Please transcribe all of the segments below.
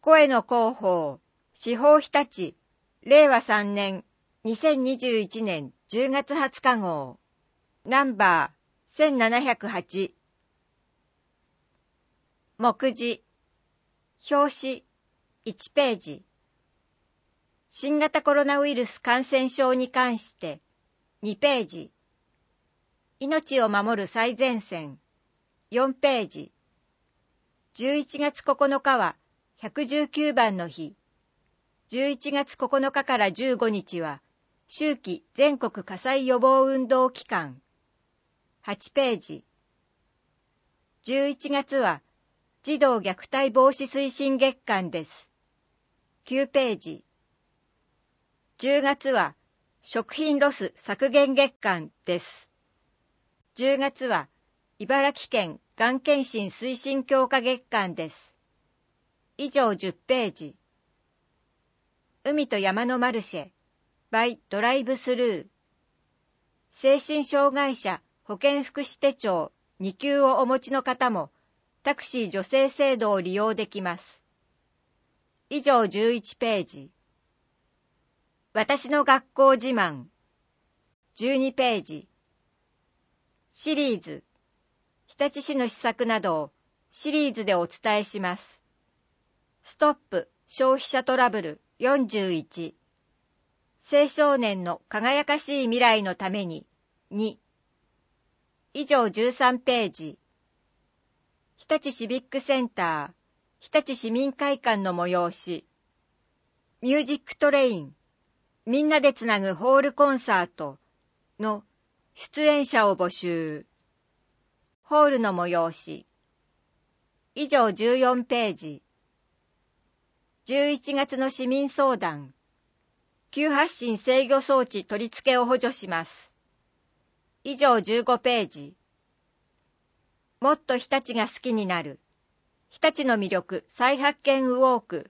声の広報、司法日立、令和3年、2021年10月20日号、ナンバー1708。目次、表紙、1ページ。新型コロナウイルス感染症に関して2ページ。命を守る最前線4ページ。11月9日は119番の日。11月9日から15日は秋季全国火災予防運動期間8ページ。11月は児童虐待防止推進月間です。9ページ。10月は食品ロス削減月間です。10月は茨城県がん検診推進強化月間です。以上10ページ。海と山のマルシェ by ドライブスルー。精神障害者保健福祉手帳2級をお持ちの方もタクシー助成制度を利用できます。以上11ページ。私の学校自慢12ページ。シリーズ日立市の施策などをシリーズでお伝えします。ストップ消費者トラブル41。青少年の輝かしい未来のために2。以上13ページ。日立シビックセンター日立市民会館の催しミュージックトレインみんなでつなぐホールコンサートの出演者を募集。ホールの催し。以上14ページ。11月の市民相談。急発進制御装置取り付けを補助します。以上15ページ。もっと日立が好きになる。日立の魅力再発見ウォーク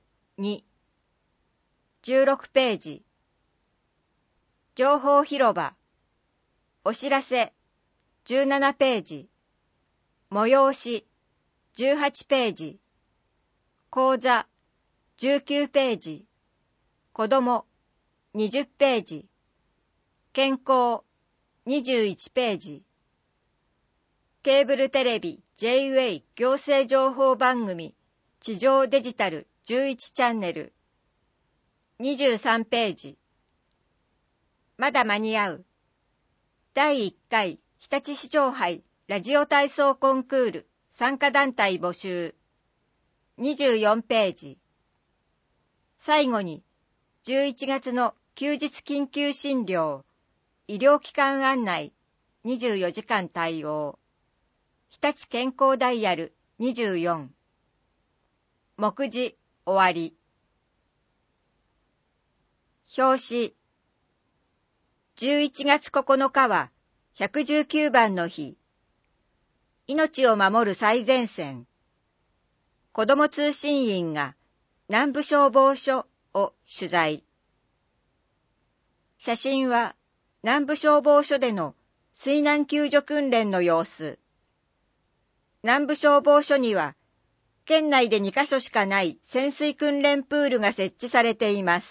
2。16ページ。情報広場。お知らせ17ページ。催し18ページ。講座19ページ。子ども20ページ。健康21ページ。ケーブルテレビ JWAY 行政情報番組地上デジタル11チャンネル23ページ。まだ間に合う。第1回日立市長杯ラジオ体操コンクール参加団体募集24ページ。最後に11月の休日緊急診療医療機関案内24時間対応日立健康ダイヤル24。目次終わり。表紙。11月9日は119番の日。命を守る最前線。子ども通信員が南部消防署を取材。写真は南部消防署での水難救助訓練の様子。南部消防署には県内で2カ所しかない潜水訓練プールが設置されています。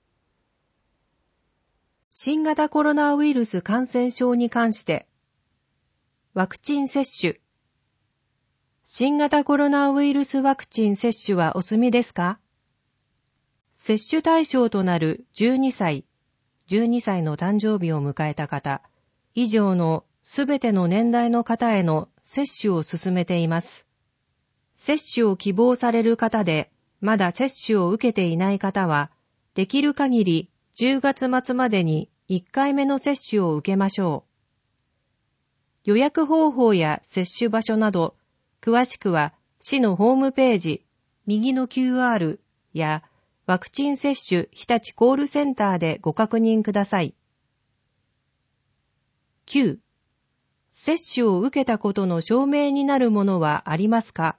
新型コロナウイルス感染症に関して、ワクチン接種。新型コロナウイルスワクチン接種はお済みですか？接種対象となる12歳の誕生日を迎えた方、以上のすべての年代の方への接種を進めています。接種を希望される方で、まだ接種を受けていない方は、できる限り10月末までに1回目の接種を受けましょう。予約方法や接種場所など、詳しくは市のホームページ、右の QR やワクチン接種日立コールセンターでご確認ください。9. 接種を受けたことの証明になるものはありますか？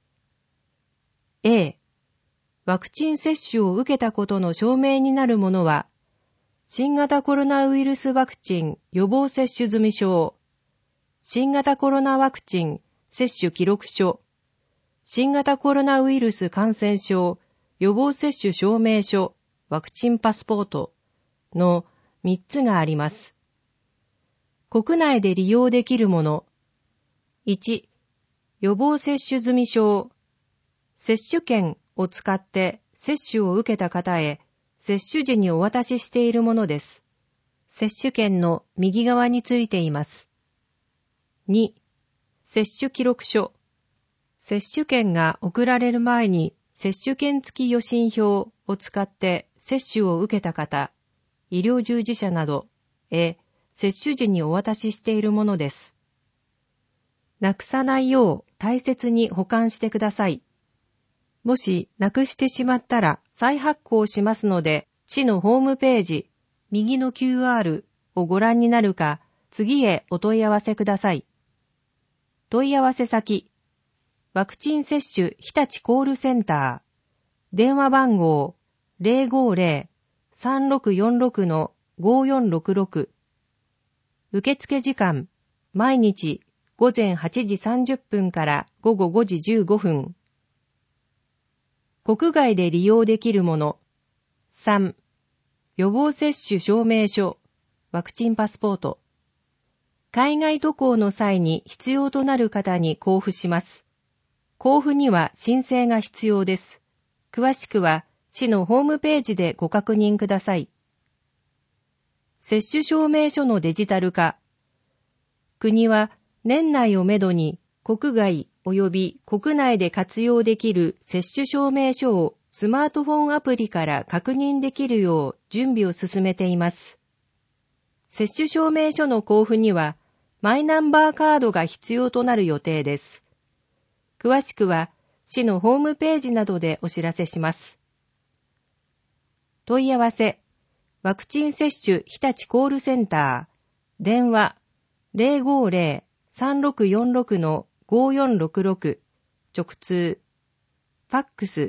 A. ワクチン接種を受けたことの証明になるものは、新型コロナウイルスワクチン予防接種済証、新型コロナワクチン接種記録書、新型コロナウイルス感染症予防接種証明書、ワクチンパスポートの3つがあります。国内で利用できるもの。1、予防接種済証。接種券を使って接種を受けた方へ接種時にお渡ししているものです。接種券の右側についています。2、接種記録書。接種券が送られる前に接種券付き予診票を使って接種を受けた方、医療従事者などへ接種時にお渡ししているものです。なくさないよう大切に保管してください。もしなくしてしまったら再発行しますので、市のホームページ、右の QR をご覧になるか、次へお問い合わせください。問い合わせ先、ワクチン接種日立コールセンター、電話番号 050-3646-5466、受付時間、毎日午前8時30分から午後5時15分。国外で利用できるもの。3、予防接種証明書、ワクチンパスポート。海外渡航の際に必要となる方に交付します。交付には申請が必要です。詳しくは市のホームページでご確認ください。接種証明書のデジタル化。国は年内をめどに国外及び国内で活用できる接種証明書をスマートフォンアプリから確認できるよう準備を進めています。接種証明書の交付にはマイナンバーカードが必要となる予定です。詳しくは市のホームページなどでお知らせします。問い合わせ、ワクチン接種日立コールセンター、電話 050-3646-5466、直通、ファックス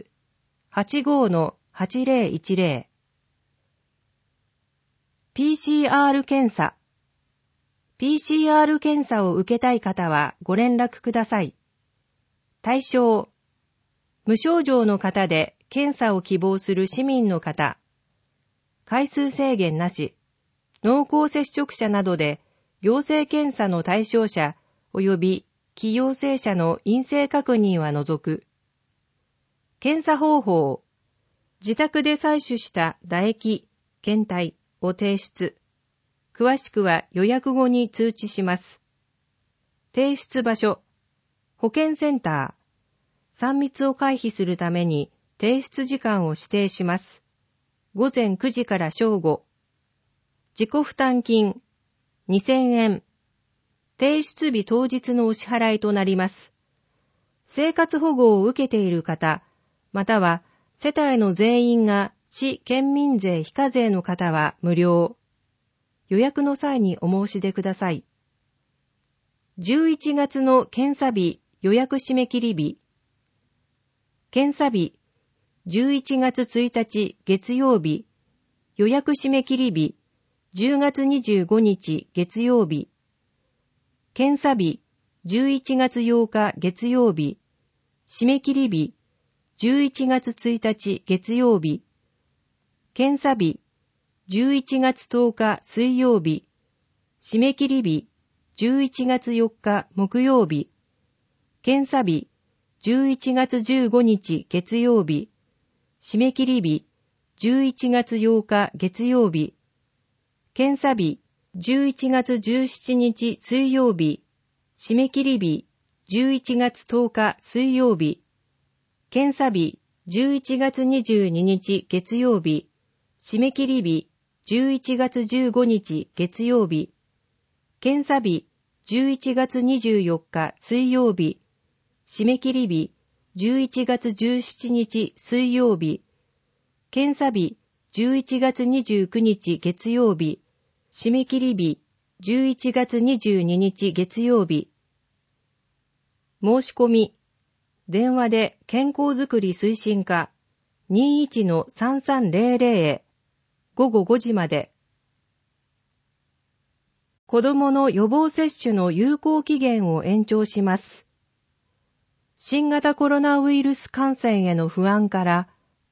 85-8010、PCR 検査。PCR 検査を受けたい方はご連絡ください。対象、無症状の方で検査を希望する市民の方、回数制限なし、濃厚接触者などで陽性検査の対象者及び既陽性者の陰性確認は除く。検査方法、自宅で採取した唾液、検体を提出。詳しくは予約後に通知します。提出場所、保健センター。3密を回避するために提出時間を指定します。午前9時から正午。自己負担金2000円。提出日当日のお支払いとなります。生活保護を受けている方、または世帯の全員が市県民税非課税の方は無料。予約の際にお申し出ください。11月の検査日予約締め切り日。検査日11月1日月曜日。予約締め切り日10月25日月曜日。検査日11月8日月曜日。締め切り日11月1日月曜日。検査日11月10日水曜日。締め切り日11月4日木曜日。検査日11月15日月曜日。締め切り日11月8日月曜日。検査日11月17日水曜日。締め切り日11月10日水曜日。検査日11月22日月曜日。締め切り日11月15日月曜日。検査日11月24日水曜日。締め切り日11月17日水曜日。検査日11月29日月曜日。締め切り日11月22日月曜日。申し込み。電話で健康づくり推進課 21-3300 へ午後5時まで。子どもの予防接種の有効期限を延長します。新型コロナウイルス感染への不安から、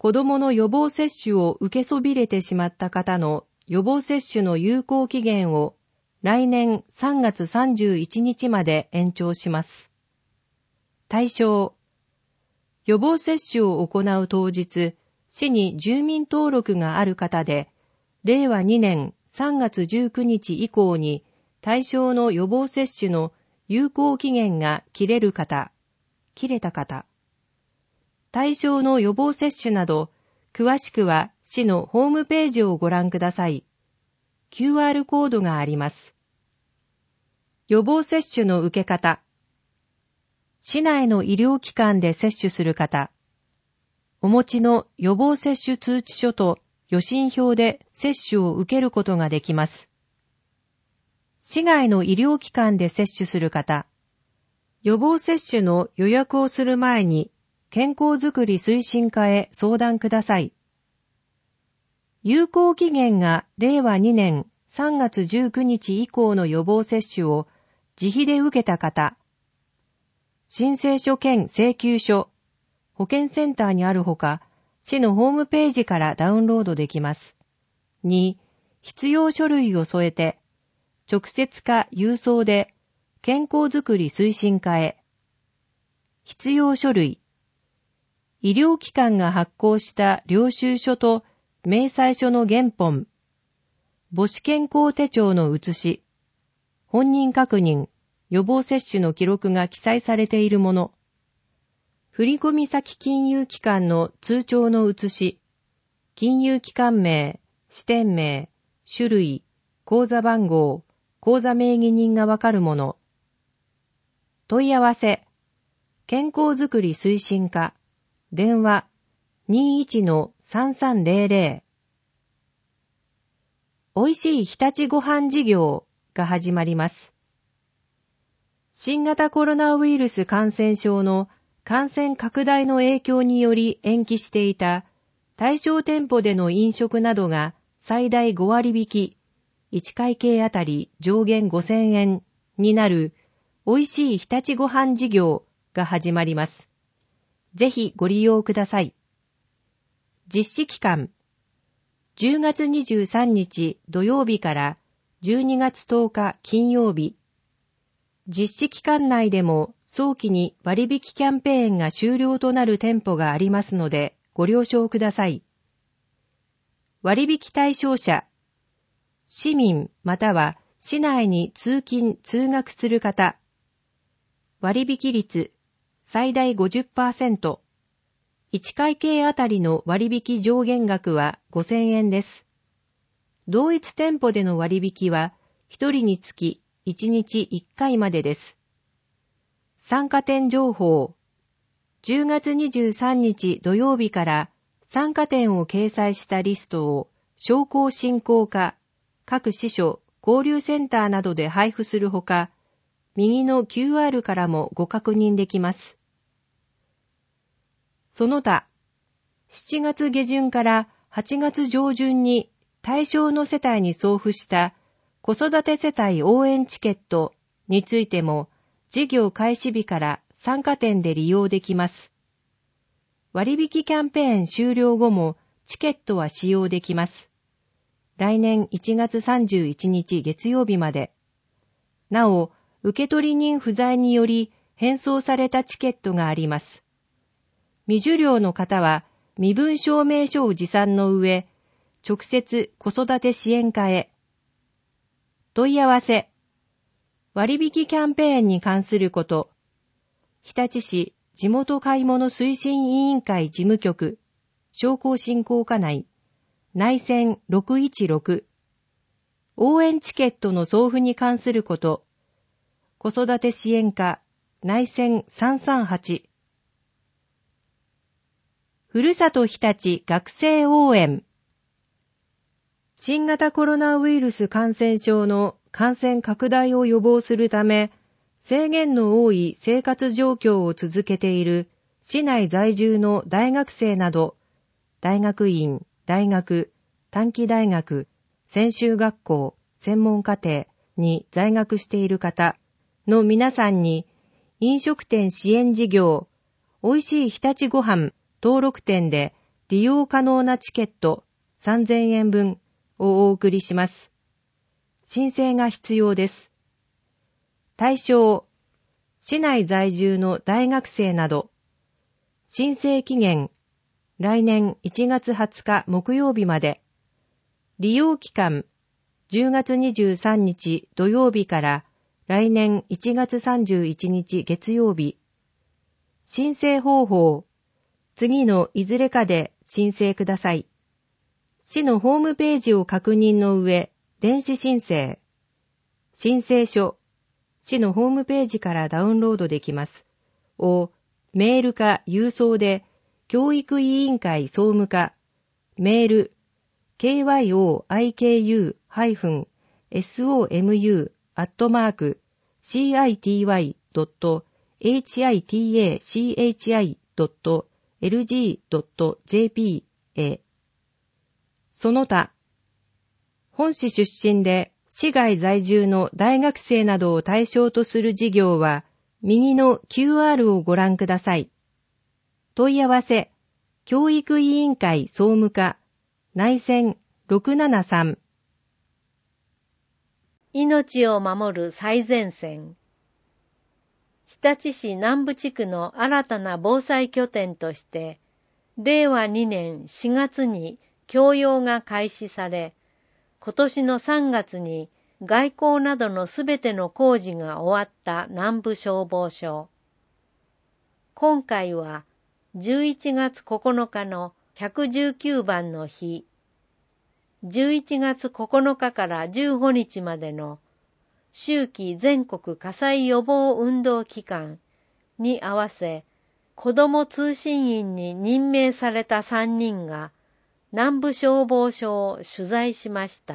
子供の予防接種を受けそびれてしまった方の予防接種の有効期限を来年3月31日まで延長します。対象、予防接種を行う当日、市に住民登録がある方で、令和2年3月19日以降に対象の予防接種の有効期限が切れた方。対象の予防接種など、詳しくは市のホームページをご覧ください。QR コードがあります。予防接種の受け方。市内の医療機関で接種する方。お持ちの予防接種通知書と予診票で接種を受けることができます。市外の医療機関で接種する方。予防接種の予約をする前に健康づくり推進課へ相談ください。有効期限が令和2年3月19日以降の予防接種を自費で受けた方。申請書兼請求書、保健センターにあるほか、市のホームページからダウンロードできます。2、必要書類を添えて、直接か郵送で健康づくり推進課へ。必要書類。医療機関が発行した領収書と明細書の原本。母子健康手帳の写し。本人確認、予防接種の記録が記載されているもの。振込先金融機関の通帳の写し。金融機関名、支店名、種類、口座番号、口座名義人がわかるもの。問い合わせ。健康づくり推進課。電話 21-3300。おいしい日立ごはん事業が始まります。新型コロナウイルス感染症の感染拡大の影響により延期していた対象店舗での飲食などが最大5割引き、1会計あたり上限5000円になるおいしい日立ごはん事業が始まります。ぜひご利用ください。実施期間、10月23日土曜日から12月10日金曜日。実施期間内でも早期に割引キャンペーンが終了となる店舗がありますのでご了承ください。割引対象者、市民または市内に通勤・通学する方。割引率、最大 50%。1会計あたりの割引上限額は5000円です。同一店舗での割引は1人につき1日1回までです。参加店情報。10月23日土曜日から参加店を掲載したリストを商工振興課、各支所、交流センターなどで配布するほか、右の QR からもご確認できます。その他、7月下旬から8月上旬に対象の世帯に送付した子育て世帯応援チケットについても事業開始日から参加店で利用できます。割引キャンペーン終了後もチケットは使用できます。来年1月31日月曜日まで。なお、受取人不在により返送されたチケットがあります。未受領の方は身分証明書を持参の上、直接子育て支援課へ。問い合わせ。割引キャンペーンに関すること。日立市地元買い物推進委員会事務局、商工振興課内、内線616。応援チケットの送付に関すること。子育て支援課、内線338。ふるさと日立学生応援。新型コロナウイルス感染症の感染拡大を予防するため、制限の多い生活状況を続けている市内在住の大学生など、大学院、大学、短期大学、専修学校、専門課程に在学している方の皆さんに、飲食店支援事業、おいしい日立ごはん登録店で利用可能なチケット3000円分をお送りします。申請が必要です。対象、市内在住の大学生など、申請期限、来年1月20日木曜日まで、利用期間、10月23日土曜日から来年1月31日月曜日。申請方法、次のいずれかで申請ください。市のホームページを確認の上、電子申請。申請書、市のホームページからダウンロードできます。をメールか郵送で、教育委員会総務課、メール、kyoiu-somu@citi.hitchi.lg.jp へ。その他、本市出身で市外在住の大学生などを対象とする事業は、右の QR をご覧ください。問い合わせ、教育委員会総務課、内線673。 命を守る最前線。日立市南部地区の新たな防災拠点として、令和2年4月に供用が開始され、今年の3月に外構などのすべての工事が終わった南部消防署。今回は11月9日の119番の日、11月9日から15日までの秋季全国火災予防運動期間に合わせ、子ども通信員に任命された3人が南部消防署を取材しました。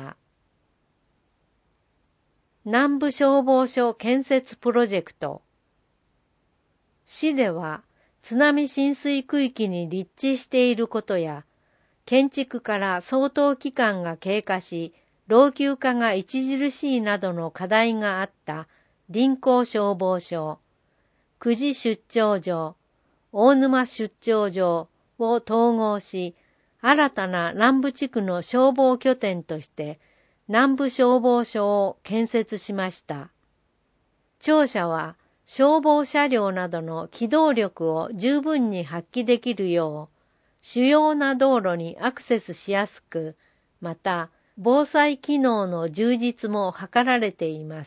南部消防署建設プロジェクト。市では津波浸水区域に立地していることや、建築から相当期間が経過し、老朽化が著しいなどの課題があった臨港消防署、久慈出張所、大沼出張所を統合し、新たな南部地区の消防拠点として南部消防署を建設しました。庁舎は消防車両などの機動力を十分に発揮できるよう、主要な道路にアクセスしやすく、また防災機能の充実も図られています。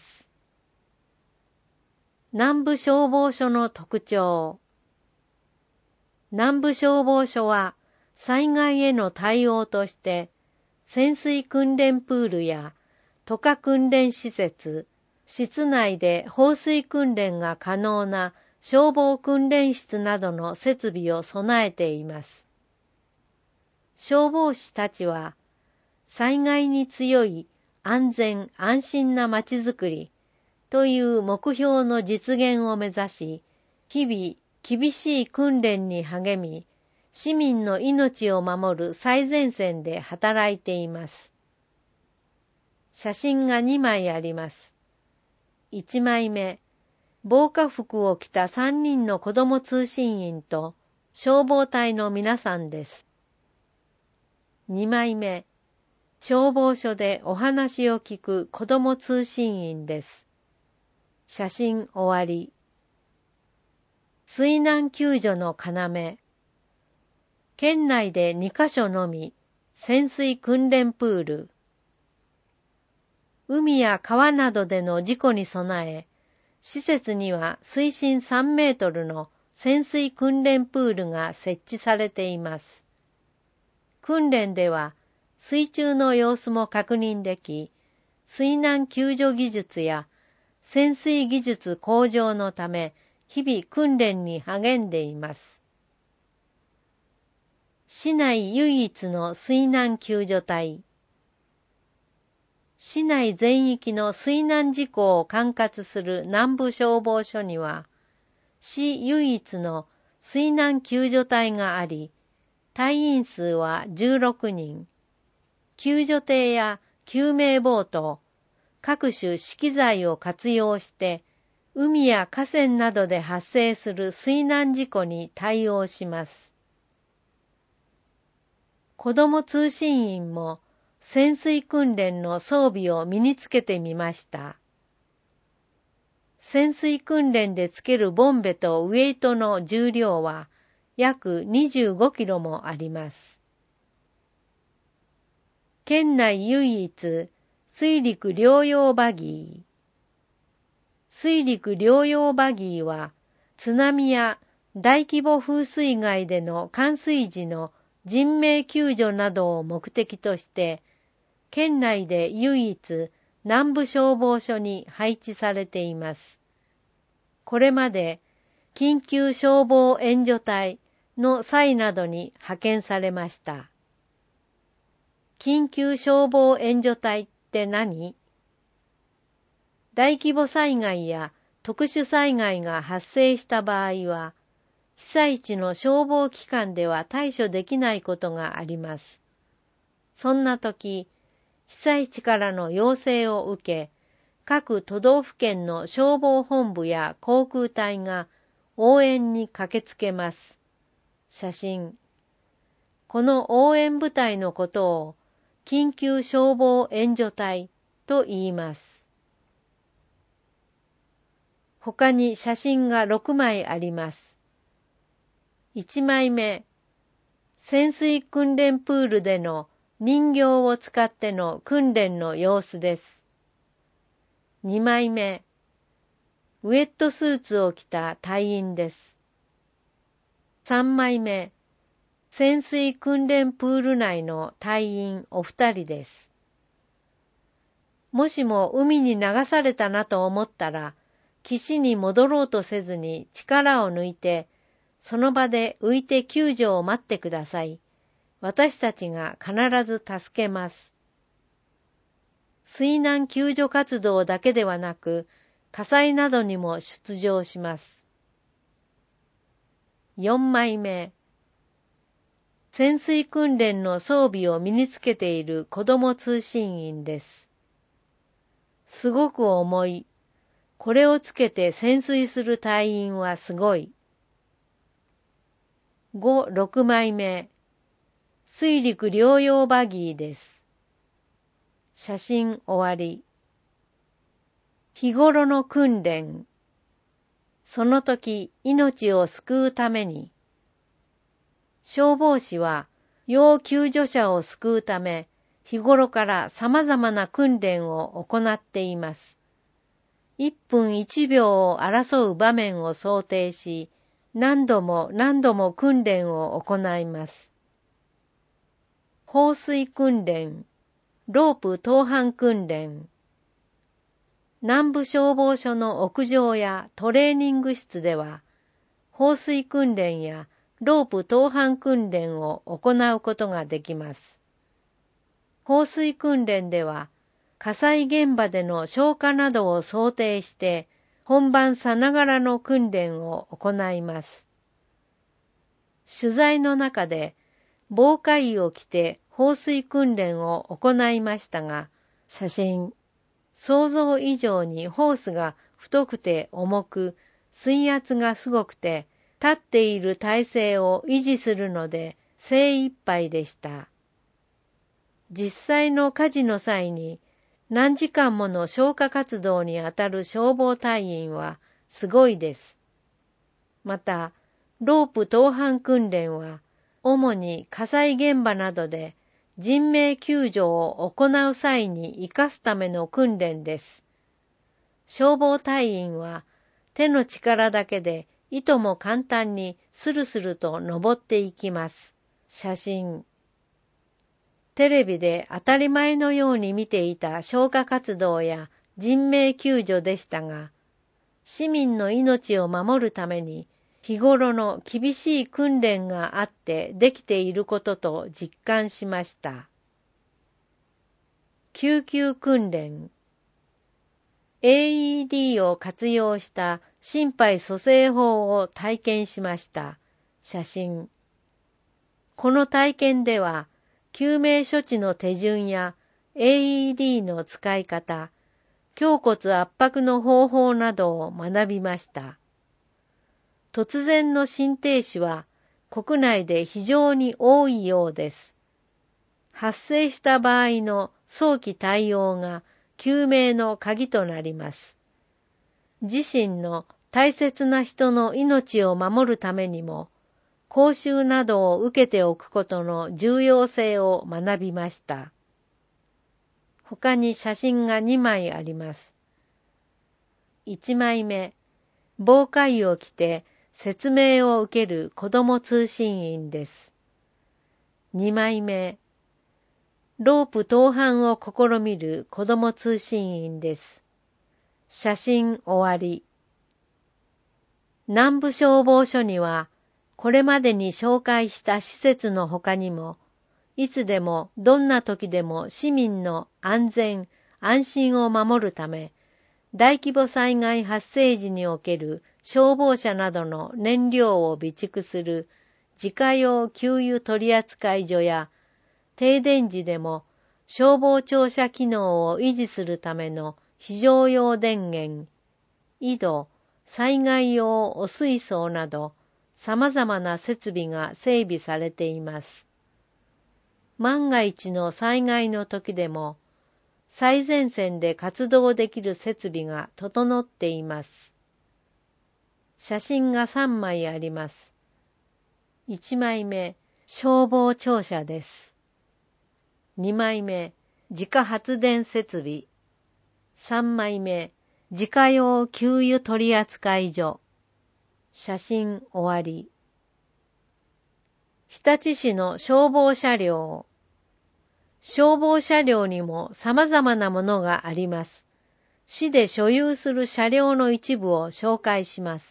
南部消防署の特徴。南部消防署は災害への対応として、潜水訓練プールや渡河訓練施設、室内で放水訓練が可能な消防訓練室などの設備を備えています。消防士たちは、災害に強い安全安心なまちづくりという目標の実現を目指し、日々厳しい訓練に励み、市民の命を守る最前線で働いています。写真が2枚あります。1枚目、防火服を着た3人の子ども通信員と消防隊の皆さんです。2枚目、消防署でお話を聞く子ども通信員です。写真終わり。水難救助の要。県内で2カ所のみ、潜水訓練プール。海や川などでの事故に備え、施設には水深3メートルの潜水訓練プールが設置されています。訓練では水中の様子も確認でき、水難救助技術や潜水技術向上のため日々訓練に励んでいます。市内唯一の水難救助隊。市内全域の水難事故を管轄する南部消防署には、市唯一の水難救助隊があり、隊員数は16人。救助艇や救命ボート、各種資機材を活用して、海や河川などで発生する水難事故に対応します。 子ども通信員も潜水訓練の装備を身につけてみました。潜水訓練でつけるボンベとウエイトの重量は約25キロもあります。県内唯一、水陸両用バギー。水陸両用バギーは、津波や大規模風水害での冠水時の人命救助などを目的として、県内で唯一南部消防署に配置されています。これまで緊急消防援助隊の際などに派遣されました。緊急消防援助隊って何？大規模災害や特殊災害が発生した場合は、被災地の消防機関では対処できないことがあります。そんな時、被災地からの要請を受け、各都道府県の消防本部や航空隊が応援に駆けつけます。写真。この応援部隊のことを緊急消防援助隊と言います。他に写真が6枚あります。1枚目、潜水訓練プールでの人形を使っての訓練の様子です。2枚目、ウェットスーツを着た隊員です。3枚目、潜水訓練プール内の隊員お二人です。もしも海に流されたなと思ったら、岸に戻ろうとせずに力を抜いて、その場で浮いて救助を待ってください。私たちが必ず助けます。水難救助活動だけではなく、火災などにも出場します。4枚目。潜水訓練の装備を身につけている子ども通信員です。すごく重い。これをつけて潜水する隊員はすごい。5、6枚目。水陸両用バギーです。写真終わり。日頃の訓練。その時、命を救うために。消防士は、要救助者を救うため、日頃から様々な訓練を行っています。1分1秒を争う場面を想定し、何度も何度も訓練を行います。放水訓練、ロープ投範訓練。南部消防署の屋上やトレーニング室では、放水訓練やロープ投範訓練を行うことができます。放水訓練では、火災現場での消火などを想定して、本番さながらの訓練を行います。取材の中で、防火衣を着て放水訓練を行いましたが、写真。想像以上にホースが太くて重く、水圧がすごくて、立っている体勢を維持するので精一杯でした。実際の火事の際に何時間もの消火活動にあたる消防隊員はすごいです。また、ロープ投範訓練は主に火災現場などで人命救助を行う際に生かすための訓練です。消防隊員は手の力だけでいとも簡単にスルスルと登っていきます。写真。テレビで当たり前のように見ていた消火活動や人命救助でしたが、市民の命を守るために日頃の厳しい訓練があってできていることと実感しました。救急訓練。AED を活用した心肺蘇生法を体験しました。写真。この体験では、救命処置の手順や AED の使い方、胸骨圧迫の方法などを学びました。突然の心停止は国内で非常に多いようです。 発生した場合の早期対応が救命の鍵となります。自身の大切な人の命を守るためにも、講習などを受けておくことの重要性を学びました。他に写真が2枚あります。1枚目、防火衣を着て説明を受ける子ども通信員です。2枚目、ロープ登攀を試みる子ども通信員です。写真終わり。南部消防署には、これまでに紹介した施設の他にも、いつでもどんな時でも市民の安全・安心を守るため、大規模災害発生時における消防車などの燃料を備蓄する自家用給油取扱所や、停電時でも消防庁舎機能を維持するための非常用電源、井戸、災害用汚水槽など様々な設備が整備されています。万が一の災害の時でも最前線で活動できる設備が整っています。写真が3枚あります。1枚目、消防庁舎です。2枚目、自家発電設備。3枚目、自家用給油取扱所。写真終わり。日立市の消防車両。消防車両にも様々なものがあります。市で所有する車両の一部を紹介します。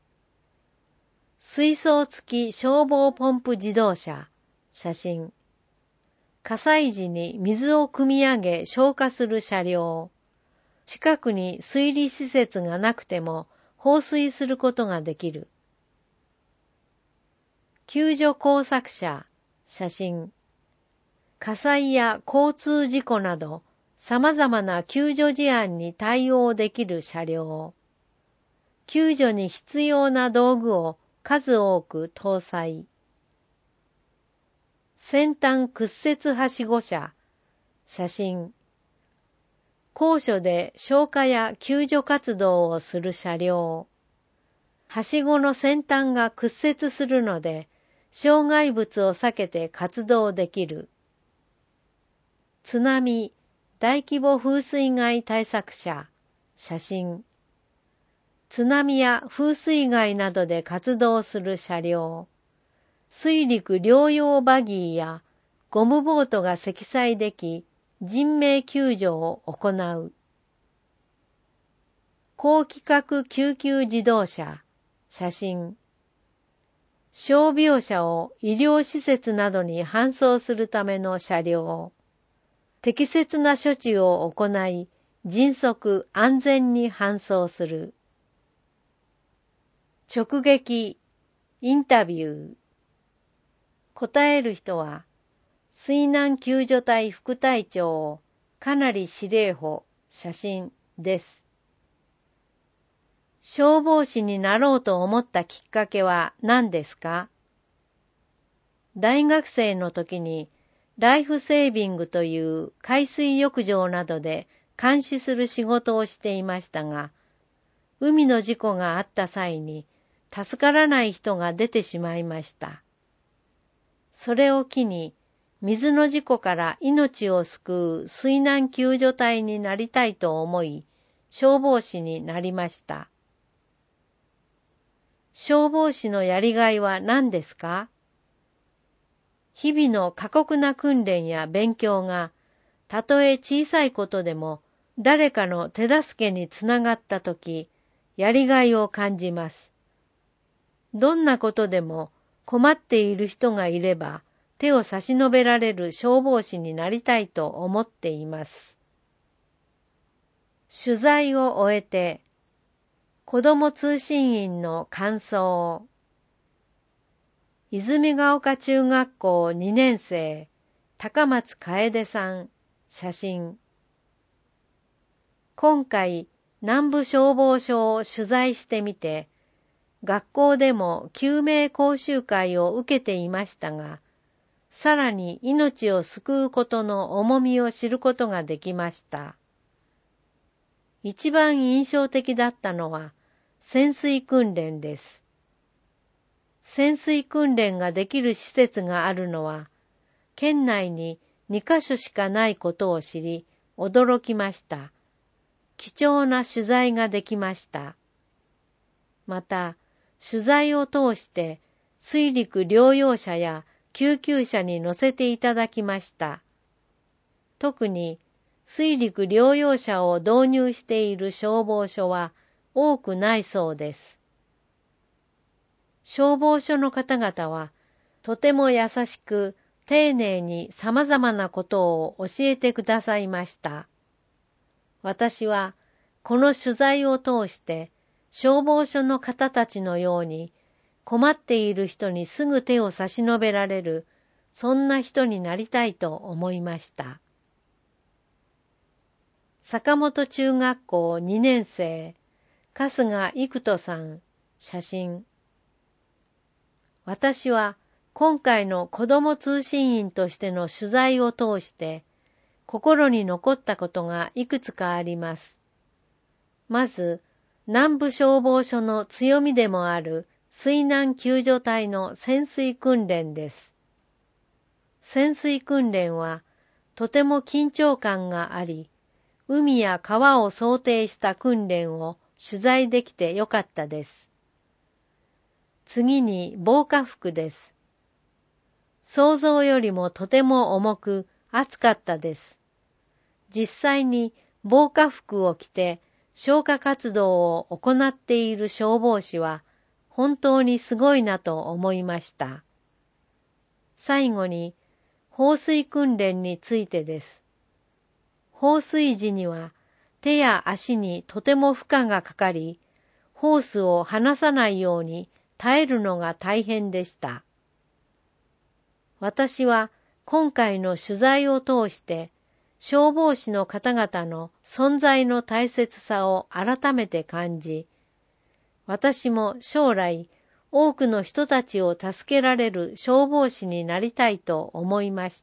水槽付き消防ポンプ自動車。写真。火災時に水を汲み上げ消火する車両。近くに水利施設がなくても放水することができる。救助工作車。写真。火災や交通事故など様々な救助事案に対応できる車両。救助に必要な道具を数多く搭載。先端屈折はしご車。写真。高所で消火や救助活動をする車両。はしごの先端が屈折するので、障害物を避けて活動できる。津波、大規模風水害対策車。写真。津波や風水害などで活動する車両。水陸両用バギーやゴムボートが積載でき、人命救助を行う。高規格救急自動車。写真。傷病者を医療施設などに搬送するための車両。適切な処置を行い、迅速安全に搬送する。直撃、インタビュー。答える人は、水難救助隊副隊長、金成司令補、写真です。消防士になろうと思ったきっかけは何ですか？大学生の時に、ライフセービングという海水浴場などで監視する仕事をしていましたが、海の事故があった際に助からない人が出てしまいました。それを機に、水の事故から命を救う水難救助隊になりたいと思い、消防士になりました。消防士のやりがいは何ですか？日々の過酷な訓練や勉強が、たとえ小さいことでも誰かの手助けにつながったとき、やりがいを感じます。どんなことでも困っている人がいれば手を差し伸べられる消防士になりたいと思っています。取材を終えて、子ども通信員の感想。泉ヶ丘中学校2年生、高松楓さん、写真。今回、南部消防署を取材してみて、学校でも救命講習会を受けていましたが、 さらに命を救うことの重みを知ることができました。一番印象的だったのは潜水訓練です。潜水訓練ができる施設があるのは、県内に2カ所しかないことを知り、驚きました。貴重な取材ができました。また、取材を通して水陸療養者や救急車に乗せていただきました。特に水陸療養者を導入している消防署は多くないそうです。消防署の方々はとても優しく丁寧に様々なことを教えてくださいました。私はこの取材を通して消防署の方たちのように困っている人にすぐ手を差し伸べられる、そんな人になりたいと思いました。坂本中学校2年生、春日育人さん、写真。私は今回の子ども通信員としての取材を通して心に残ったことがいくつかあります。まず、南部消防署の強みでもある水難救助隊の潜水訓練です。潜水訓練はとても緊張感があり、海や川を想定した訓練を取材できてよかったです。次に防火服です。想像よりもとても重く暑かったです。実際に防火服を着て消火活動を行っている消防士は本当にすごいなと思いました。最後に放水訓練についてです。放水時には手や足にとても負荷がかかり、ホースを離さないように耐えるのが大変でした。私は今回の取材を通して消防士の方々の存在の大切さを改めて感じ、私も将来多くの人たちを助けられる消防士になりたいと思いました。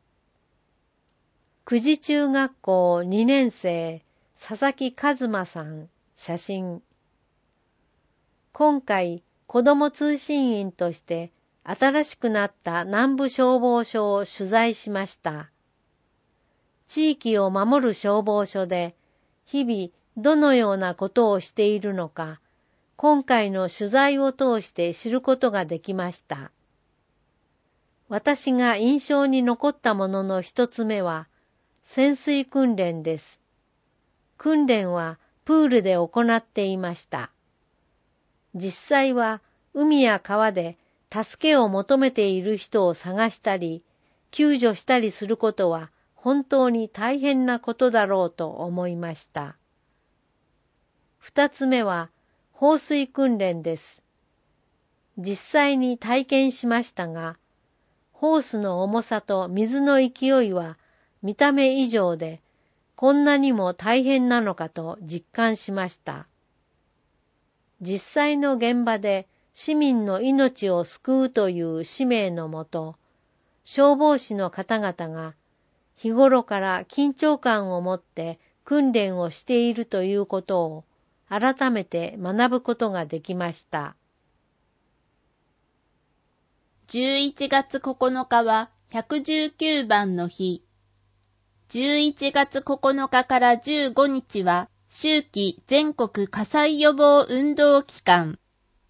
久慈中学校2年生、佐々木一馬さん、写真。今回、子ども通信員として新しくなった南部消防署を取材しました。地域を守る消防署で、日々どのようなことをしているのか、今回の取材を通して知ることができました。私が印象に残ったものの一つ目は、潜水訓練です。訓練はプールで行っていました。実際は海や川で助けを求めている人を探したり、救助したりすることは本当に大変なことだろうと思いました。二つ目は放水訓練です。実際に体験しましたが、ホースの重さと水の勢いは見た目以上で、こんなにも大変なのかと実感しました。実際の現場で市民の命を救うという使命のもと、消防士の方々が日頃から緊張感を持って訓練をしているということを改めて学ぶことができました。 11月9日は119番の日。11月9日から15日は秋季全国火災予防運動期間。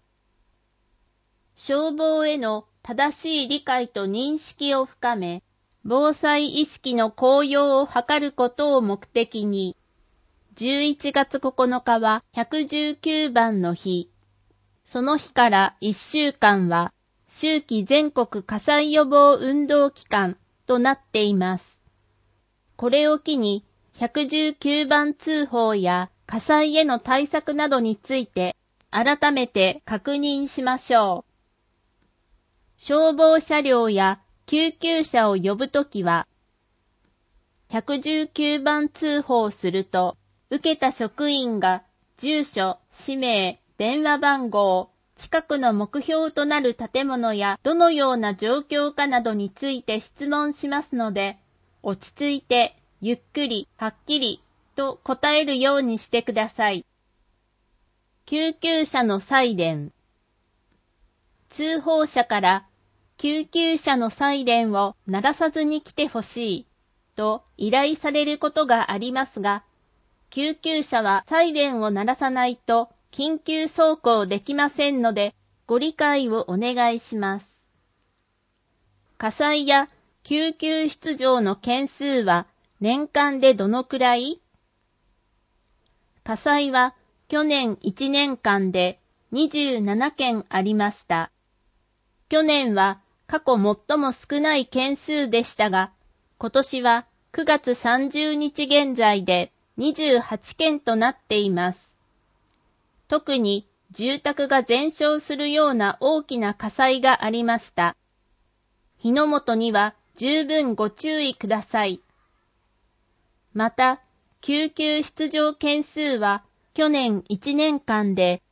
消防への正しい理解と認識を深め、防災意識の向上を図ることを目的に、11月9日は119番の日。その日から1週間は、秋季全国火災予防運動期間となっています。これを機に、119番通報や火災への対策などについて、改めて確認しましょう。消防車両や救急車を呼ぶときは、119番通報すると、受けた職員が住所、氏名、電話番号、 近くの目標となる建物やどのような状況かなどについて質問しますので、落ち着いて、ゆっくり、はっきりと答えるようにしてください。救急車のサイレン。通報者から救急車のサイレンを鳴らさずに来てほしいと依頼されることがありますが、救急車はサイレンを鳴らさないと緊急走行できませんので、ご理解をお願いします。火災や救急出動の件数は年間でどのくらい？火災は去年1年間で27件ありました。去年は過去最も少ない件数でしたが、今年は9月30日現在で28件となっています。特に住宅が全焼するような大きな火災がありました。火の元には十分ご注意ください。また、救急出動件数は去年1年間で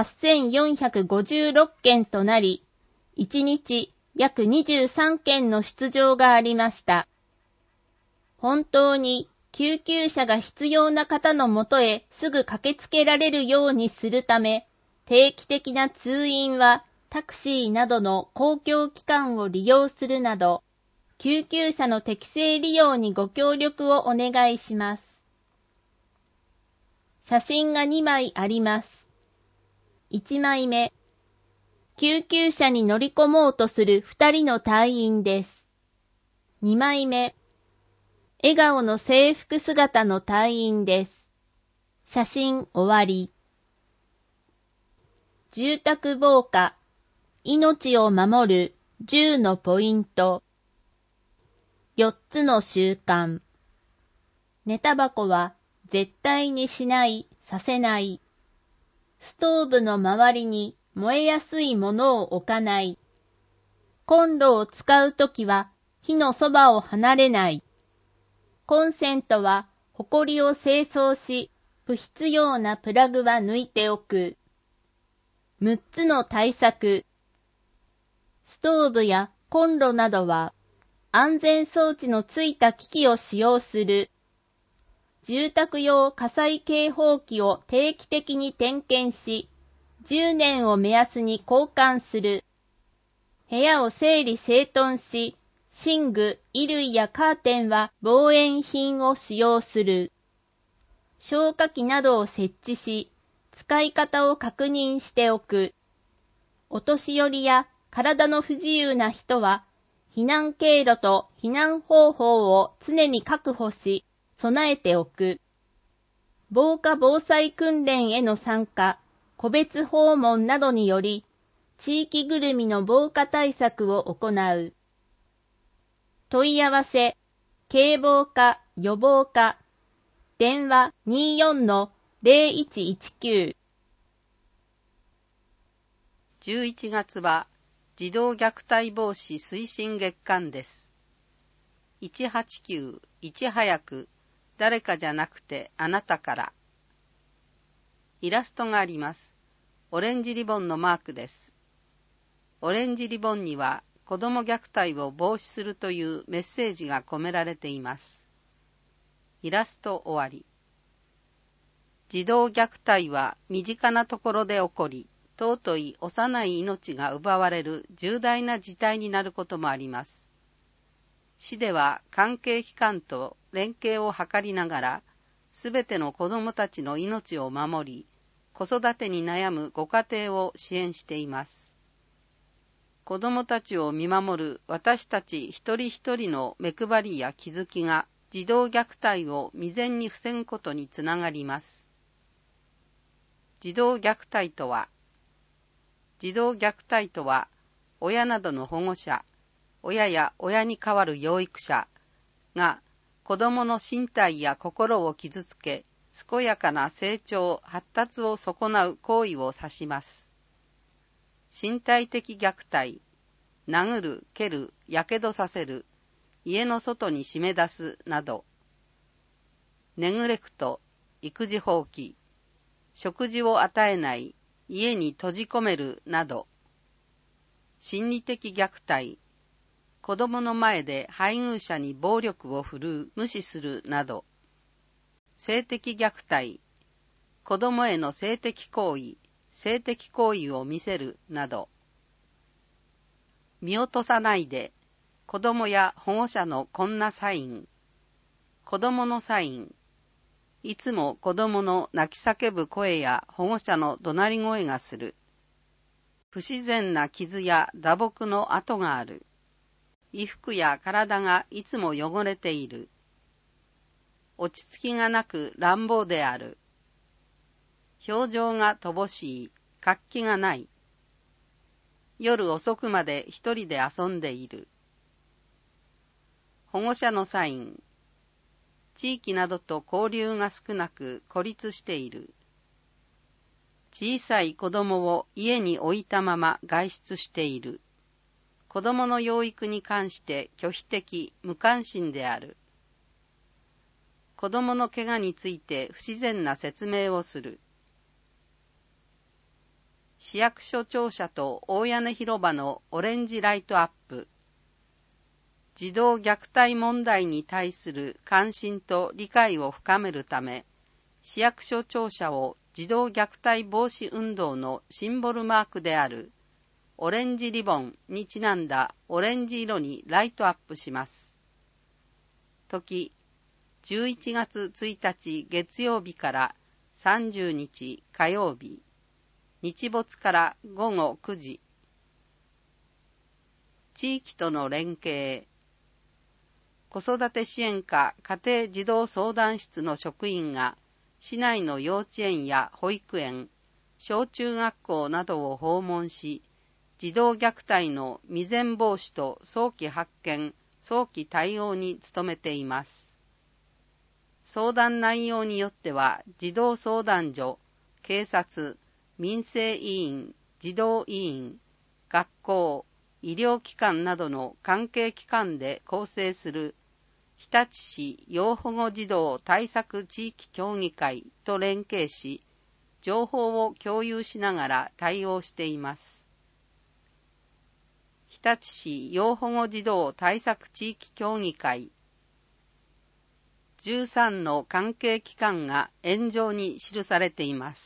8456件となり、1日約23件の出動がありました。本当に救急車が必要な方のもとへすぐ駆けつけられるようにするため、定期的な通院はタクシーなどの公共機関を利用するなど、救急車の適正利用にご協力をお願いします。写真が2枚あります。1枚目、救急車に乗り込もうとする2人の隊員です。2枚目、笑顔の制服姿の隊員です。写真終わり。住宅防火、命を守る10のポイント。4つの習慣。寝タバコは絶対にしない、させない。ストーブの周りに燃えやすいものを置かない。コンロを使うときは火のそばを離れない。コンセントはホコリを清掃し、不必要なプラグは抜いておく。6つの対策。ストーブやコンロなどは安全装置のついた機器を使用する。住宅用火災警報器を定期的に点検し、10年を目安に交換する。部屋を整理整頓し、寝具、衣類やカーテンは防煙品を使用する。消火器などを設置し、使い方を確認しておく。お年寄りや体の不自由な人は、避難経路と避難方法を常に確保し、備えておく。防火防災訓練への参加、個別訪問などにより、地域ぐるみの防火対策を行う。問い合わせ、警防課、予防課、電話 24-0119。 11月は児童虐待防止推進月間です。189、いち早く、誰かじゃなくてあなたから。イラストがあります。オレンジリボンのマークです。オレンジリボンには子ども虐待を防止するというメッセージが込められています。イラスト終わり。児童虐待は身近なところで起こり、尊い幼い命が奪われる重大な事態になることもあります。市では関係機関と連携を図りながら、すべての子どもたちの命を守り、子育てに悩むご家庭を支援しています。子どもたちを見守る私たち一人一人の目配りや気づきが児童虐待を未然に防ぐことにつながります。児童虐待とは、親などの保護者、親や親に代わる養育者が子どもの身体や心を傷つけ、健やかな成長・発達を損なう行為を指します。身体的虐待、殴る、蹴る、やけどさせる、家の外に締め出すなど、ネグレクト、育児放棄、食事を与えない、 家に閉じ込めるなど、心理的虐待、子供の前で配偶者に暴力を振るう、無視するなど、性的虐待、子供への性的行為を見せるなど、見落とさないで、子供や保護者のこんなサイン、子供のサイン、いつも子供の泣き叫ぶ声や保護者の怒鳴り声がする。不自然な傷や打撲の跡がある。衣服や体がいつも汚れている。落ち着きがなく乱暴である。表情が乏しい、活気がない。夜遅くまで一人で遊んでいる。保護者のサイン。地域などと交流が少なく孤立している。小さい子供を家に置いたまま外出している。子供の養育に関して拒否的、無関心である。子供の怪我について不自然な説明をする。市役所庁舎と大屋根広場のオレンジライトアップ。児童虐待問題に対する関心と理解を深めるため、市役所庁舎を児童虐待防止運動のシンボルマークであるオレンジリボンにちなんだオレンジ色にライトアップします。時、11月1日月曜日から30日火曜日、日没から午後9時。地域との連携。子育て支援課家庭児童相談室の職員が市内の幼稚園や保育園、小中学校などを訪問し、児童虐待の未然防止と早期発見、早期対応に努めています。相談内容によっては児童相談所、警察、民生委員、児童委員、学校、医療機関などの関係機関で構成する日立市要保護児童対策地域協議会と連携し、情報を共有しながら対応しています。日立市要保護児童対策地域協議会。13の関係機関が円状に記されています。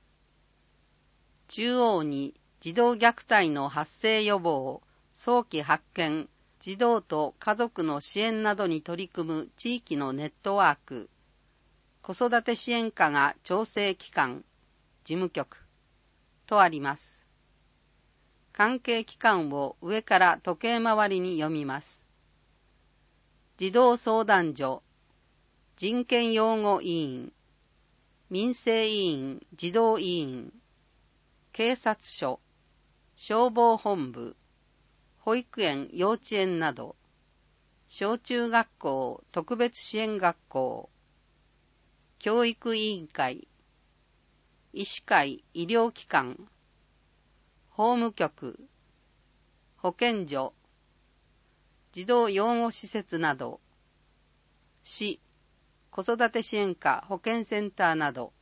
中央に児童虐待の発生予防、早期発見、児童と家族の支援などに取り組む地域のネットワーク、子育て支援課が調整機関、事務局とあります。関係機関を上から時計回りに読みます。児童相談所、人権擁護委員、民生委員、児童委員、警察署、消防本部、保育園、幼稚園など、小中学校、特別支援学校、教育委員会、医師会、医療機関、法務局、保健所、児童養護施設など、市、子育て支援課、保健センターなど、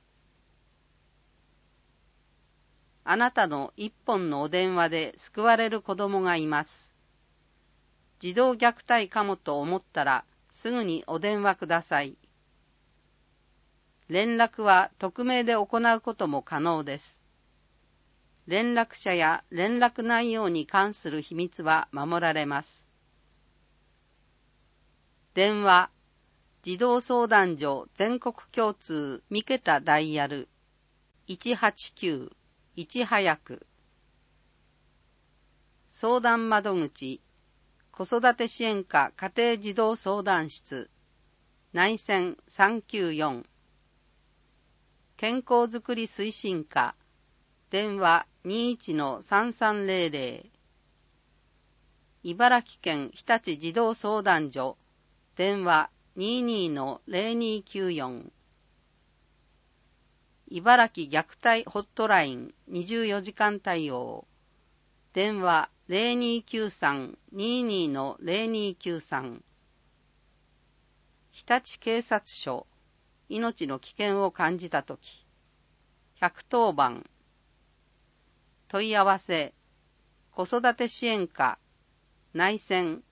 あなたの一本のお電話で救われる子供がいます。児童虐待かもと思ったらすぐにお電話ください。連絡は匿名で行うことも可能です。連絡者や連絡内容に関する秘密は守られます。電話、児童相談所全国共通3桁ダイヤル189いち早く。相談窓口、子育て支援課家庭児童相談室、内線394。健康づくり推進課、電話21-3300。茨城県日立児童相談所、電話22-0294。茨城虐待ホットライン24時間対応。電話0293-22-0293。日立警察署、命の危険を感じたとき。110番、 問い合わせ、子育て支援課、内線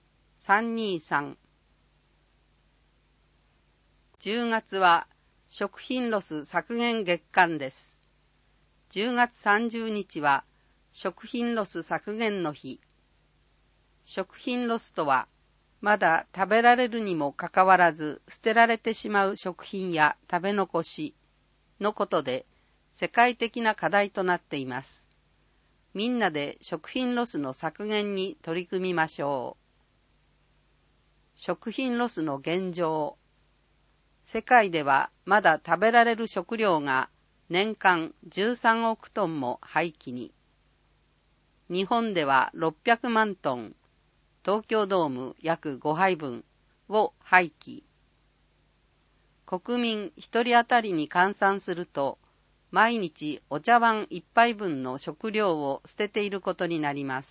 323。10月は食品ロス削減月間です。10月30日は食品ロス削減の日。食品ロスとは、まだ食べられるにもかかわらず捨てられてしまう食品や食べ残しのことで、世界的な課題となっています。みんなで食品ロスの削減に取り組みましょう。食品ロスの現状。世界ではまだ食べられる食料が年間13億トンも廃棄に。日本では600万トン、東京ドーム約5杯分を廃棄。国民1人当たりに換算すると、毎日お茶碗1杯分の食料を捨てていることになります。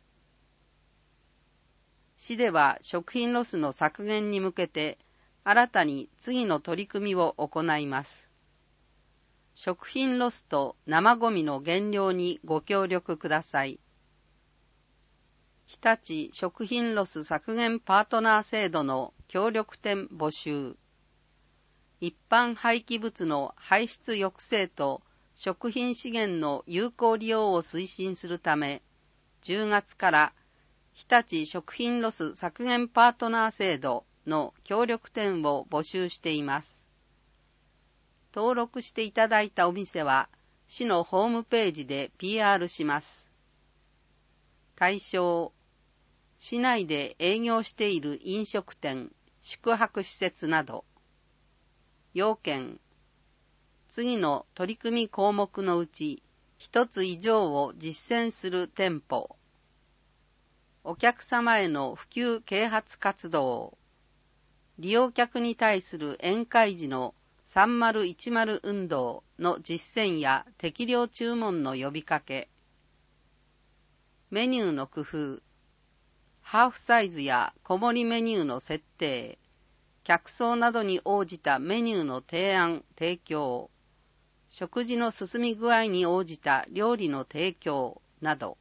市では食品ロスの削減に向けて、新たに次の取り組みを行います。食品ロスと生ゴミの減量にご協力ください。日立食品ロス削減パートナー制度の協力店募集。一般廃棄物の排出抑制と食品資源の有効利用を推進するため、10月から日立食品ロス削減パートナー制度の協力店を募集しています。登録していただいたお店は、市のホームページで PR します。対象、市内で営業している飲食店、宿泊施設など。要件、次の取り組み項目のうち一つ以上を実践する店舗。お客様への普及啓発活動。利用客に対する宴会時の3010運動の実践や適量注文の呼びかけ。メニューの工夫。ハーフサイズや小盛りメニューの設定。客層などに応じたメニューの提案・提供。食事の進み具合に応じた料理の提供など。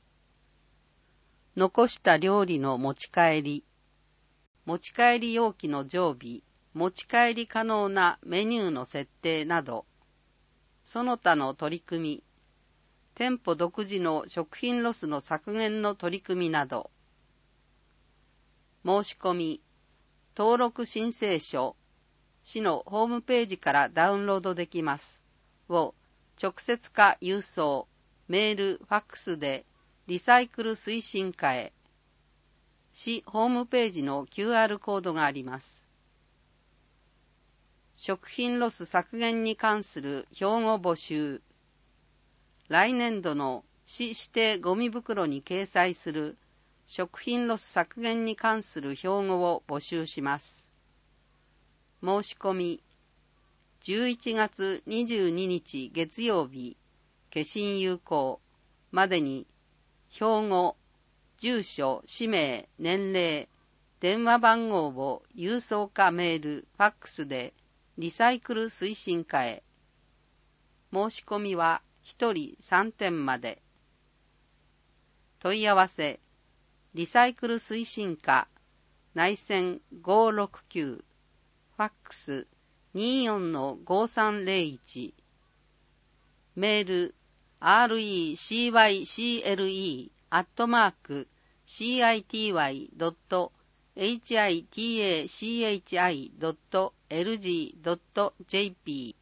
残した料理の持ち帰り。持ち帰り容器の常備。持ち帰り可能なメニューの設定など。その他の取り組み。店舗独自の食品ロスの削減の取り組みなど。申し込み。登録申請書。市のホームページからダウンロードできます。を直接か郵送、メール、ファックスでリサイクル推進課へ。市ホームページの QR コードがあります。食品ロス削減に関する標語募集。来年度の市指定ゴミ袋に掲載する食品ロス削減に関する標語を募集します。申し込み。11月22日月曜日、消印有効までに、標語、住所、氏名、年齢、電話番号を郵送かメール、ファックスでリサイクル推進課へ。申し込みは1人3点まで。問い合わせ、リサイクル推進課、内線569、ファックス24-5301、メール recyi.city.hitchi.lg.jp。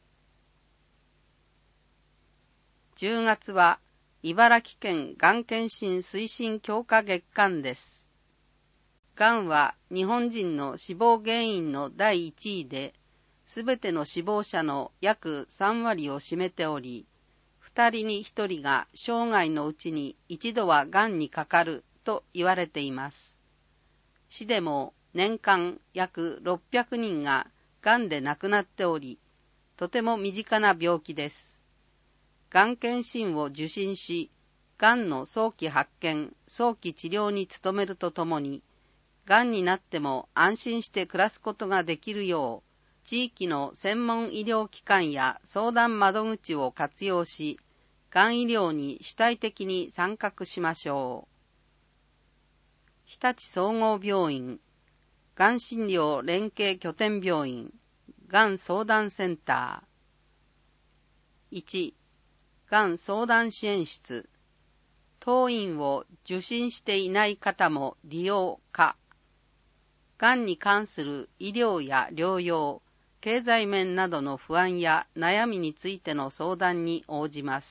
10月は茨城県がん検診推進強化月間です。がんは日本人の死亡原因の第1位で、すべての死亡者の約3割を占めており、2人に1人が生涯のうちに一度はがんにかかると言われています。市でも年間約600人ががんで亡くなっており、とても身近な病気です。がん検診を受診し、がんの早期発見、早期治療に努めるとともに、がんになっても安心して暮らすことができるよう、地域の専門医療機関や相談窓口を活用し、 がん医療に主体的に参画しましょう。日立総合病院、がん診療連携拠点病院、がん相談センター。1、がん相談支援室。当院を受診していない方も利用可。がんに関する医療や療養、経済面などの不安や悩みについての相談に応じます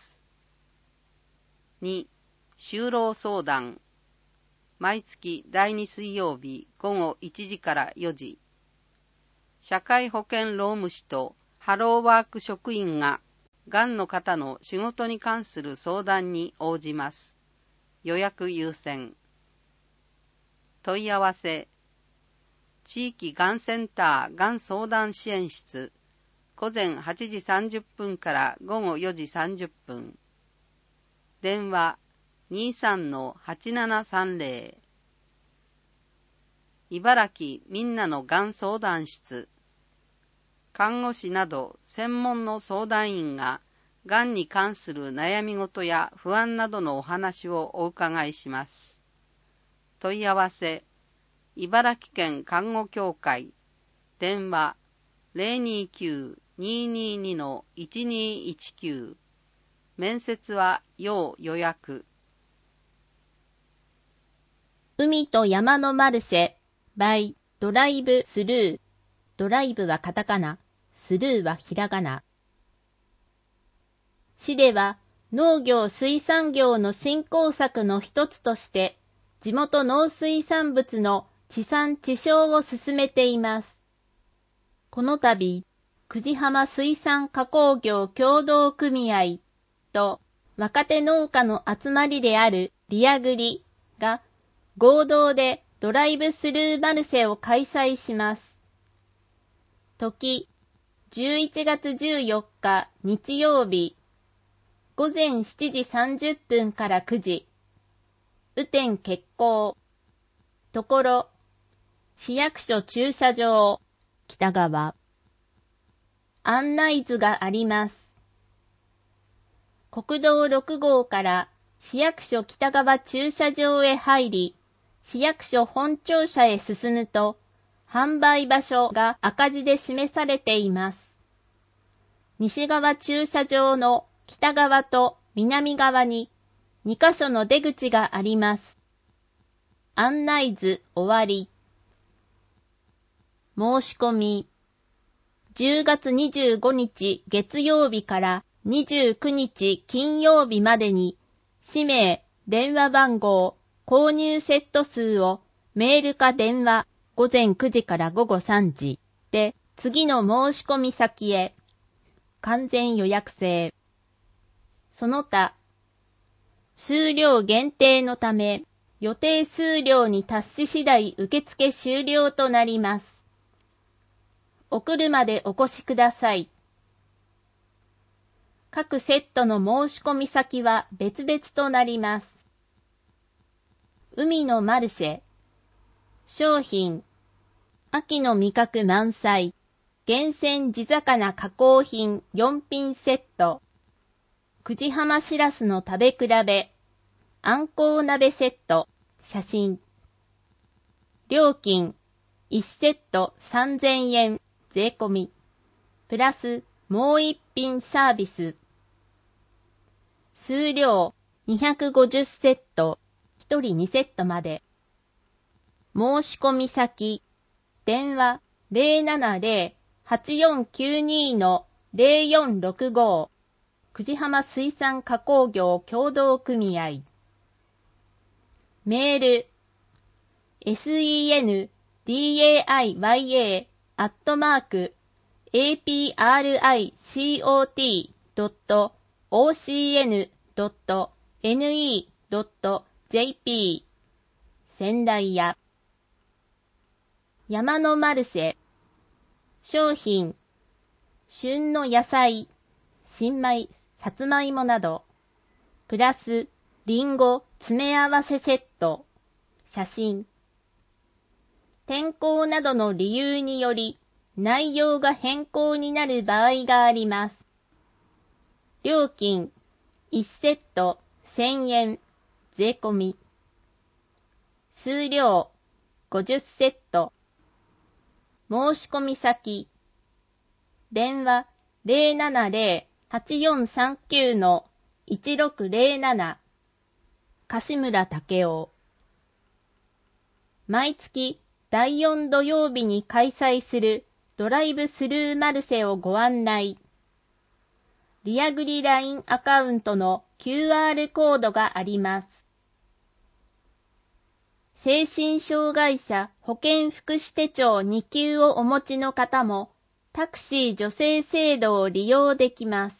。2、就労相談。毎月第2水曜日午後1時から4時。社会保険労務士とハローワーク職員ががんの方の仕事に関する相談に応じます。予約優先。問い合わせ。地域がんセンターがん相談支援室、午前8時30分から午後4時30分。電話 23-8730。茨城みんなのがん相談室。看護師など専門の相談員ががんに関する悩み事や不安などのお話をお伺いします。問い合わせ、茨城県看護協会、電話 029-222-1219。面接は要予約。 海と山のマルシェ、by ドライブスルー。ドライブはカタカナ、スルーはひらがな。市では農業水産業の振興策の一つとして、地元農水産物の地産地消を進めています。この度、久慈浜水産加工業協同組合と若手農家の集まりであるリアグリが合同でドライブスルーマルシェを開催します。時、11月14日日曜日、午前7時30分から9時、雨天決行。ところ、市役所駐車場、北側。案内図があります。国道6号から市役所北側駐車場へ入り、市役所本庁舎へ進むと、販売場所が赤字で示されています。西側駐車場の北側と南側に2カ所の出口があります。案内図終わり。申し込み。10月25日月曜日から29日金曜日までに、氏名、電話番号、購入セット数をメールか電話、午前9時から午後3時で次の申し込み先へ。完全予約制。その他、数量限定のため、予定数量に達し次第受付終了となります。お車でお越しください。各セットの申し込み先は別々となります。海のマルシェ。商品。秋の味覚満載。厳選地魚加工品4品セット。久慈浜しらすの食べ比べ。あんこう鍋セット。写真。料金。1セット3000円。税込み。プラスもう1品サービス。数量250セット。1人2セットまで。申し込み先。電話 070-8492-0465 久慈浜水産加工業協同組合。メール sendayya@apricocn.ne.jp 仙台屋。山のマルシェ。商品。旬の野菜、新米、さつまいもなど。プラス、りんご詰め合わせセット。写真。天候などの理由により、内容が変更になる場合があります。料金。 1セット1000円税込み。数量50セット。申し込み先。電話070-8439-1607。樫村武夫。毎月第4土曜日に開催するドライブスルーマルシェをご案内。リアグリ LINE アカウントの QR コードがあります。精神障害者保健福祉手帳2級をお持ちの方もタクシー助成制度を利用できます。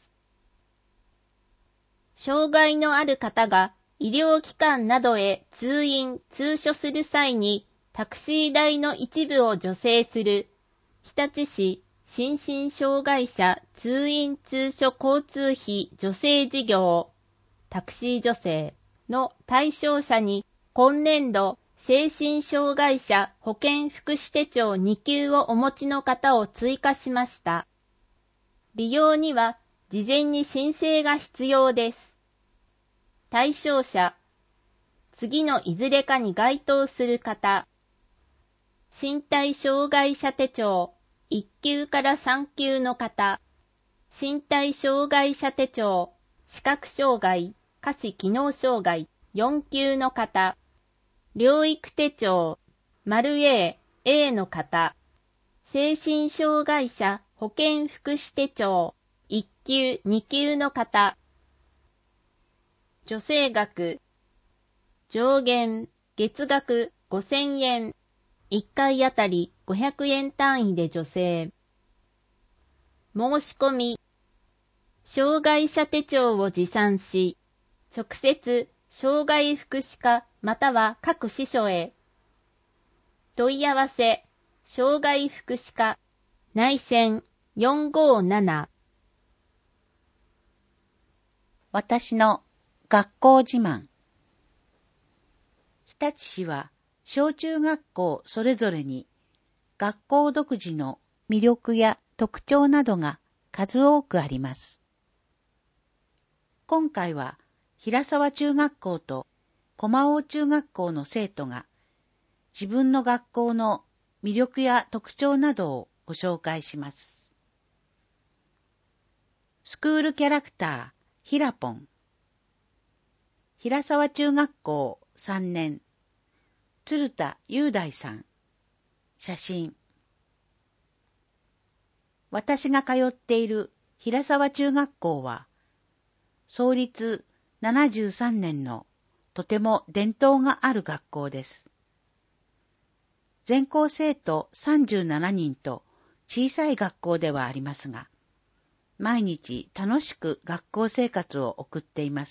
障害のある方が医療機関などへ通院・通所する際にタクシー代の一部を助成する日立市心身障害者通院・通所交通費助成事業タクシー助成の対象者に今年度精神障害者保健福祉手帳2級をお持ちの方を追加しました。利用には事前に申請が必要です。対象者、次のいずれかに該当する方、身体障害者手帳1級から3級の方、身体障害者手帳、視覚障害、下肢機能障害4級の方、療育手帳、A の方、精神障害者保健福祉手帳、1級、2級の方、助成額、上限、月額5000円、1回あたり500円単位で助成。申し込み、障害者手帳を持参し、直接、障害福祉課または各支所へ。問い合わせ、障害福祉課、内線457。 私の学校自慢。日立市は小中学校それぞれに学校独自の魅力や特徴などが数多くあります。今回は平沢中学校と駒王中学校の生徒が自分の学校の魅力や特徴などをご紹介します。スクールキャラクター、ひらぽん。平沢中学校3年、鶴田雄大さん。写真。私が通っている平沢中学校は、創立73年のとても伝統がある学校です。全校生徒37人と小さい学校ではありますが、毎日楽しく学校生活を送っています。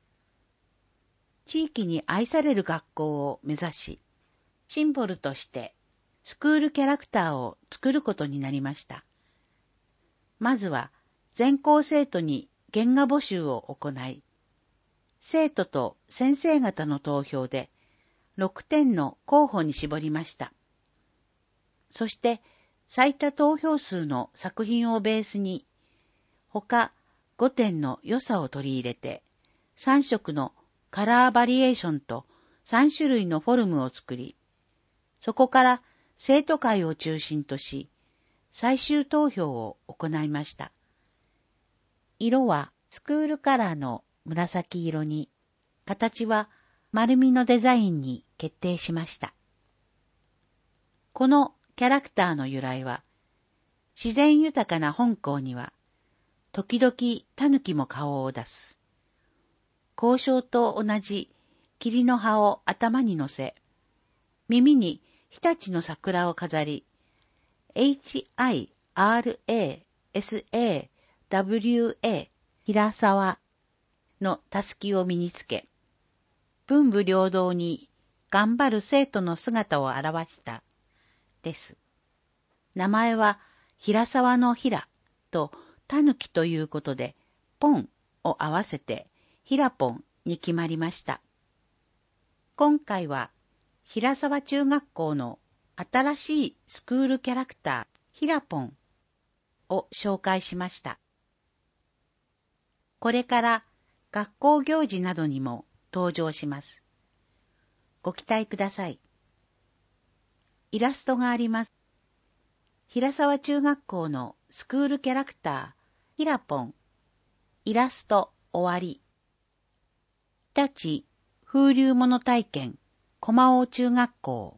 地域に愛される学校を目指し、シンボルとしてスクールキャラクターを作ることになりました。まずは全校生徒に原画募集を行い、生徒と先生方の投票で6点の候補に絞りました。そして最多投票数の作品をベースに、他5点の良さを取り入れて、3色のカラーバリエーションと3種類のフォルムを作り、そこから生徒会を中心とし、最終投票を行いました。色はスクールカラーの紫色に、形は丸みのデザインに決定しました。このキャラクターの由来は、自然豊かな本校には、時々タヌキも顔を出す。校章と同じ桐の葉を頭に乗せ、耳に日立の桜を飾り、HIRASAWA 平沢のたすきを身につけ、文武両道に頑張る生徒の姿を表したです。名前は平沢の平とタヌキということで、ポンを合わせてひらぽんに決まりました。今回は平沢中学校の新しいスクールキャラクターひらぽんを紹介しました。これから学校行事などにも登場します。ご期待ください。イラストがあります。平沢中学校のスクールキャラクター、ひらぽん。イラスト終わり。日立風流物体験、駒王中学校。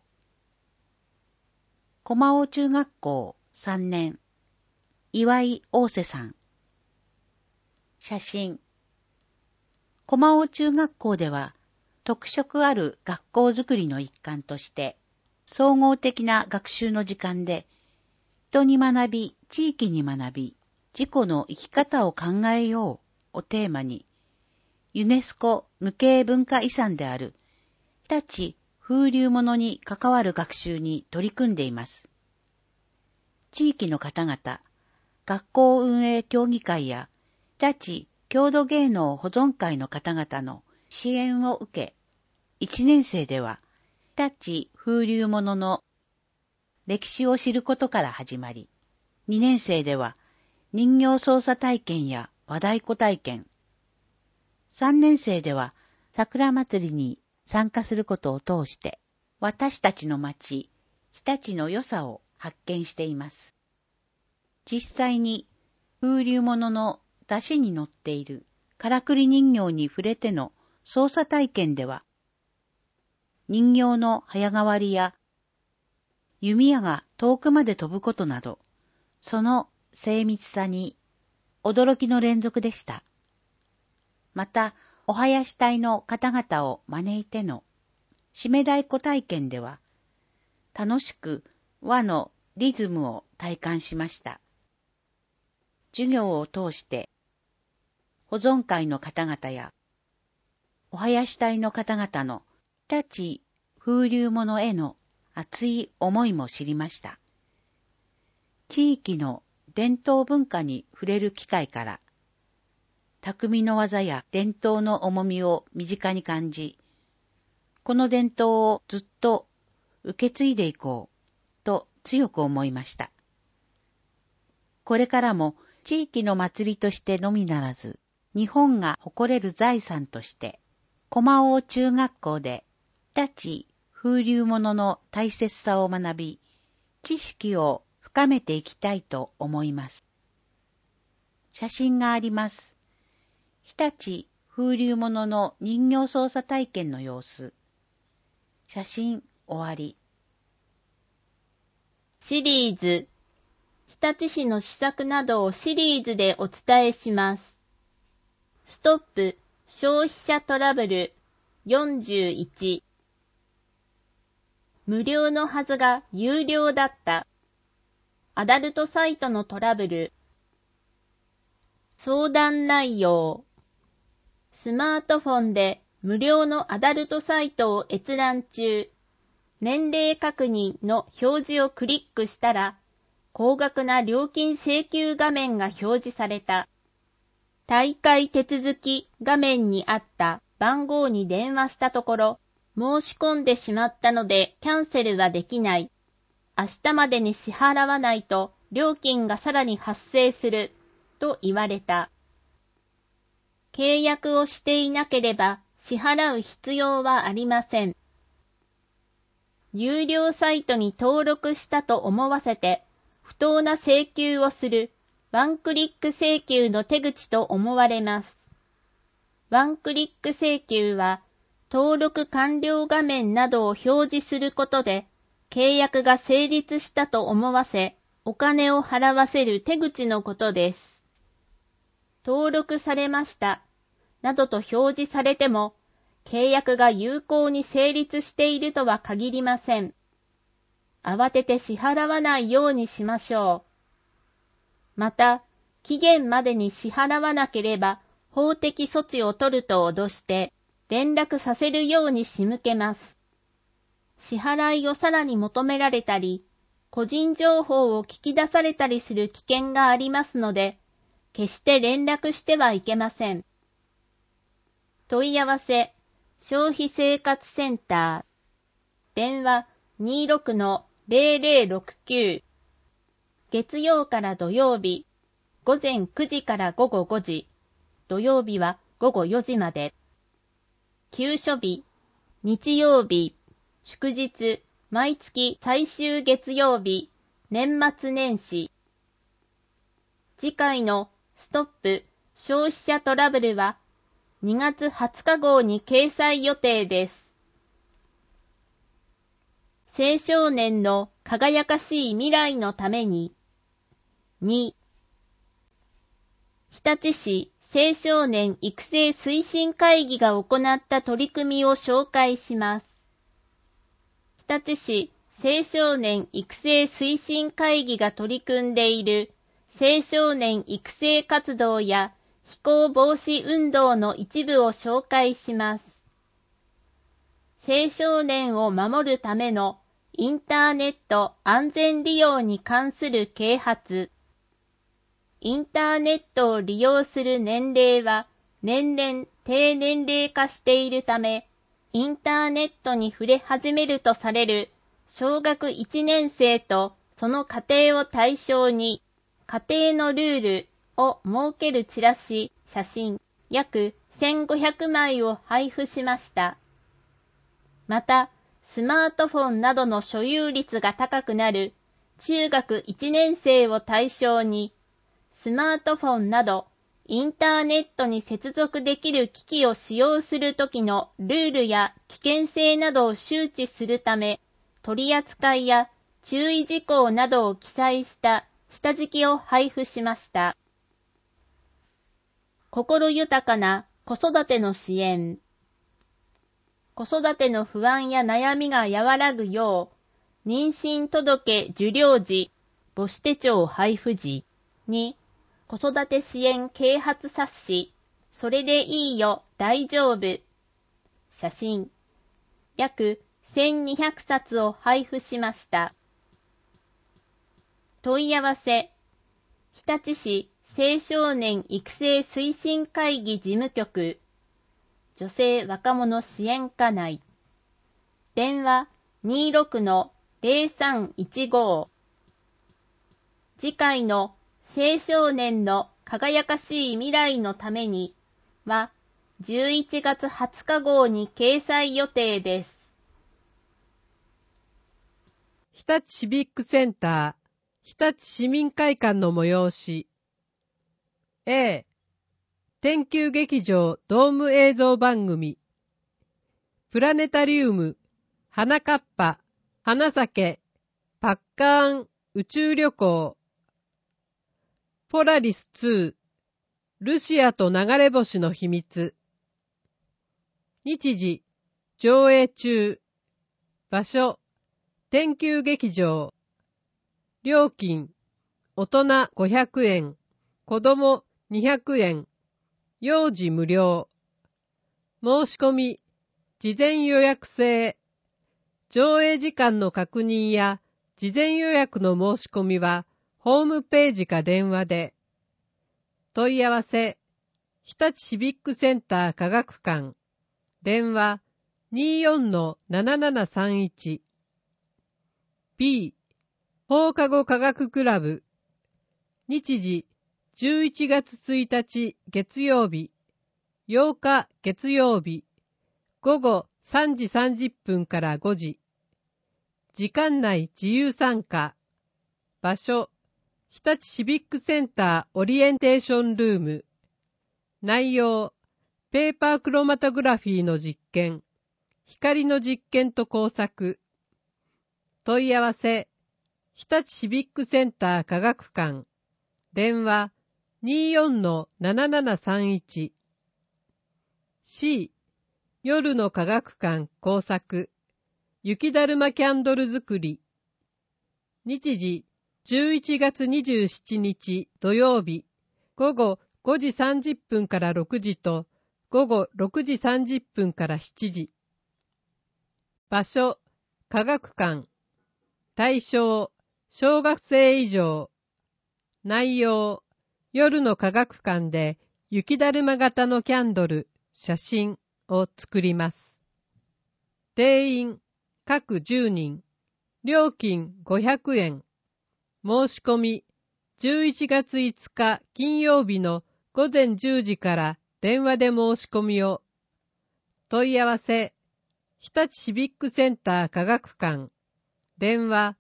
駒王中学校3年。岩井大瀬さん。写真。駒王中学校では、特色ある学校づくりの一環として、総合的な学習の時間で、人に学び、地域に学び、自己の生き方を考えようをテーマに、ユネスコ無形文化遺産である日立風流物に関わる学習に取り組んでいます。地域の方々、学校運営協議会や日立郷土芸能保存会の方々の支援を受け、1年生では日立風流物の歴史を知ることから始まり、2年生では人形操作体験や和太鼓体験、3年生では桜祭りに参加することを通して、私たちの町、日立の良さを発見しています。実際に風流物の出汁に乗っているからくり人形に触れての操作体験では、人形の早変わりや弓矢が遠くまで飛ぶことなど、その精密さに驚きの連続でした。また、お囃子隊の方々を招いての締め太鼓体験では、楽しく和のリズムを体感しました。授業を通して、保存会の方々や、お囃子隊の方々の日立風流物への熱い思いも知りました。地域の伝統文化に触れる機会から、匠の技や伝統の重みを身近に感じ、この伝統をずっと受け継いでいこうと強く思いました。これからも地域の祭りとしてのみならず、日本が誇れる財産として、駒王中学校で日立風流物の大切さを学び、知識を深めていきたいと思います。写真があります。日立風流物の人形操作体験の様子。写真終わり。 シリーズ。日立市の施策などをシリーズでお伝えします。ストップ消費者トラブル41。無料のはずが有料だった。アダルトサイトのトラブル。相談内容。スマートフォンで無料のアダルトサイトを閲覧中。年齢確認の表示をクリックしたら、高額な料金請求画面が表示された。退会手続き画面にあった番号に電話したところ、申し込んでしまったのでキャンセルはできない。明日までに支払わないと料金がさらに発生すると言われた。契約をしていなければ支払う必要はありません。有料サイトに登録したと思わせて不当な請求をするワンクリック請求の手口と思われます。ワンクリック請求は登録完了画面などを表示することで契約が成立したと思わせお金を払わせる手口のことです。登録されましたなどと表示されても契約が有効に成立しているとは限りません。慌てて支払わないようにしましょう。また、期限までに支払わなければ法的措置を取ると脅して連絡させるように仕向けます。支払いをさらに求められたり、個人情報を聞き出されたりする危険がありますので、決して連絡してはいけません。問い合わせ、消費生活センター、電話 26-0069、月曜から土曜日、午前9時から午後5時、土曜日は午後4時まで。休書日、日曜日、祝日、毎月最終月曜日、年末年始。次回のストップ消費者トラブルは2月20日号に掲載予定です。青少年の輝かしい未来のために。2、日立市青少年育成推進会議が行った取り組みを紹介します。日立市青少年育成推進会議が取り組んでいる青少年育成活動や非行防止運動の一部を紹介します。青少年を守るためのインターネット安全利用に関する啓発。インターネットを利用する年齢は年々低年齢化しているため、インターネットに触れ始めるとされる小学1年生とその家庭を対象に、家庭のルールを設けるチラシ、写真、約1500枚を配布しました。また、スマートフォンなどの所有率が高くなる中学1年生を対象に、スマートフォンなどインターネットに接続できる機器を使用するときのルールや危険性などを周知するため、取り扱いや注意事項などを記載した下敷きを配布しました。心豊かな子育ての支援。子育ての不安や悩みが和らぐよう、妊娠届受領時、母子手帳配布時に、子育て支援啓発冊子、それでいいよ、大丈夫。写真、約1200冊を配布しました。問い合わせ、日立市青少年育成推進会議事務局、女性若者支援課内。電話26-0315。次回の青少年の輝かしい未来のためには11月20日号に掲載予定です。 日立シビックセンター、日立市民会館の催し。A、天球劇場ドーム映像番組。プラネタリウム、花かっぱ、花酒、パッカーン宇宙旅行。ポラリス2、ルシアと流れ星の秘密。日時、上映中。場所、天球劇場。料金、大人500円、子供200円。幼児無料。申し込み、事前予約制。上映時間の確認や事前予約の申し込みはホームページか電話で。問い合わせ、日立シビックセンター科学館。電話 24-7731。B、放課後科学クラブ。日時、11月1日月曜日、8日月曜日、午後3時30分から5時。時間内自由参加。場所、日立シビックセンターオリエンテーションルーム。内容、ペーパークロマトグラフィーの実験、光の実験と工作。問い合わせ、日立シビックセンター科学館。電話24-7731。C、夜の科学館工作。雪だるまキャンドル作り。日時、11月27日土曜日、午後5時30分から6時と、午後6時30分から7時。場所、科学館。対象、小学生以上。内容、夜の科学館で雪だるま型のキャンドル、写真を作ります。定員、各10人。料金500円。申し込み、11月5日金曜日の午前10時から電話で申し込みを。問い合わせ、日立シビックセンター科学館、電話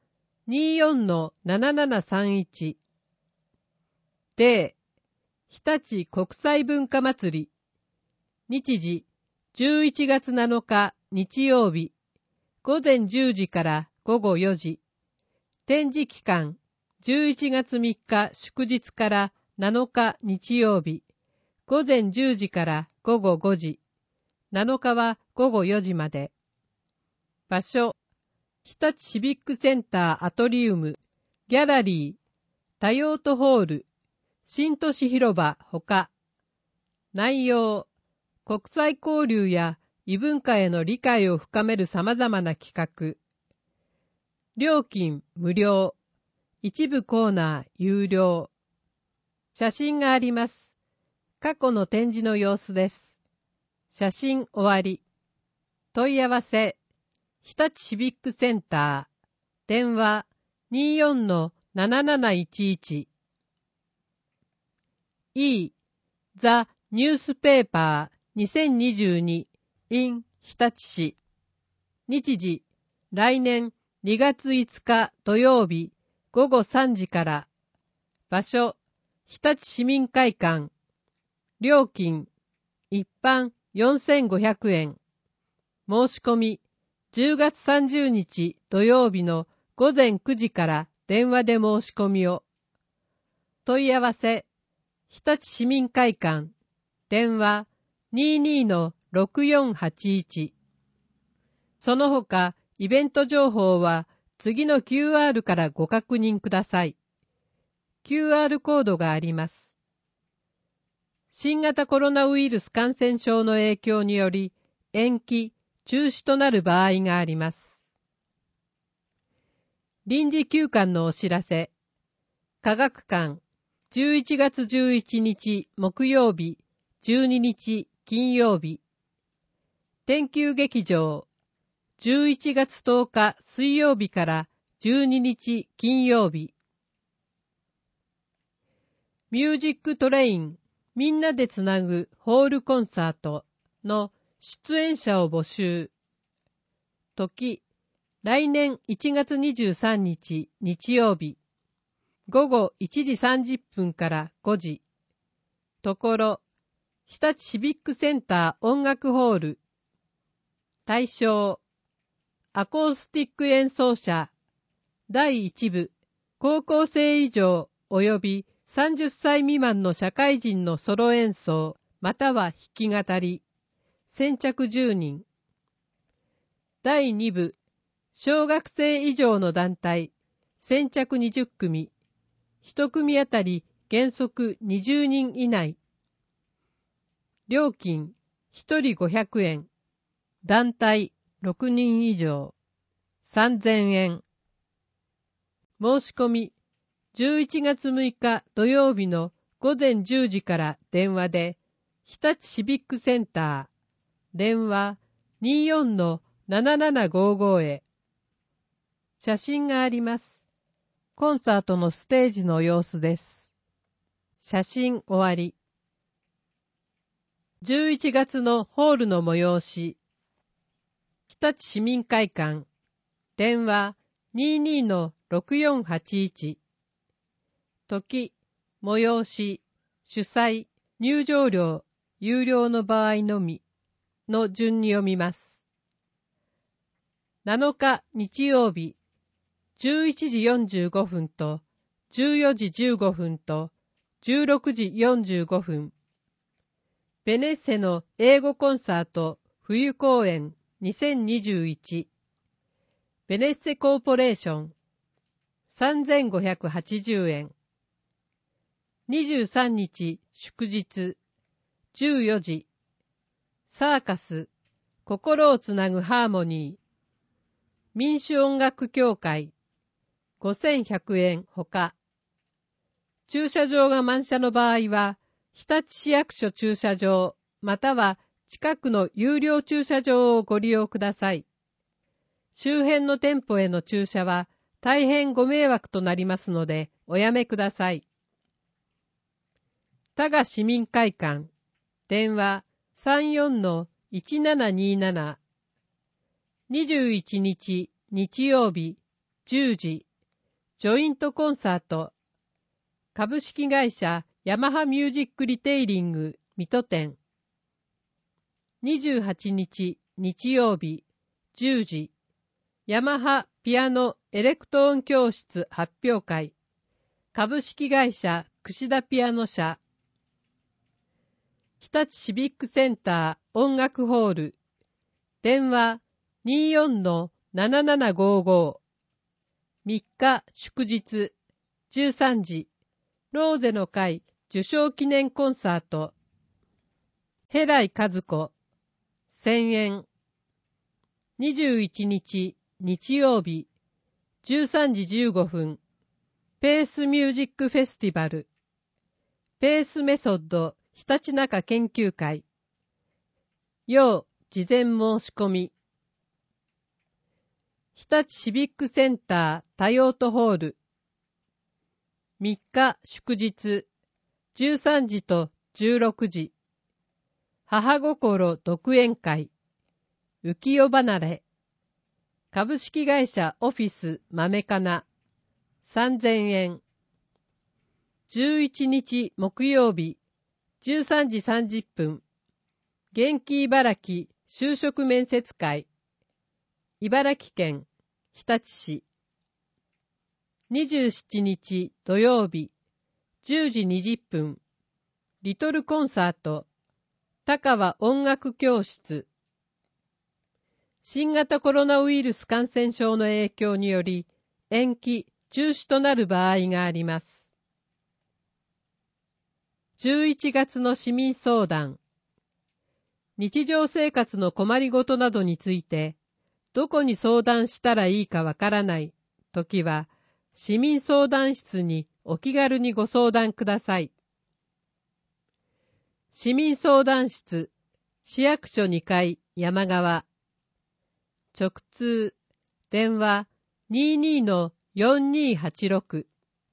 24-7731。で、日立国際文化祭り、日時11月7日日曜日、午前10時から午後4時、展示期間11月3日祝日から7日日曜日、午前10時から午後5時、7日は午後4時まで。場所、日立シビックセンターアトリウム、ギャラリー、多用途ホール、新都市広場ほか。内容、国際交流や異文化への理解を深める様々な企画。料金無料、一部コーナー有料。写真があります。過去の展示の様子です。写真終わり。問い合わせ、日立シビックセンター、電話 24-7711。E、ザ・ニュースペーパー2022 in 日立市。日時、来年2月5日土曜日午後3時から。場所、日立市民会館。料金、一般4500円。申し込み、10月30日土曜日の午前9時から電話で申し込みを。問い合わせ、日立市民会館。電話 22-6481。その他、イベント情報は次の QR からご確認ください。QR コードがあります。新型コロナウイルス感染症の影響により延期、中止となる場合があります。臨時休館のお知らせ。科学館、11月11日木曜日、12日金曜日。天球劇場、11月10日水曜日から12日金曜日。ミュージックトレイン、みんなでつなぐホールコンサートの出演者を募集。時、来年1月23日日曜日。午後1時30分から5時。ところ、日立シビックセンター音楽ホール。対象、アコースティック演奏者、第1部、高校生以上及び30歳未満の社会人のソロ演奏、または弾き語り、先着10人。第2部、小学生以上の団体、先着20組、1組あたり原則20人以内。料金、1人500円。団体6人以上、3000円。申し込み、11月6日土曜日の午前10時から電話で、日立シビックセンター、電話 24-7755 へ。写真があります。コンサートのステージの様子です。写真終わり。11月のホールの催し。日立市民会館。電話 22-6481。時、催し、主催、入場料、有料の場合のみの順に読みます。7日日曜日、11時45分と14時15分と16時45分。ベネッセの英語コンサート冬公演2021。ベネッセコーポレーション3580円。23日祝日14時。サーカス心をつなぐハーモニー。民主音楽協会5100円ほか。駐車場が満車の場合は、日立市役所駐車場または近くの有料駐車場をご利用ください。周辺の店舗への駐車は大変ご迷惑となりますのでおやめください。多賀市民会館、 電話 34-1727。21日日曜日10時、ジョイントコンサート。株式会社ヤマハミュージックリテイリング水戸店。28日日曜日10時、ヤマハピアノエレクトーン教室発表会。株式会社櫛田ピアノ社。日立シビックセンター音楽ホール。電話 24-7755。3日祝日13時、ローゼの会受賞記念コンサート。ヘライ和子1000円。21日日曜日13時15分、ペースミュージックフェスティバル。ペースメソッドひたちなか研究会。要事前申し込み。日立シビックセンター多用途ホール。3日祝日13時と16時、母心独演会。浮世離れ。株式会社オフィス豆かな3000円。11日木曜日13時30分、元気茨城就職面接会。茨城県日立市。27日土曜日10時20分、リトルコンサート高輪音楽教室。新型コロナウイルス感染症の影響により延期・中止となる場合があります。11月の市民相談。日常生活の困りごとなどについて、どこに相談したらいいかわからないときは、市民相談室にお気軽にご相談ください。市民相談室、市役所2階山側。直通、電話 22-4286。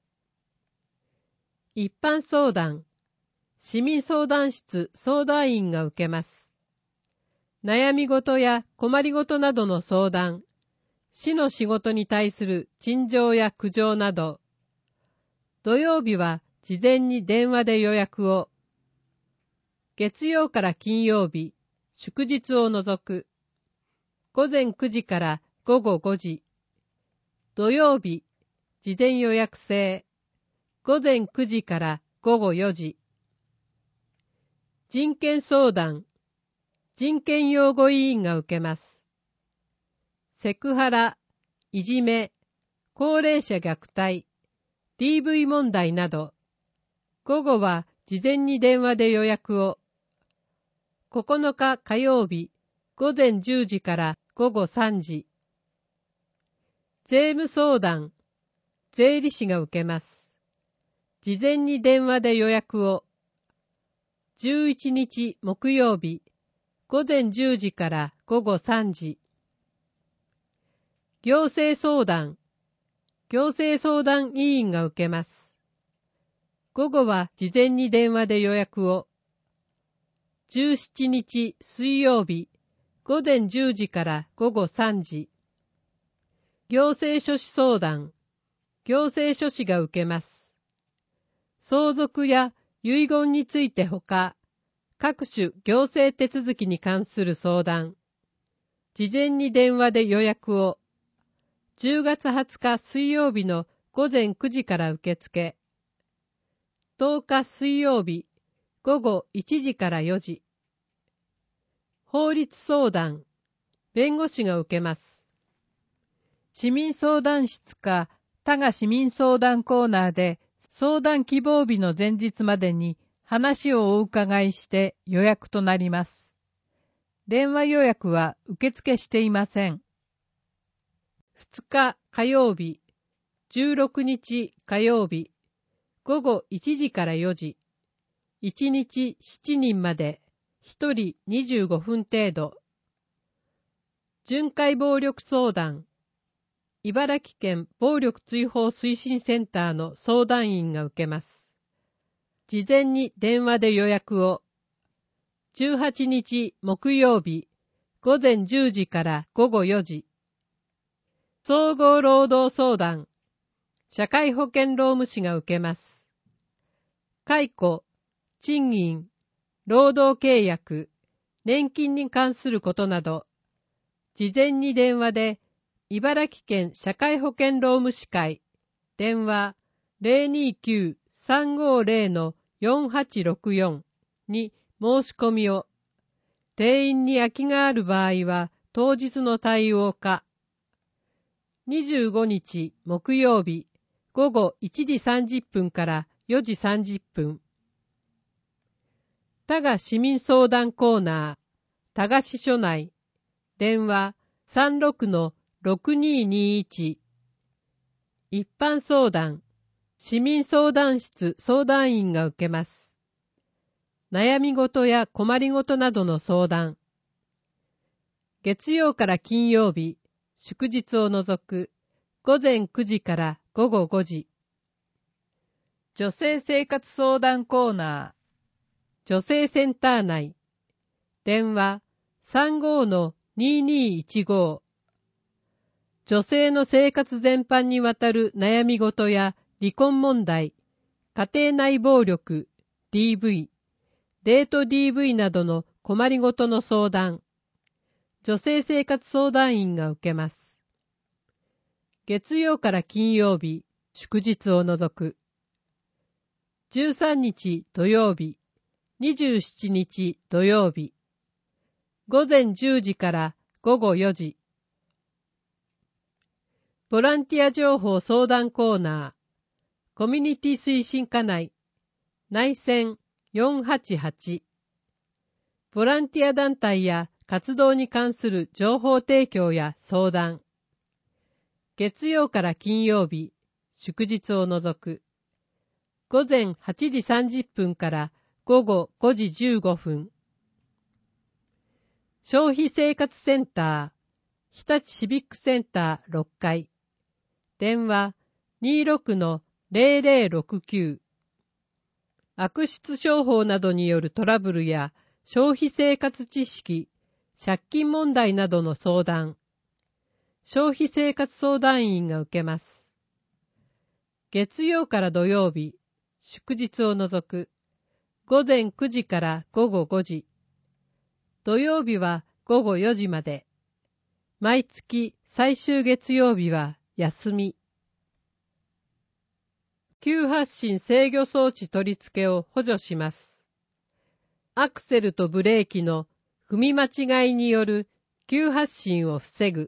一般相談、市民相談室相談員が受けます。悩み事や困りごとなどの相談、市の仕事に対する陳情や苦情など、土曜日は事前に電話で予約を、月曜から金曜日、祝日を除く、午前9時から午後5時、土曜日、事前予約制、午前9時から午後4時。人権相談、人権擁護委員が受けます。セクハラ、いじめ、高齢者虐待、DV 問題など、午後は事前に電話で予約を。9日火曜日、午前10時から午後3時。税務相談、税理士が受けます。事前に電話で予約を。11日木曜日、午前10時から午後3時。行政相談、行政相談委員が受けます。午後は事前に電話で予約を。17日水曜日、午前10時から午後3時。行政書士相談、行政書士が受けます。相続や遺言についてほか、各種行政手続きに関する相談。事前に電話で予約を。10月20日水曜日の午前9時から受付。10日水曜日、午後1時から4時。法律相談、弁護士が受けます。市民相談室か他が市民相談コーナーで相談希望日の前日までに話をお伺いして予約となります。電話予約は受付していません。2日火曜日、16日火曜日、午後1時から4時、1日7人まで、1人25分程度。巡回暴力相談、茨城県暴力追放推進センターの相談員が受けます。事前に電話で予約を。 18日木曜日午前10時から午後4時。総合労働相談、社会保険労務士が受けます。解雇、賃金、労働契約、年金に関することなど、事前に電話で、茨城県社会保険労務士会、電話 029-350-4864 に申し込みを。定員に空きがある場合は当日の対応か。25日木曜日午後1時30分から4時30分。多賀市民相談コーナー、多賀支所内、電話 36-6221。一般相談、市民相談室相談員が受けます。悩み事や困り事などの相談。月曜から金曜日、祝日を除く、午前9時から午後5時。 女性生活相談コーナー、女性センター内、電話 35-2215。女性の生活全般にわたる悩み事や離婚問題、家庭内暴力、DV、デート DV などの困りごとの相談。女性生活相談員が受けます。月曜から金曜日、祝日を除く。13日土曜日、27日土曜日。午前10時から午後4時。ボランティア情報相談コーナー。コミュニティ推進課内。内線488。ボランティア団体や活動に関する情報提供や相談。月曜から金曜日、祝日を除く。午前8時30分から午後5時15分。消費生活センター、日立シビックセンター6階。電話 26-0069。悪質商法などによるトラブルや消費生活知識、借金問題などの相談。消費生活相談員が受けます。月曜から土曜日、祝日を除く。午前9時から午後5時。土曜日は午後4時まで。毎月最終月曜日は休み。急発進制御装置取り付けを補助します。アクセルとブレーキの踏み間違いによる急発進を防ぐ。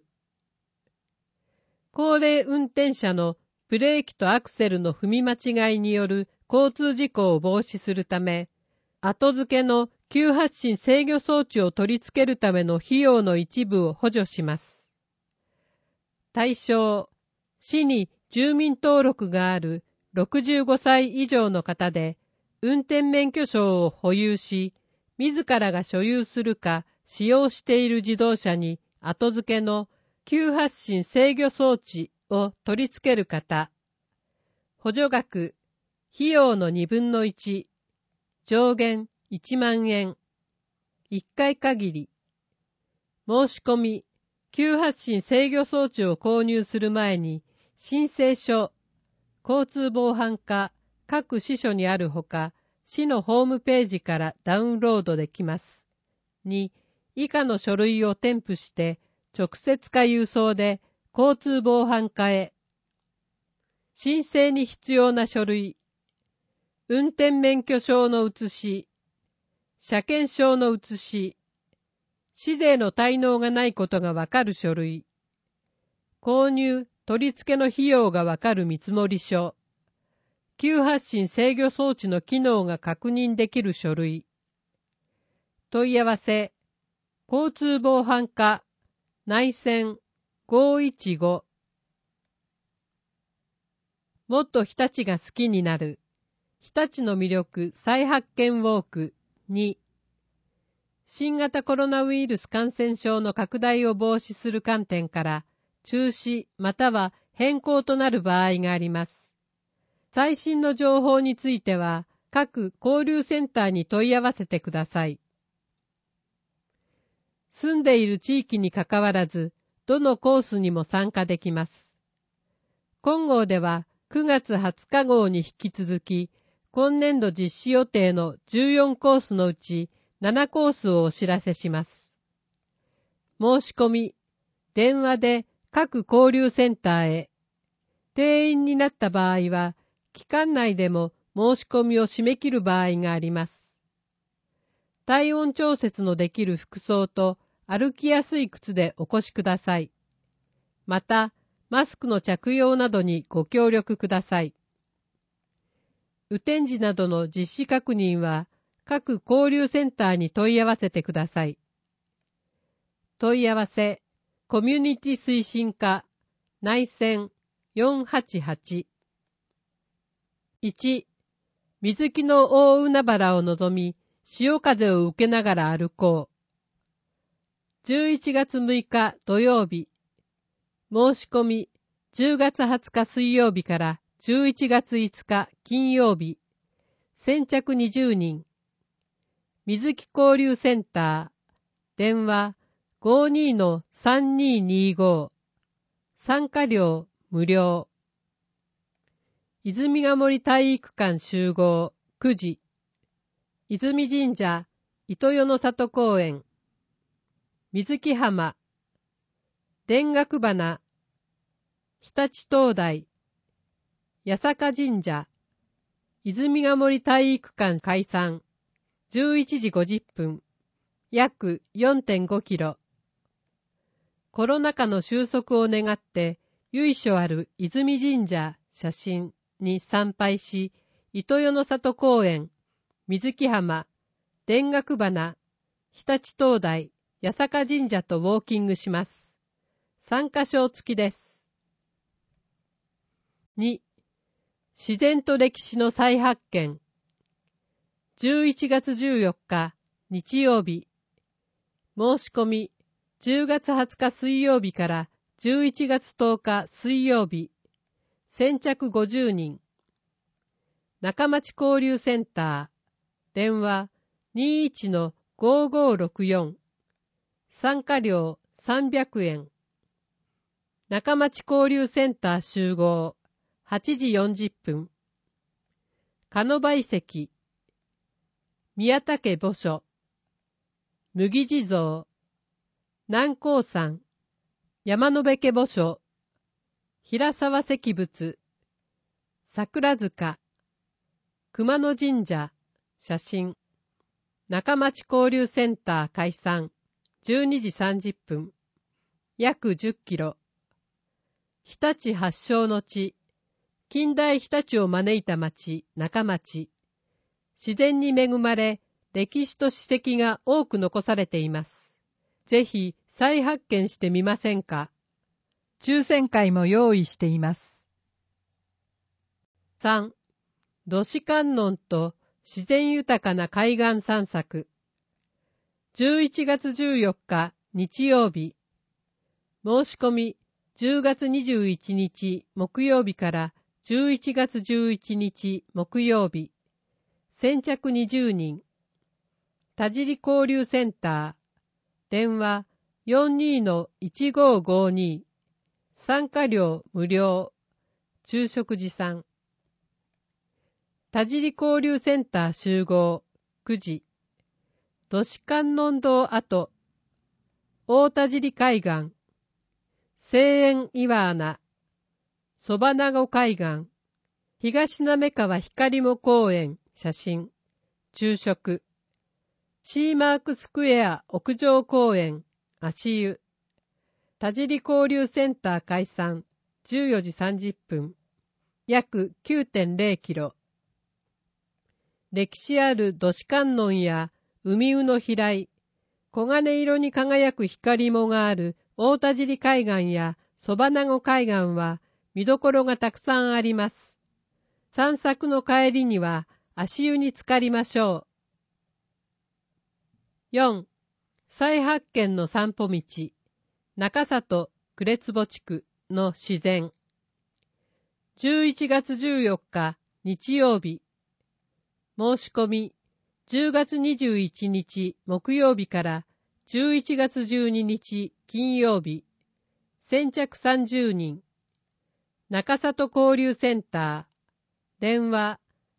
高齢運転者のブレーキとアクセルの踏み間違いによる交通事故を防止するため、後付けの急発進制御装置を取り付けるための費用の一部を補助します。対象、市に住民登録がある65歳以上の方で、運転免許証を保有し、自らが所有するか使用している自動車に後付けの急発進制御装置を取り付ける方。補助額、費用の2分の1。上限1万円。1回限り。申し込み、急発進制御装置を購入する前に、申請書、交通防犯課、各支所にあるほか、市のホームページからダウンロードできます。2、以下の書類を添付して、直接か郵送で交通防犯課へ。申請に必要な書類。運転免許証の写し、車検証の写し、市税の滞納がないことがわかる書類。購入、取り付けの費用がわかる見積書。急発進制御装置の機能が確認できる書類。問い合わせ、交通防犯課、内線515。もっと日立が好きになる。日立の魅力再発見ウォーク2。新型コロナウイルス感染症の拡大を防止する観点から、中止または変更となる場合があります。最新の情報については、各交流センターに問い合わせてください。 住んでいる地域にかかわらず、どのコースにも参加できます。今号では9月20日号に引き続き、今年度実施予定の14コースのうち7コースをお知らせします。申し込み、電話で各交流センターへ。定員になった場合は、期間内でも申し込みを締め切る場合があります。体温調節のできる服装と歩きやすい靴でお越しください。また、マスクの着用などにご協力ください。雨天時などの実施確認は、各交流センターに問い合わせてください。問い合わせ、コミュニティ推進課、内線488。1、水木の大海原を望み、潮風を受けながら歩こう。11月6日土曜日。申し込み、10月20日水曜日から11月5日金曜日。先着20人。水木交流センター。電話 52-3225。参加料無料。泉ヶ森体育館集合9時。泉神社、糸代の里公園。水木浜。田楽花。日立灯台。八坂神社。泉ヶ森体育館開山。11時50分。約 4.5 キロ。コロナ禍の収束を願って、由緒ある泉神社写真に参拝し、糸代の里公園、水木浜、田楽花、日立灯台、八坂神社とウォーキングします。参加証付きです。2、自然と歴史の再発見。11月14日、日曜日。申し込み、10月20日水曜日から11月10日水曜日。先着50人。中町交流センター。電話 21-5564。参加料300円。中町交流センター集合。8時40分。鹿場遺跡。宮田家墓所。麦地蔵。南高山。山辺家墓所。平沢石仏。桜塚。熊野神社。写真。中町交流センター開山。12時30分。約10キロ。日立発祥の地。近代日立を招いた町、中町。自然に恵まれ、歴史と史跡が多く残されています。ぜひ再発見してみませんか。 抽選会も用意しています。 3. 土師観音と自然豊かな海岸散策。11月14日日曜日。申し込み10月21日木曜日から11月11日木曜日。先着20人。田尻交流センター。電話 42-1552。参加料無料。昼食持参。田尻交流センター集合9時。土師観音堂跡。大田尻海岸。西園岩穴。そばなご海岸。東滑川光も公園写真。昼食。シーマークスクエア屋上公園足湯。田尻交流センター開山。14時30分。約 9.0 キロ。歴史ある土師観音や海卯の飛来、黄金色に輝く光もがある大田尻海岸やそばなご海岸は見どころがたくさんあります。散策の帰りには足湯に浸かりましょう。4. 再発見の散歩道、中里呉坪地区の自然。11月14日日曜日。申し込み10月21日木曜日から 11月12日金曜日、先着30人。中里交流センター、電話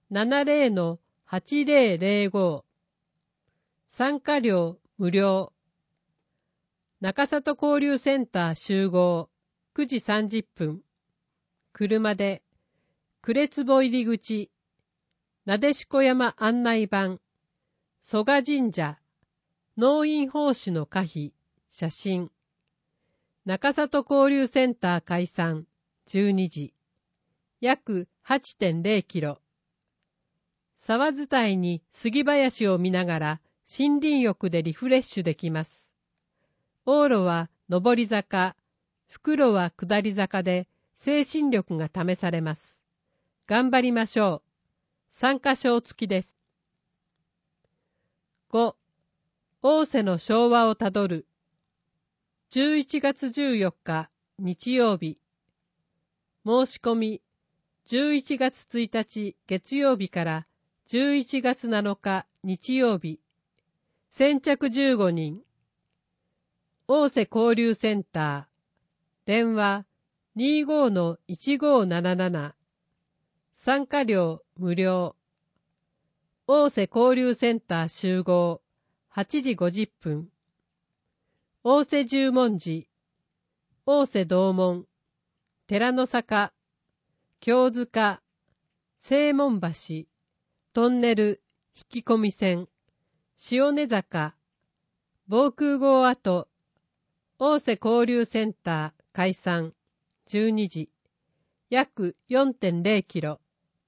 70-8005。参加料無料。中里交流センター集合9時30分。車で、呉坪入り口、なでしこ山案内板、蘇我神社、農院奉仕の可否、写真。中里交流センター開山、12時。約 8.0 キロ。沢伝いに杉林を見ながら森林浴でリフレッシュできます。往路は上り坂、復路は下り坂で精神力が試されます。頑張りましょう。参加賞付きです。5. 大瀬の昭和をたどる。11月14日日曜日。申し込み11月1日月曜日から11月7日日曜日。先着15人。大瀬交流センター。電話 25-1577。参加料無料。大瀬交流センター集合8時50分。大瀬十文字、大瀬道門、寺の坂、京塚、正門橋、トンネル、引き込み線、塩根坂、防空壕跡、大瀬交流センター開山12時、約 4.0 キロ。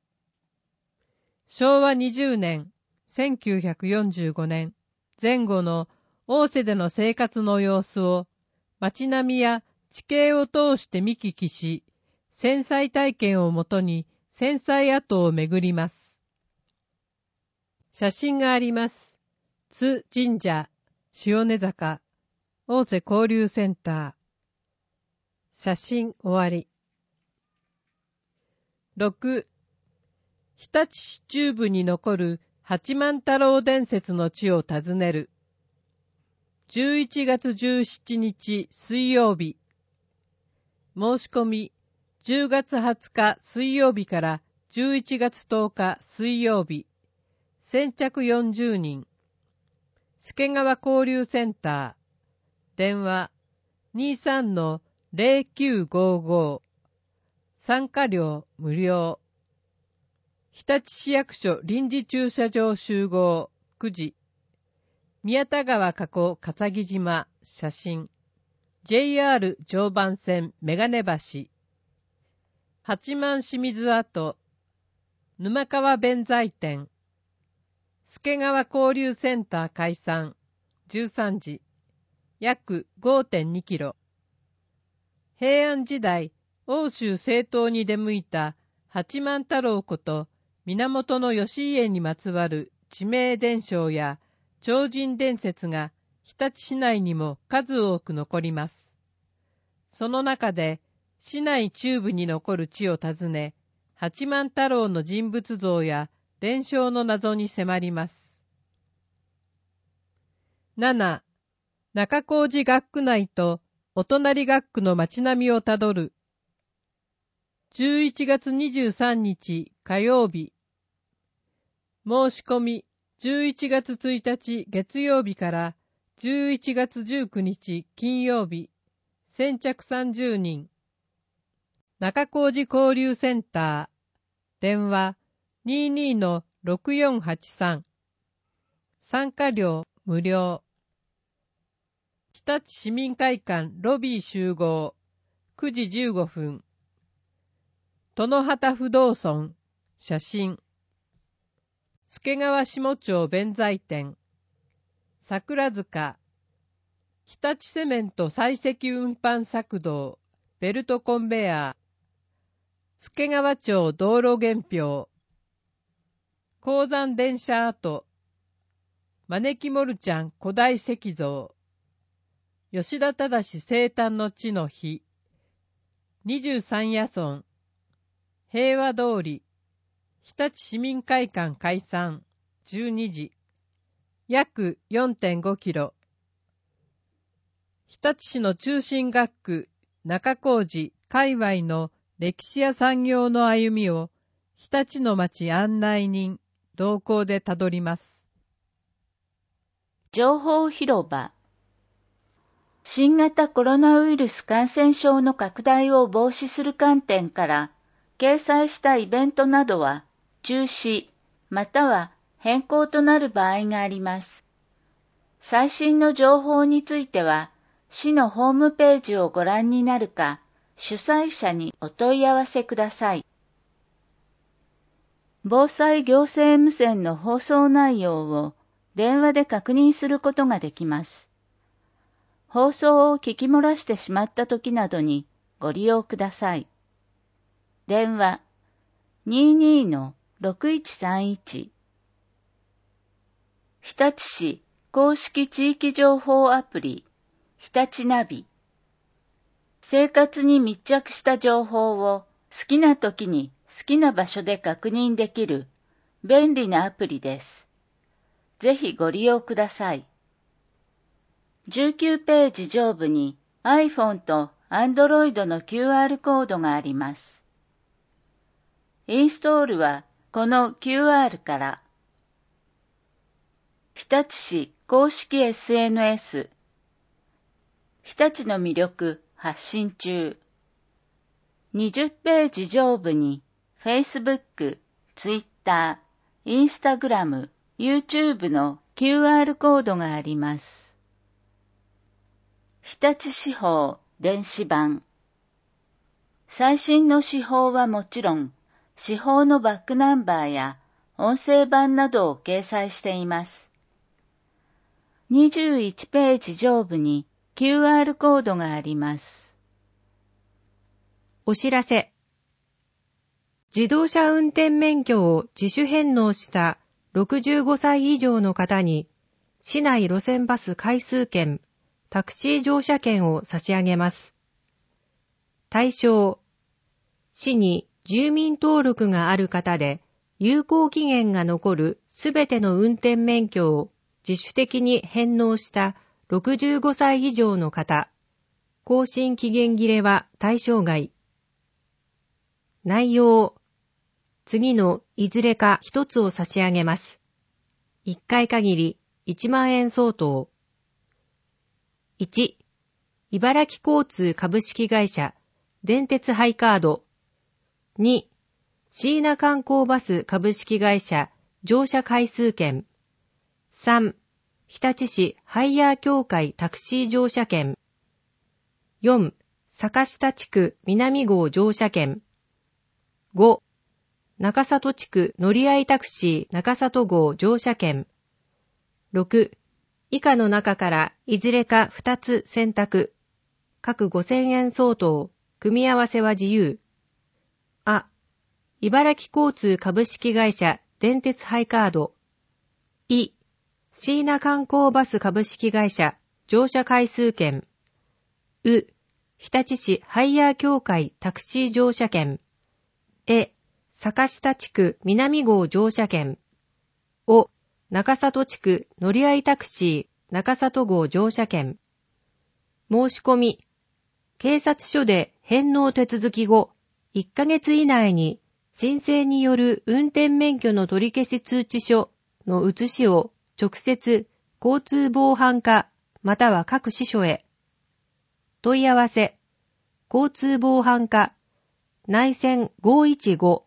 昭和20年、1945年前後の大瀬での生活の様子を街並みや地形を通して見聞きし、戦災体験をもとに戦災跡を巡ります。写真があります。津神社、塩根坂、大瀬交流センター。写真終わり。6. 日立市中部に残る八幡太郎伝説の地を訪ねる。11月17日水曜日。申し込み10月20日水曜日から11月10日水曜日。先着40人。助川交流センター。電話 23-0955。参加料無料。日立市役所臨時駐車場集合9時。宮田川河口笠木島写真。JR 常磐線眼鏡橋。八幡清水跡。沼川弁財天。助川交流センター開山13時。約 5.2 キロ。平安時代、奥州征討に出向いた八幡太郎こと源義家にまつわる地名伝承や超人伝説が日立市内にも数多く残ります。その中で市内中部に残る地を訪ね、八幡太郎の人物像や伝承の謎に迫ります。7. 中高寺学区内とお隣学区の街並みをたどる。11月23日火曜日。申し込み11月1日月曜日から11月19日金曜日。先着30人。中高寺交流センター。電話 22-6483。参加料無料。日立市民会館ロビー集合9時15分。殿畑不動尊写真。助川下町弁財天。桜塚。日立セメント採石運搬索道ベルトコンベヤー。助川町道路原標。鉱山電車跡。招きモルちゃん古代石像。吉田忠生誕の地の日。23夜村。平和通り。日立市民会館開山12時。約 4.5 キロ。 日立市の中心学区中小路界隈の歴史や産業の歩みを日立の町案内人同行でたどります。 情報広場。新型コロナウイルス感染症の拡大を防止する観点から掲載したイベントなどは中止または変更となる場合があります。最新の情報については市のホームページをご覧になるか主催者にお問い合わせください。防災行政無線の放送内容を電話で確認することができます。放送を聞き漏らしてしまったときなどにご利用ください。電話 22-6131 日立市公式地域情報アプリ日立ナビ。生活に密着した情報を好きな時に好きな場所で確認できる便利なアプリです。ぜひご利用ください。19ページ上部に iPhone と Android の QR コードがあります。インストールはこの QR から。日立市公式 SNS 日立の魅力発信中。20ページ上部に Facebook、Twitter、Instagram、YouTube の QR コードがあります。日立市報電子版。最新の市報はもちろん、市報のバックナンバーや音声版などを掲載しています。21ページ上部に QR コードがあります。 お知らせ。自動車運転免許を自主返納した65歳以上の方に、市内路線バス回数券、タクシー乗車券を差し上げます。対象、市に住民登録がある方で、有効期限が残るすべての運転免許を自主的に返納した65歳以上の方、更新期限切れは対象外。内容、次のいずれか一つを差し上げます。1回限り1万円相当。1、茨城交通株式会社電鉄ハイカード。2、椎名観光バス株式会社乗車回数券。3、日立市ハイヤー協会タクシー乗車券。4、坂下地区南郷乗車券。5、中里地区乗合タクシー中里号乗車券。6、以下の中からいずれか2つ選択。各5000円相当。組み合わせは自由。あ、茨城交通株式会社電鉄ハイカード。い、椎名観光バス株式会社乗車回数券。う、日立市ハイヤー協会タクシー乗車券。え、坂下地区南郷乗車券。お、中里地区乗合タクシー中里号乗車券。申し込み。警察署で返納手続き後、1ヶ月以内に申請による運転免許の取り消し通知書の写しを直接交通防犯課または各支所へ。問い合わせ、交通防犯課、内線515。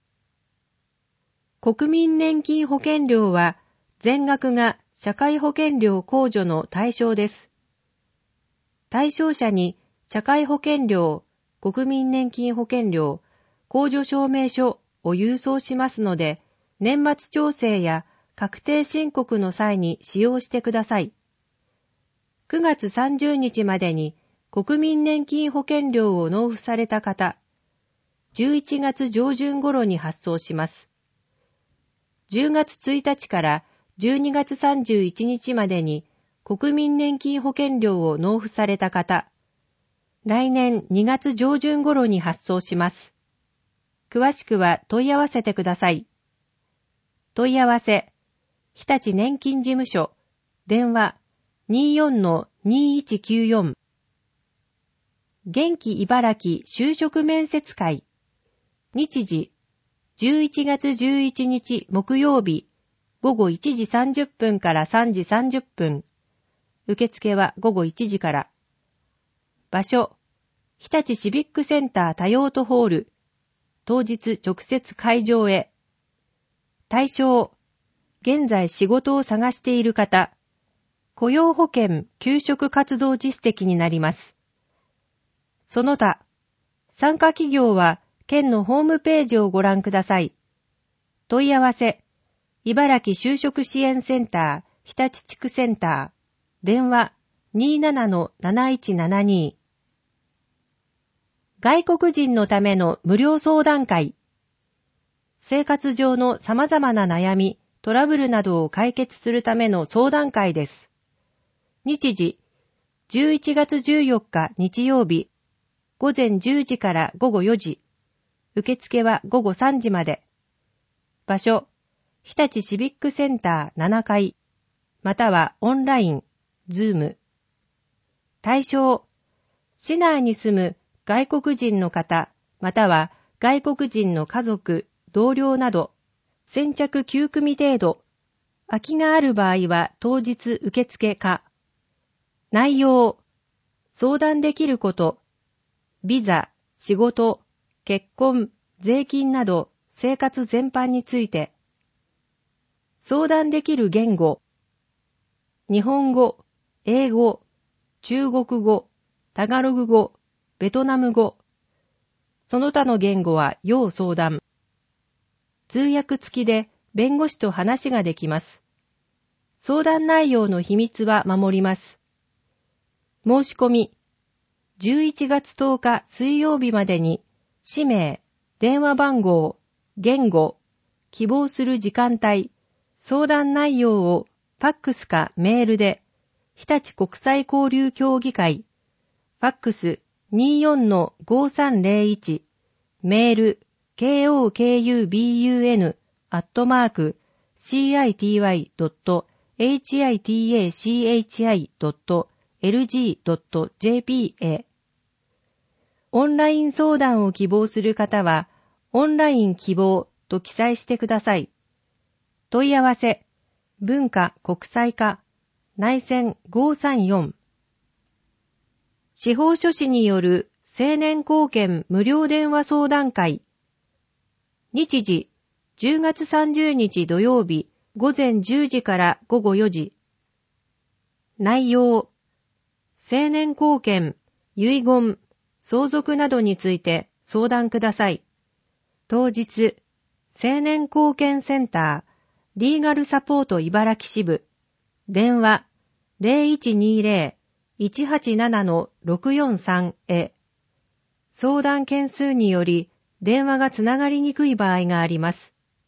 国民年金保険料は全額が社会保険料控除の対象です。対象者に社会保険料、国民年金保険料、控除証明書を郵送しますので、年末調整や確定申告の際に使用してください。9月30日までに国民年金保険料を納付された方、11月上旬頃に発送します。10月1日から12月31日までに国民年金保険料を納付された方、来年2月上旬頃に発送します。詳しくは問い合わせてください。問い合わせ、日立年金事務所、電話 2194。元気茨城就職面接会。日時、11月11日木曜日、午後1時30分から3時30分。受付は午後1時から。場所、日立シビックセンター多用途ホール。当日直接会場へ。対象、現在仕事を探している方。雇用保険求職活動実績になります。その他、参加企業は県のホームページをご覧ください。問い合わせ、茨城就職支援センター日立地区センター、電話 27-7172。外国人のための無料相談会。生活上の様々な悩み、トラブルなどを解決するための相談会です。日時、11月14日日曜日、午前10時から午後4時。受付は午後3時まで。場所、日立シビックセンター7階、またはオンライン、ズーム。対象、市内に住む外国人の方、または外国人の家族、同僚など、先着9組程度。空きがある場合は当日受付か。内容、相談できること、ビザ、仕事、結婚、税金など生活全般について。相談できる言語、日本語、英語、中国語、タガログ語、ベトナム語。その他の言語は要相談。通訳付きで弁護士と話ができます。相談内容の秘密は守ります。申し込み、11月10日水曜日までに、氏名、電話番号、言語、希望する時間帯、相談内容をファックスかメールで、日立国際交流協議会、ファックス 24-5301、メール、kokubun@citi.hitach.lg.jp へ。オンライン相談を希望する方は、オンライン希望と記載してください。問い合わせ、文化国際課、内線534。司法書士による青年貢献無料電話相談会。日時、10月30日土曜日、午前10時から午後4時。内容、青年貢献、遺言、相続などについて相談ください。当日、青年貢献センター、リーガルサポート茨城支部、電話 0120-187-643 へ。相談件数により電話がつながりにくい場合があります。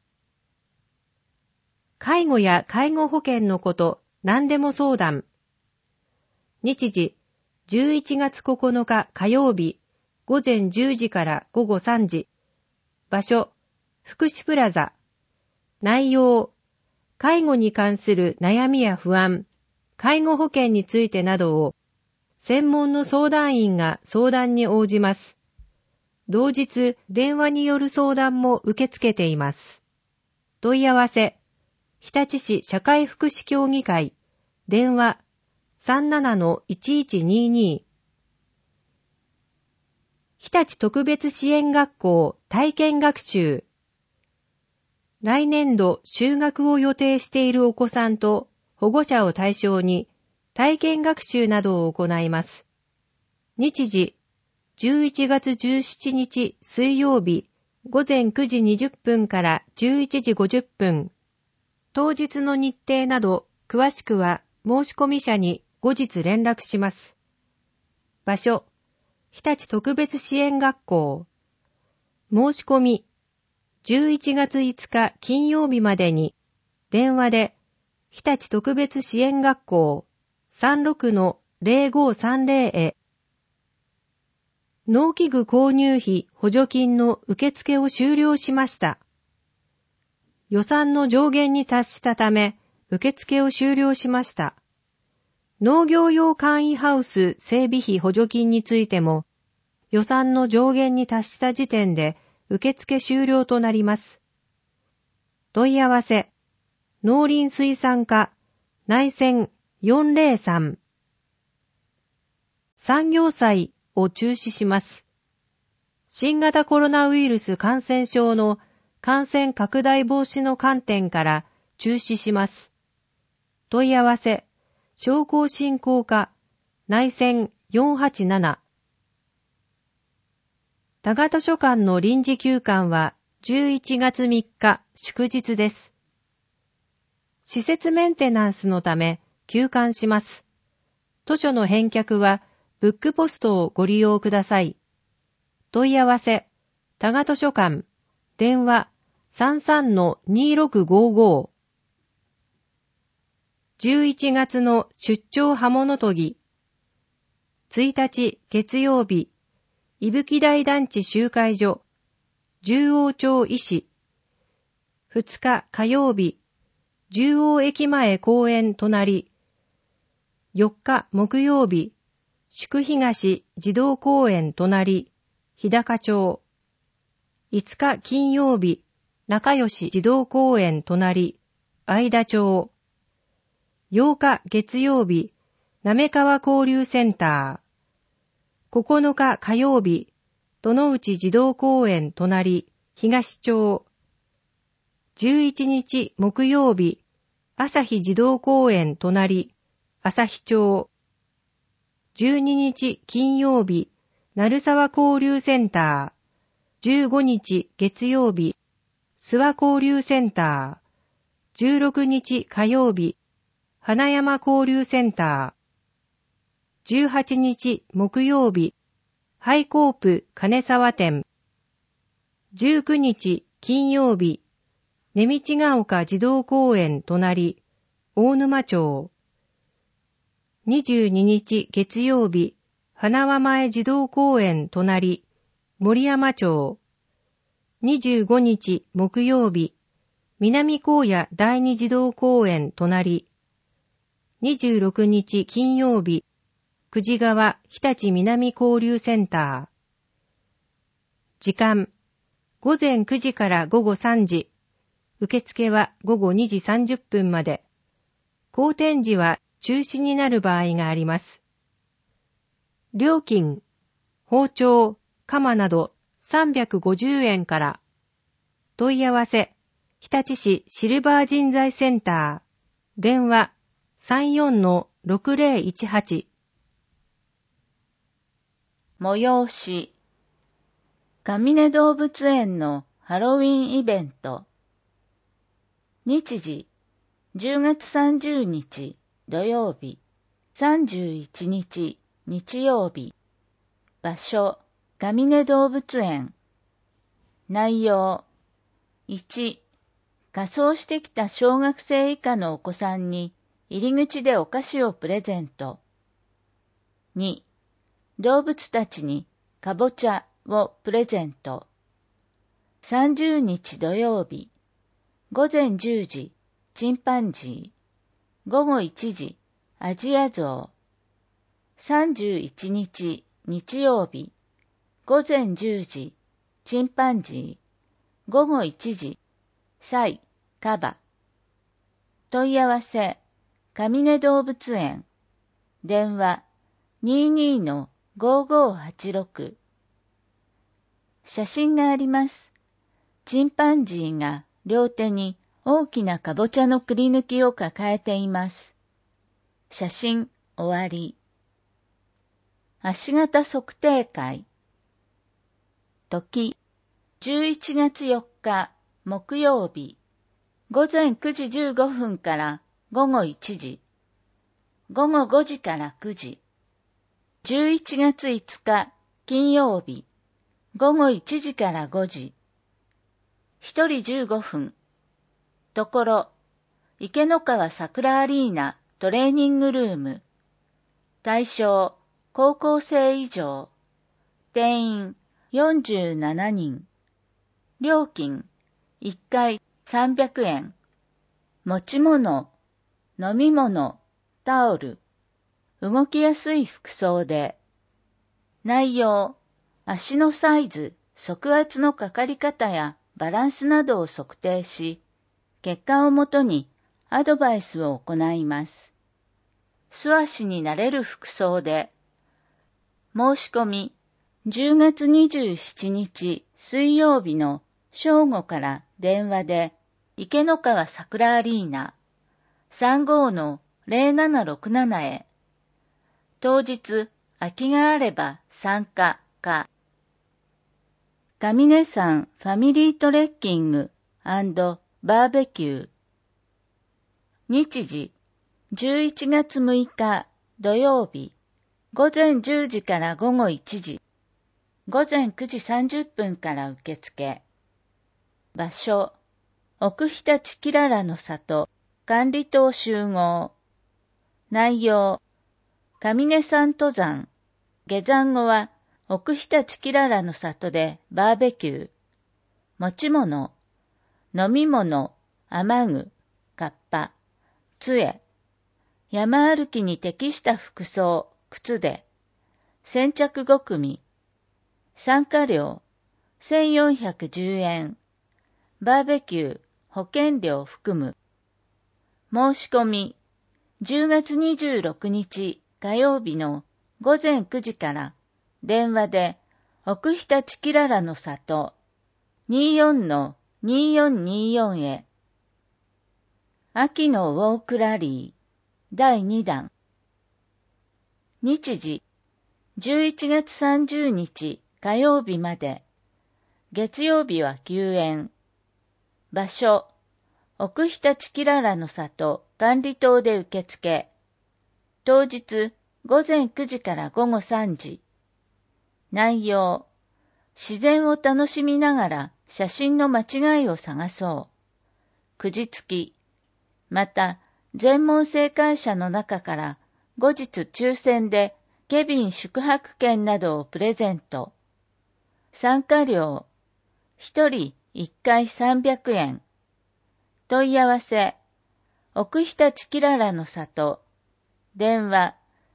介護や介護保険のこと、何でも相談。日時、11月9日火曜日、午前10時から午後3時。場所、福祉プラザ。内容、介護に関する悩みや不安、介護保険についてなどを、専門の相談員が相談に応じます。同日、電話による相談も受け付けています。問い合わせ、日立市社会福祉協議会、電話 37-1122。日立特別支援学校体験学習。来年度就学を予定しているお子さんと保護者を対象に体験学習などを行います。日時、11月17日水曜日午前9時20分から11時50分。当日の日程など詳しくは申し込み者に後日連絡します。場所、日立特別支援学校。申し込み、11月5日金曜日までに電話で日立特別支援学校 36-0530 へ。農機具購入費補助金の受付を終了しました。予算の上限に達したため受付を終了しました。 農業用簡易ハウス整備費補助金についても、予算の上限に達した時点で受付終了となります。問い合わせ、農林水産課内線403。産業祭を中止します。新型コロナウイルス感染症の感染拡大防止の観点から中止します。問い合わせ、商工振興課内線487。多賀図書館の臨時休館は11月3日祝日です。施設メンテナンスのため休館します。図書の返却はブックポストをご利用ください。問い合わせ、多賀図書館、電話 33-2655。11月の出張刃物研ぎ。1日月曜日、伊吹台団地集会所、十王町医師。2日火曜日、十王駅前公園隣。4日木曜日、宿東児童公園隣、日高町。5日金曜日、仲良し児童公園隣、相田町。8日月曜日、滑川交流センター。9日火曜日、殿内児童公園隣、東町。11日木曜日、朝日児童公園隣、朝日町。12日金曜日、鳴沢交流センター。15日月曜日、諏訪交流センター。16日火曜日、花山交流センター。18日木曜日、ハイコープ金沢店。19日金曜日、根道ヶ丘児童公園隣、大沼町。22日月曜日、花輪前児童公園隣、森山町。25日木曜日、南高野第二児童公園隣。26日金曜日、久慈川日立南交流センター。時間、午前9時から午後3時。受付は午後2時30分まで。後展時は中止になる場合があります。料金、包丁、鎌など350円から。問い合わせ、日立市シルバー人材センター。電話 34-6018。 催し。上根動物園のハロウィンイベント。日時、10月30日土曜日、31日日曜日。場所、上根動物園。内容、1、仮装してきた小学生以下のお子さんに入り口でお菓子をプレゼント。2、動物たちにかぼちゃをプレゼント。30日土曜日、午前10時、チンパンジー。午後1時、アジアゾウ。31日日曜日、午前10時、チンパンジー。午後1時、サイ、カバ。問い合わせ、上根動物園。電話、22-5586。写真があります。チンパンジーが両手に大きなかぼちゃのくり抜きを抱えています。写真終わり。足型測定会。時、11月4日木曜日、午前9時15分から午後1時、午後5時から9時。11月5日金曜日、午後1時から5時。1人15分。ところ、池の川桜アリーナトレーニングルーム。対象、高校生以上。定員、47人。料金、1回300円。持ち物、飲み物、タオル。 動きやすい服装で、内容、足のサイズ、足圧のかかり方やバランスなどを測定し、結果をもとにアドバイスを行います。素足になれる服装で、申し込み、10月27日水曜日の正午から電話で、池の川桜アリーナ 35-0767 へ、当日空きがあれば参加か、上根山ファミリートレッキング&バーベキュー。日時、11月6日土曜日、午前10時から午後1時、午前9時30分から受付。場所、奥日立きららの里、管理棟集合。内容、上根山登山。下山後は奥日立きららの里でバーベキュー。持ち物、飲み物、雨具、カッパ、杖。山歩きに適した服装、靴で。先着5組。参加料、1410円。バーベキュー、保険料含む。申し込み、10月26日火曜日の午前9時から電話で奥日立きららの里 24-2424 へ。秋のウォークラリー第2弾。日時、11月30日火曜日まで。月曜日は休園。場所、奥日立きららの里管理棟で受付。当日、午前9時から午後3時。内容、自然を楽しみながら写真の間違いを探そう。くじ付き。また、全問正解者の中から後日抽選でケビン宿泊券などをプレゼント。参加料、1人1回300円。問い合わせ、奥日立きららの里。電話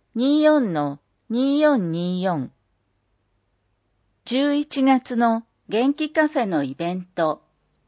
24-2424。11月の元気カフェのイベント。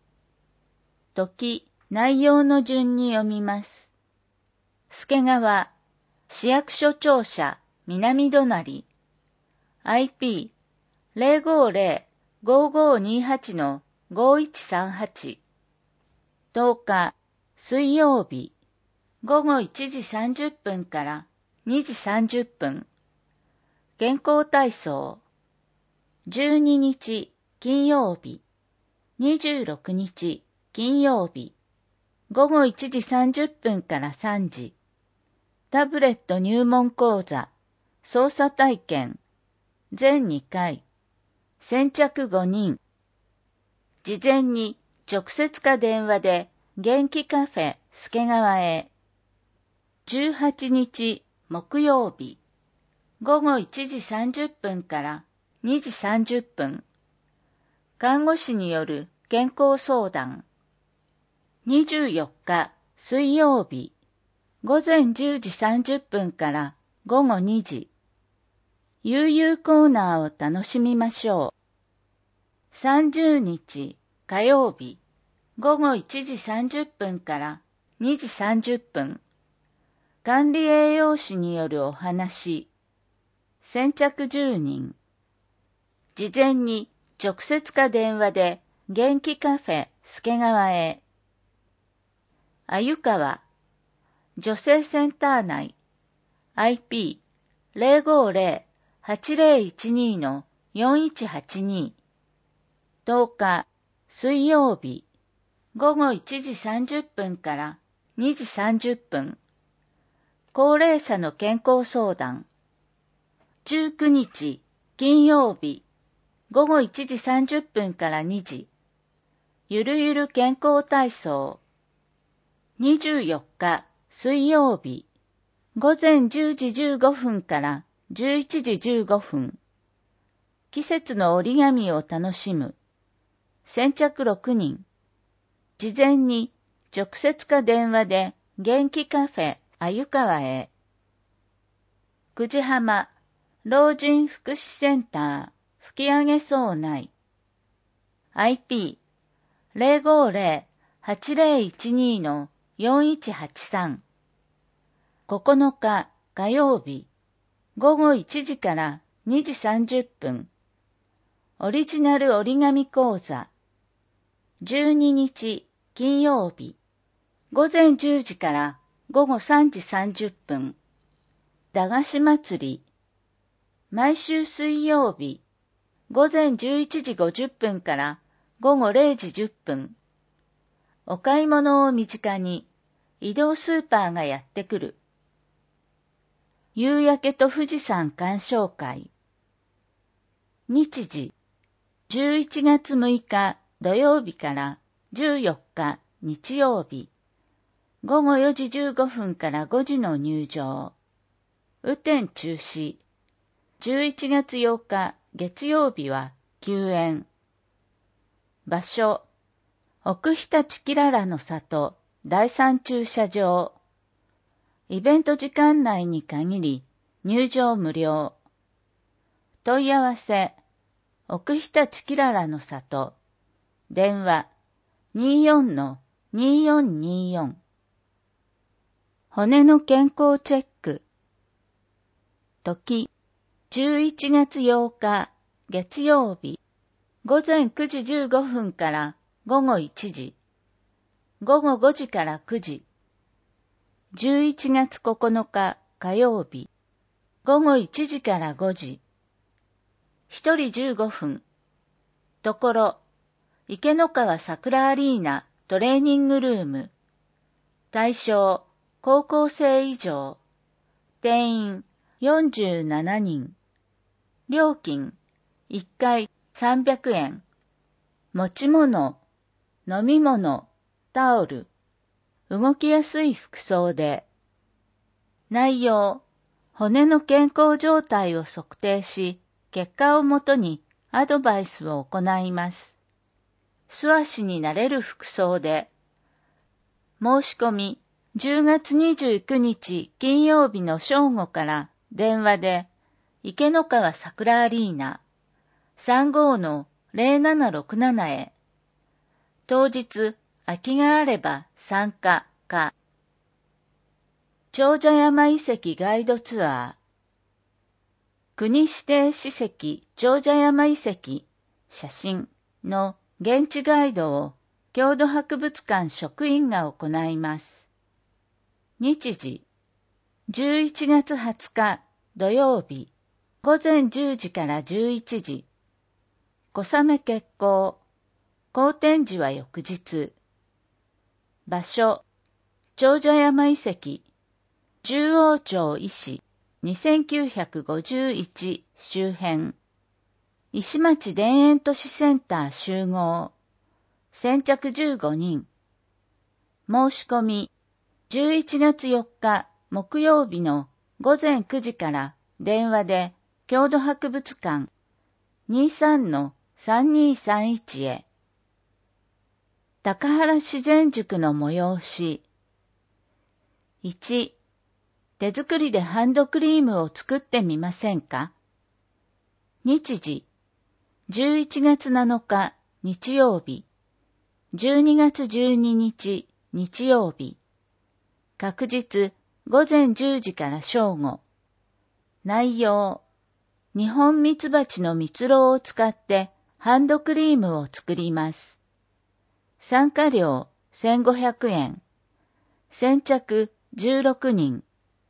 時、内容の順に読みます。助川、市役所庁舎、南隣。IP、050-5528-5138。10日、水曜日、午後1時30分から2時30分。健康体操。12日、金曜日、26日、金曜日、午後1時30分から3時。タブレット入門講座、操作体験、全2回。先着5人。事前に直接か電話で元気カフェ助川へ。18日木曜日、午後1時30分から2時30分。看護師による健康相談。24日水曜日、午前10時30分から午後2時。悠々コーナーを楽しみましょう。30日火曜日、午後1時30分から2時30分。管理栄養士によるお話。先着10人。事前に直接か電話で元気カフェ助川へ。鮎川、女性センター内。IP-050-8012-4182。10日、水曜日、午後1時30分から2時30分。高齢者の健康相談。19日、金曜日、午後1時30分から2時。ゆるゆる健康体操。24日、水曜日、午前10時15分から11時15分。季節の折り紙を楽しむ。先着6人。事前に直接か電話で元気カフェ鮎川へ。 久慈浜老人福祉センター吹上荘内 IP050-8012-4183 9日火曜日午後1時から2時30分オリジナル折り紙講座12日金曜日午前10時から午後3時30分駄菓子祭り毎週水曜日午前11時50分から午後0時10分お買い物を身近に移動スーパーがやってくる夕焼けと富士山鑑賞会日時11月6日土曜日から14日日曜日午後4時15分から5時の入場雨天中止11月8日月曜日は休園場所奥日立きららの里第3駐車場イベント時間内に限り入場無料問い合わせ奥日立きららの里電話 24-2424 骨の健康チェック時11月8日月曜日午前9時15分から午後1時午後5時から9時11月9日火曜日午後1時から5時1人15分ところ池の川桜アリーナトレーニングルーム対象高校生以上定員47人料金1回300円持ち物飲み物タオル動きやすい服装で内容骨の健康状態を測定し結果をもとにアドバイスを行います素足になれる服装で申し込み10月29日金曜日の正午から電話で池の川桜アリーナ 35-0767 へ当日空きがあれば参加か長者山遺跡ガイドツアー国指定史跡長者山遺跡写真の現地ガイドを郷土博物館職員が行います日時11月20日土曜日午前10時から11時小雨決行好天時は翌日場所長者山遺跡十王町石2951周辺石町田園都市センター集合先着15人申し込み11月4日木曜日の午前9時から電話で郷土博物館 23-3231 へ高原自然塾の催し1手作りでハンドクリームを作ってみませんか日時11月7日日曜日12月12日日曜日確日午前10時から正午内容日本ミツバチの蜜蝋を使ってハンドクリームを作ります参加料1500円先着16人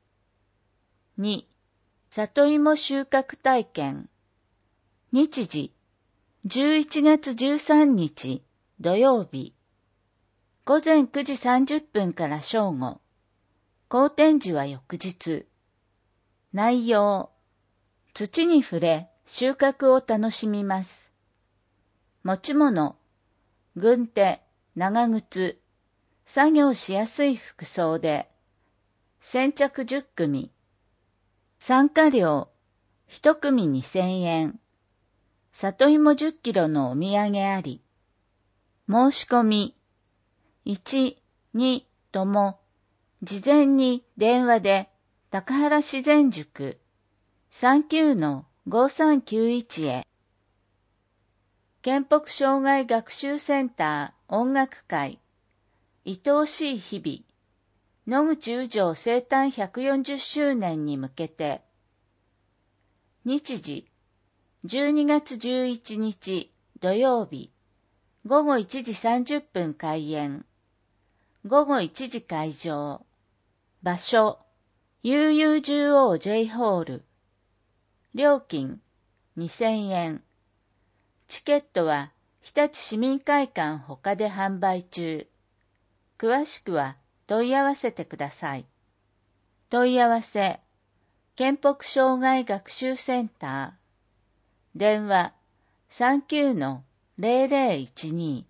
2里芋収穫体験日時11月13日土曜日午前9時30分から正午好天時は翌日内容土に触れ収穫を楽しみます持ち物軍手長靴作業しやすい服装で先着10組参加料1組2000円里芋10キロのお土産あり申し込み1、2とも事前に電話で高原自然塾 39-5391 へ。県北障害学習センター音楽会愛おしい日々野口宇城生誕140周年に向けて、日時12月11日土曜日午後1時30分開演、午後1時会場、場所 UU10OJ ホール、料金2000円、チケットは日立市民会館他で販売中。詳しくは問い合わせてください。問い合わせ、県北障害学習センター、電話 39-0012。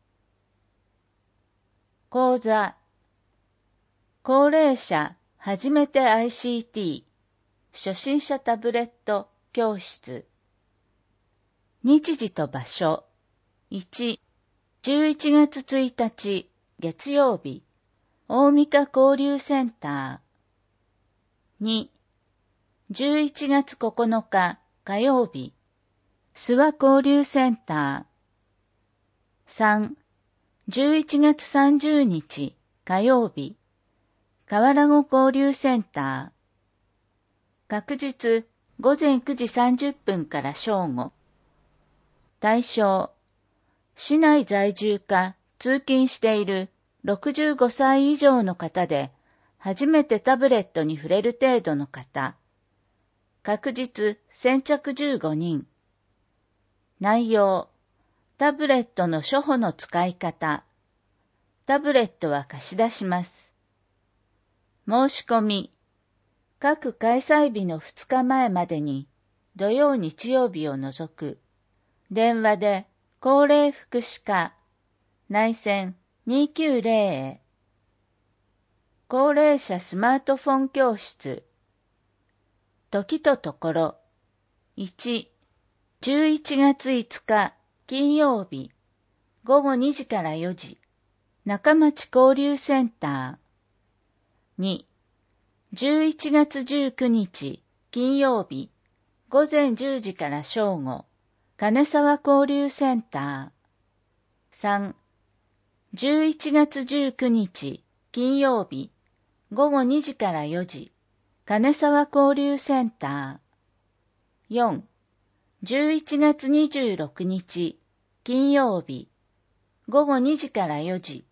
講座、高齢者初めて ICT 初心者タブレット教室。日時と場所。1、11月1日月曜日、大三河交流センター。2、11月9日火曜日、諏訪交流センター。3、11月30日火曜日、河原湖交流センター。確日午前9時30分から正午。対象、市内在住か通勤している65歳以上の方で、初めてタブレットに触れる程度の方。確日先着15人。内容、タブレットの初歩の使い方。タブレットは貸し出します。申し込み、各開催日の2日前までに、土曜日曜日を除く、電話で高齢福祉課内線290へ。高齢者スマートフォン教室。時とところ。1、11月5日金曜日午後2時から4時中町交流センター。2、11月19日金曜日午前10時から正午金沢交流センター。3、11月19日金曜日午後2時から4時金沢交流センター。4、11月26日金曜日午後2時から4時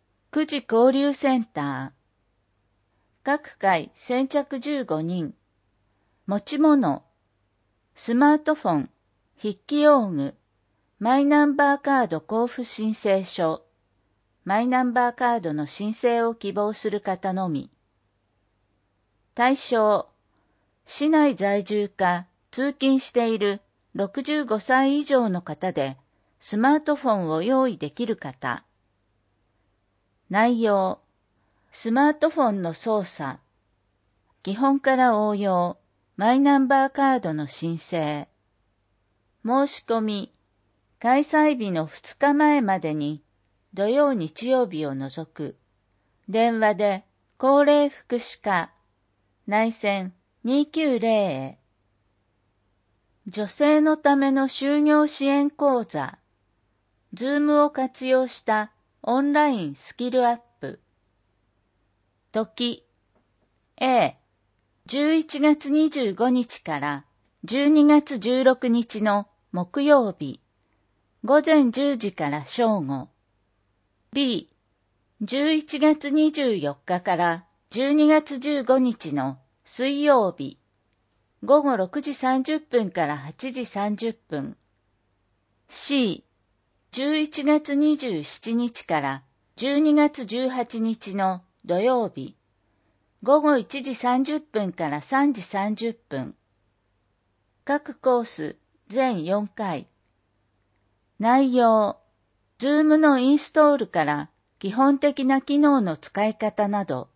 9時交流センター。各回先着15人。持ち物、スマートフォン、筆記用具、マイナンバーカード交付申請書、マイナンバーカードの申請を希望する方のみ。対象、市内在住か通勤している65歳以上の方でスマートフォンを用意できる方。内容、スマートフォンの操作、基本から応用、マイナンバーカードの申請。申し込み、開催日の2日前までに土曜日曜日を除く、電話で高齢福祉課内線290へ。女性のための就業支援講座、Zoom を活用したオンラインスキルアップ。時、A、11月25日から12月16日の木曜日、午前10時から正午。B、11月24日から12月15日の水曜日、午後6時30分から8時30分。C、11月27日から12月18日の土曜日、午後1時30分から3時30分。各コース全4回。内容、Zoom のインストールから基本的な機能の使い方など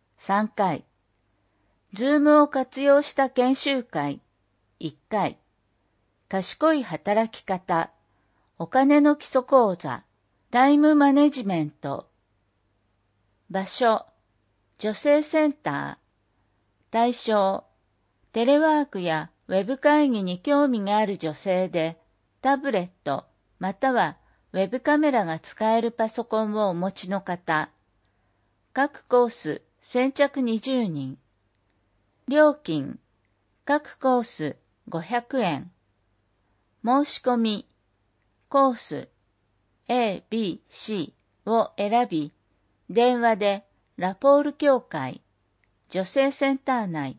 3回。Zoom を活用した研修会1回。賢い働き方、お金の基礎講座、タイムマネジメント。場所、女性センター。対象、テレワークやウェブ会議に興味がある女性で、タブレットまたはウェブカメラが使えるパソコンをお持ちの方。各コース先着20人。料金、各コース500円。申し込み、コース A、B、C を選び、電話でラポール協会、女性センター内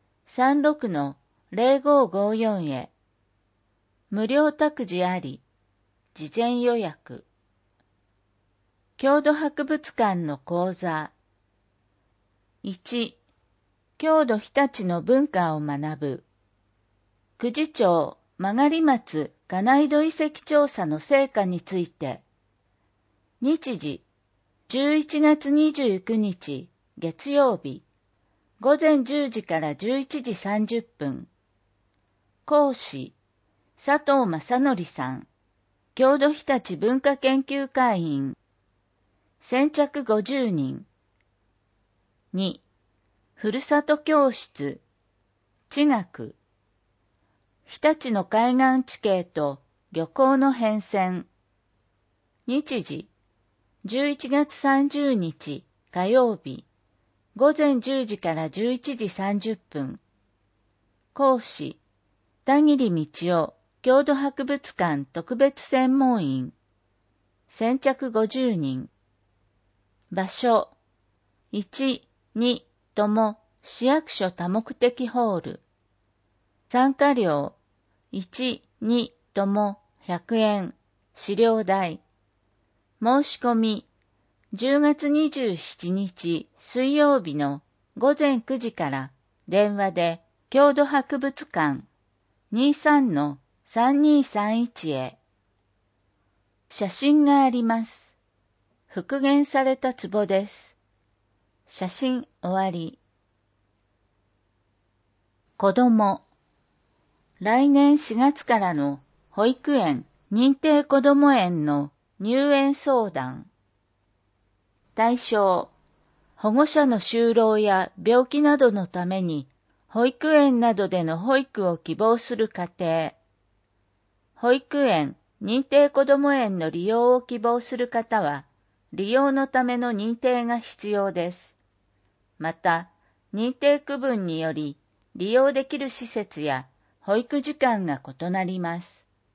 36-0554 へ。無料託児あり、事前予約。郷土博物館の講座。1、郷土日立の文化を学ぶ。久慈町曲松金井戸遺跡調査の成果について。日時、11月29日月曜日、午前10時から11時30分。講師、佐藤正則さん。郷土日立文化研究会員。先着50人。2、ふるさと教室。地学。日立の海岸地形と漁港の変遷。日時、11月30日火曜日、午前10時から11時30分。講師、田切道夫郷土博物館特別専門員。先着50人。場所、1、2とも市役所多目的ホール。参加料、1、2とも100円。資料代。申し込み、10月27日水曜日の午前9時から電話で郷土博物館 23-3231 へ。写真があります。復元された壺です。写真終わり。子供。来年4月からの保育園認定こども園の入園相談。対象、保護者の就労や病気などのために保育園などでの保育を希望する家庭。保育園、認定こども園の利用を希望する方は、利用のための認定が必要です。また、認定区分により利用できる施設や保育時間が異なります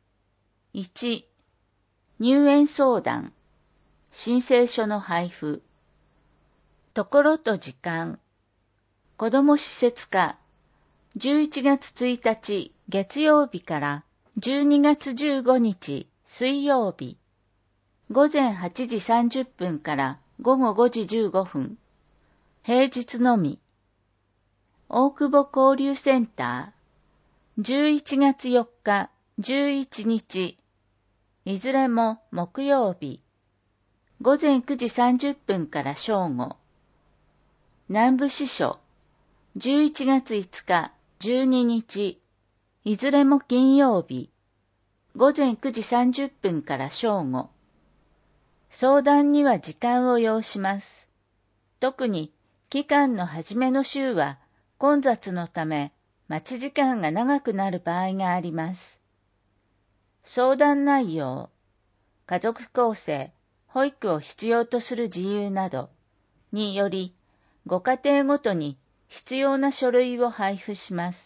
。1、入園相談。申請書の配布。ところと時間。子ども施設課。11月1日月曜日から12月15日水曜日。午前8時30分から午後5時15分。平日のみ。大久保交流センター。11月4日、11日。いずれも木曜日。午前9時30分から正午。南部支所。11月5日、12日。いずれも金曜日。午前9時30分から正午。相談には時間を要します。特に期間の初めの週は混雑のため待ち時間が長くなる場合があります。相談内容、家族構成、保育を必要とする自由などにより、ご家庭ごとに必要な書類を配布します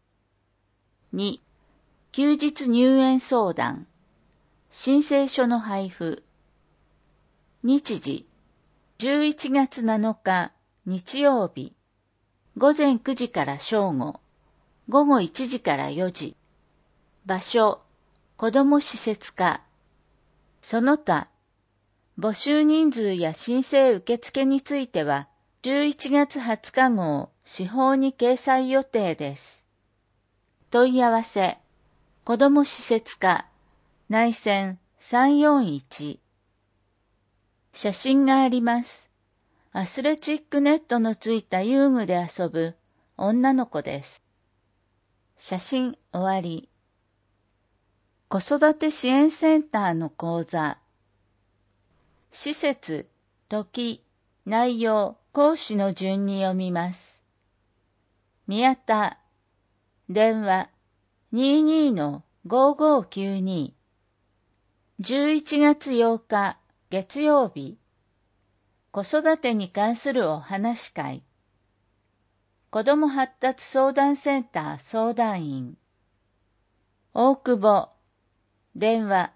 。2、休日入園相談、申請書の配布。日時、11月7日日曜日、午前9時から正午、午後1時から4時。場所、子ども施設課。その他、募集人数や申請受付については、11月20日号、司法に掲載予定です。問い合わせ、子ども施設課、内線341。写真があります。アスレチックネットのついた遊具で遊ぶ女の子です。写真終わり。子育て支援センターの講座。施設、時、内容、講師の順に読みます。宮田、電話 22-5592 11月8日月曜日、子育てに関するお話会、子ども発達相談センター相談員、大久保、電話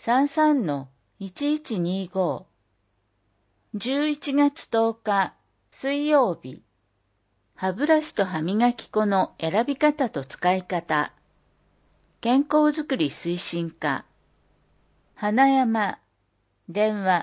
33-1125 11月10日水曜日、歯ブラシと歯磨き粉の選び方と使い方、健康づくり推進課、花山、電話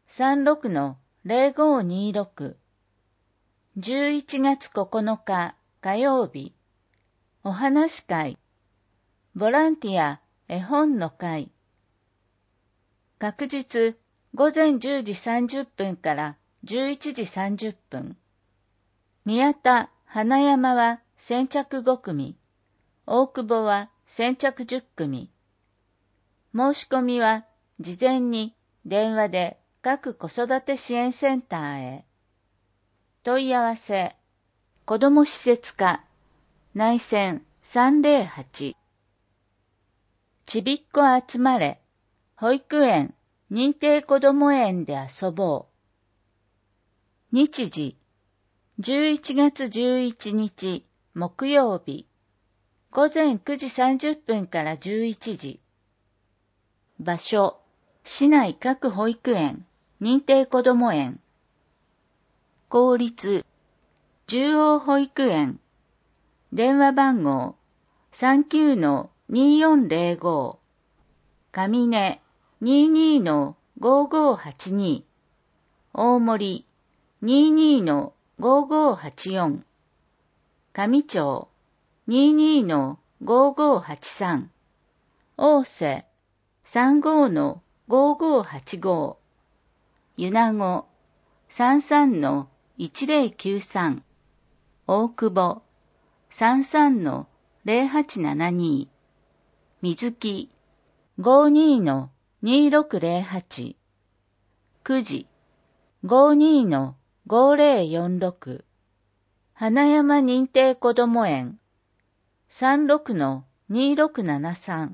36-0526 11月9日火曜日、お話会、ボランティア絵本の会、確日午前10時30分から11時30分。宮田、花山は先着5組、大久保は先着10組。申し込みは事前に電話で各子育て支援センターへ。問い合わせ、子ども施設課、内線308。ちびっこ集まれ、保育園、認定こども園で遊ぼう。日時、11月11日木曜日、午前9時30分から11時。場所、市内各保育園、認定こども園。公立、中央保育園。電話番号、39-2405。上根、22-5582。大森、22-5584。上町、22-5583。大瀬、35-5585。米子、33-1093。大久保、33-0872。水木、52-2608。9時、52-5046。花山認定こども園、36-2673。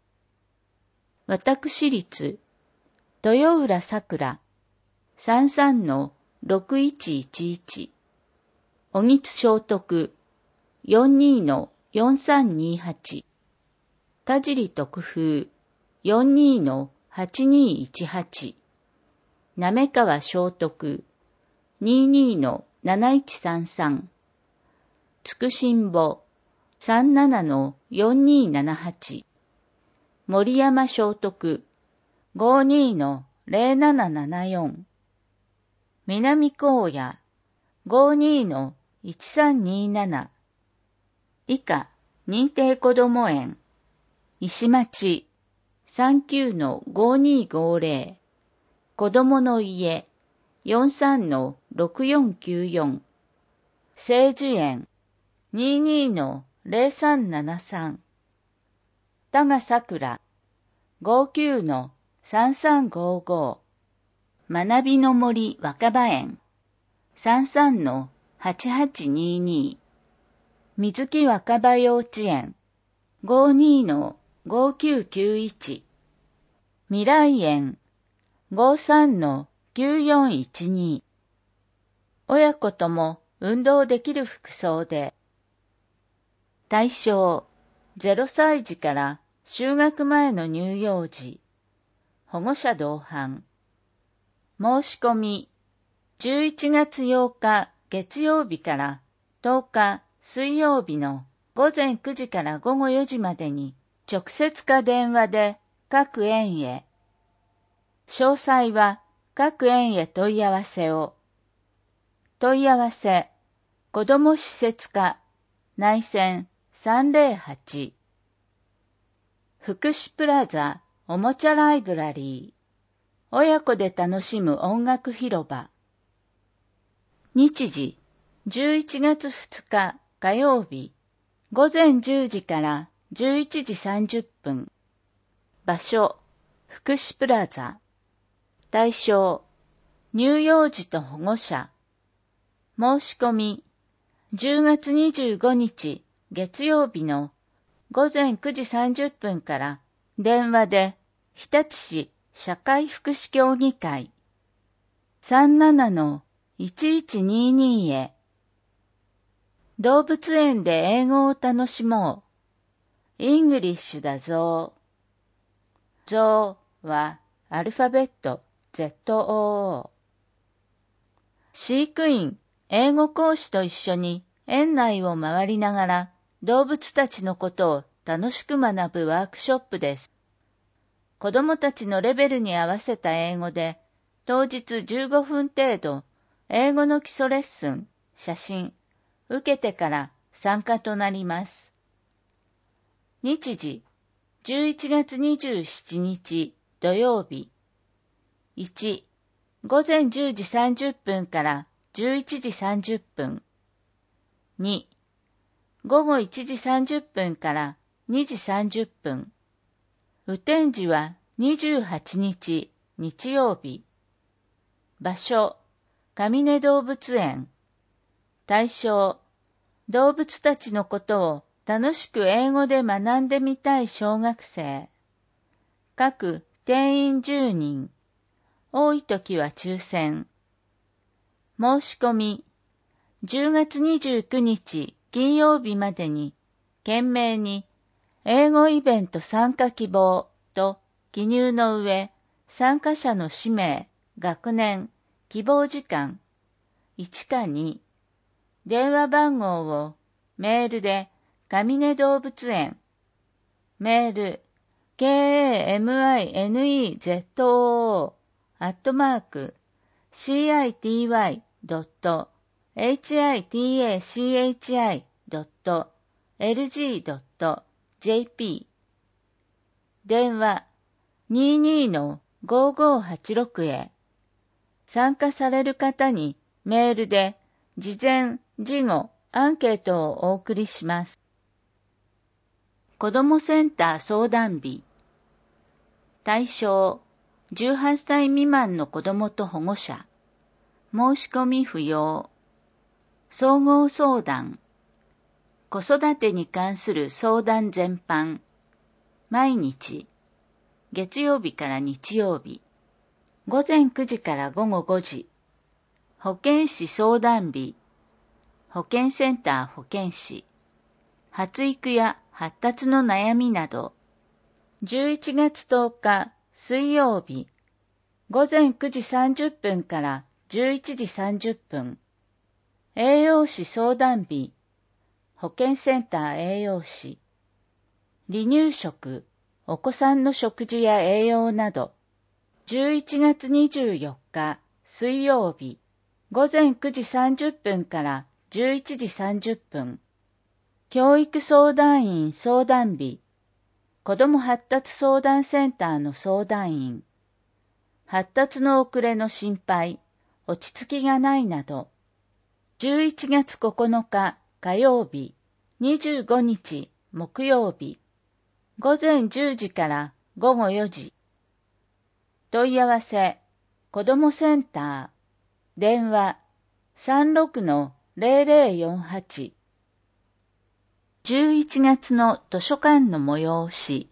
私立、豊浦さくら、33-6111。小木津聖徳、42-4328。田尻徳風、42-8218。滑川聖徳、22-7133。つくしんぼ、37-4278。森山聖徳、52-0774。南高野、52-1327。以下、認定こども園。石町、39-5250。子どもの家、43-6494。聖樹園、22-0373。田賀桜、59-3355。学びの森若葉園、33-8822。水木若葉幼稚園、52-5991。未来園、53-9412。親子とも運動できる服装で。対象、0歳児から就学前の乳幼児。保護者同伴。申し込み、11月8日月曜日から10日水曜日の午前9時から午後4時までに直接か電話で各園へ。詳細は各園へ問い合わせを。問い合わせ、子ども施設課、内線308。福祉プラザおもちゃライブラリー。親子で楽しむ音楽広場。日時、11月2日火曜日、午前10時から11時30分。場所、福祉プラザ。対象、乳幼児と保護者。申し込み、10月25日月曜日の午前9時30分から電話で日立市社会福祉協議会 37-1122 へ。動物園で英語を楽しもう。イングリッシュだぞ。ぞはアルファベット ZOO。飼育員、英語講師と一緒に園内を回りながら動物たちのことを楽しく学ぶワークショップです。子供たちのレベルに合わせた英語で、当日15分程度、英語の基礎レッスン、写真、受けてから参加となります。日時、11月27日土曜日。1、午前10時30分から11時30分。2、午後1時30分から2時30分。雨天時は28日日曜日。場所、上根動物園。対象、動物たちのことを楽しく英語で学んでみたい小学生。各定員10人。多い時は抽選。申し込み、10月29日金曜日までに、懸命に英語イベント参加希望と記入の上、参加者の氏名、学年、希望時間、1か2、電話番号をメールで上根動物園、メール、KAMINEDOT@citi.hitachi.lg.jp 電話 22-5586 へ。参加される方にメールで事前・事後アンケートをお送りします。子どもセンター相談日。対象、18歳未満の子どもと保護者。申し込み不要。総合相談。子育てに関する相談全般。毎日。月曜日から日曜日。午前9時から午後5時。保健師相談日。保健センター保健師。発育や発達の悩みなど。11月10日水曜日。午前9時30分から11時30分。栄養士相談日。保健センター栄養士。離乳食、お子さんの食事や栄養など。11月24日水曜日。午前9時30分から11時30分。教育相談員相談日。子ども発達相談センターの相談員。発達の遅れの心配、落ち着きがないなど。11月9日火曜日、25日木曜日。午前10時から午後4時。問い合わせ、子どもセンター。電話、36-0048。11月の図書館の催し。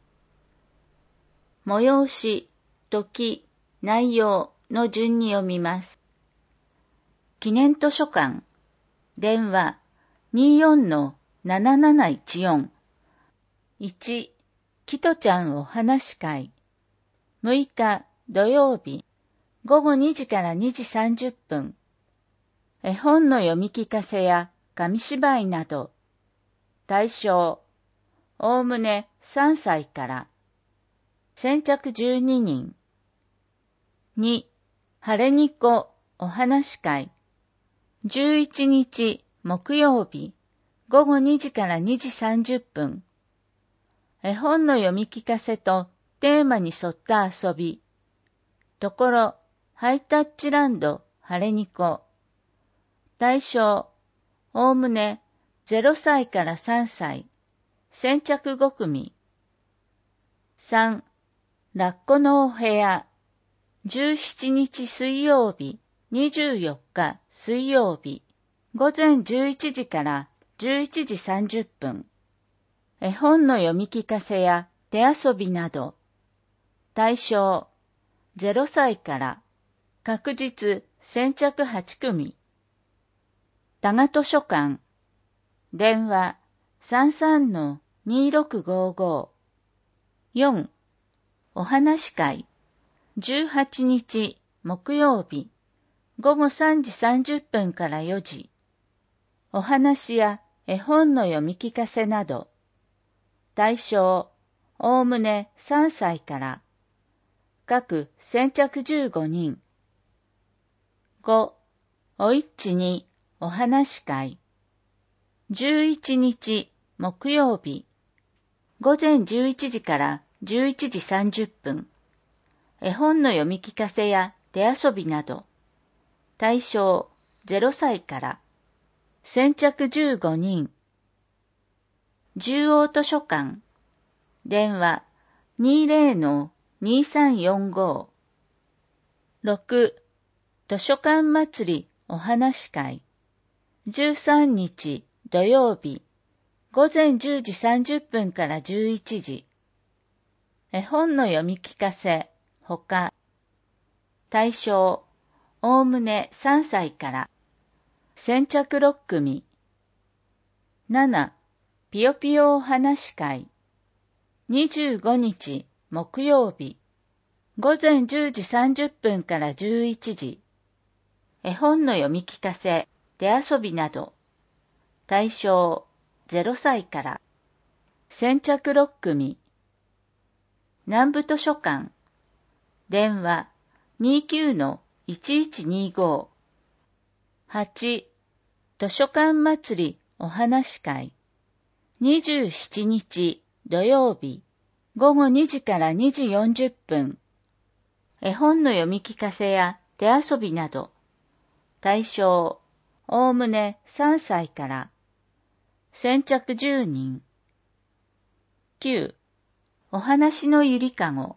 催し、時、内容の順に読みます。記念図書館。電話、24-7714。1、キトちゃんお話会。6日土曜日、午後2時から2時30分。絵本の読み聞かせや紙芝居など。対象、おおむね3歳から。先着12人。2、晴れにこお話会。11日木曜日、午後2時から2時30分。絵本の読み聞かせとテーマに沿った遊び。ところ、ハイタッチランド晴れにこ。対象、おおむね0歳から3歳。先着5組。3、ラッコのお部屋。17日水曜日、24日水曜日。午前11時から11時30分。 絵本の読み聞かせや手遊びなど。対象0歳から確実先着8組。多賀図書館電話 33-2655 4. お話会18日木曜日午後3時30分から4時。お話や絵本の読み聞かせなど。対象おおむね3歳から各先着15人。5. おいっちにお話会11日木曜日午前11時から11時30分。絵本の読み聞かせや手遊びなど。対象0歳から先着15人。中央図書館電話 20-2345 6. 図書館祭りお話会13日土曜日午前10時30分から11時。絵本の読み聞かせほか。対象おおむね3歳から先着6組。7. ぴよぴよお話会25日木曜日午前10時30分から11時。絵本の読み聞かせ手遊びなど。対象0歳から先着6組。南部図書館電話 29-1125 8. 図書館祭りお話会27日土曜日午後2時から2時40分。絵本の読み聞かせや手遊びなど。対象おおむね3歳から先着10人。9. お話のゆりかご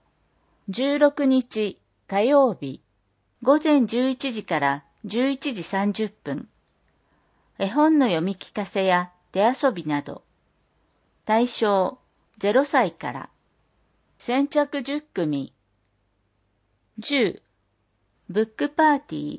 16日火曜日午前11時から11時30分。絵本の読み聞かせや手遊びなど。対象0歳から先着10組。10. ブックパーティー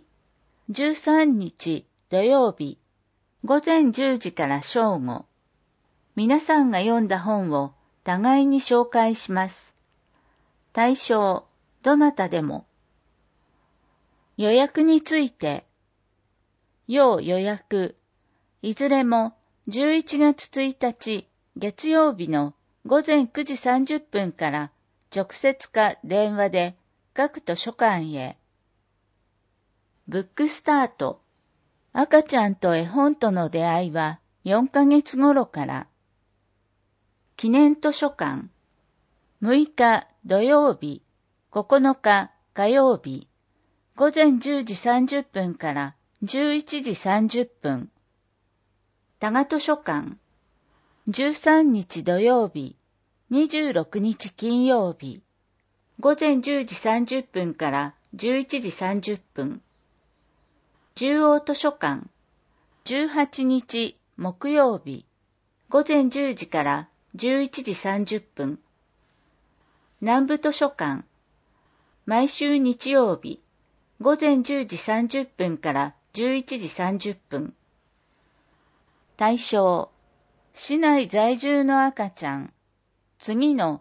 13日土曜日午前10時から正午。皆さんが読んだ本を互いに紹介します。対象どなたでも。予約について。要予約。いずれも11月1日月曜日の午前9時30分から直接か電話で各図書館へ。ブックスタート。赤ちゃんと絵本との出会いは4ヶ月頃から。記念図書館。6日土曜日、9日火曜日、午前10時30分から11時30分。多賀図書館。13日土曜日、26日金曜日、午前10時30分から11時30分。中央図書館。18日木曜日、午前10時から11時30分。南部図書館。毎週日曜日、午前10時30分から11時30分。対象、市内在住の赤ちゃん、次の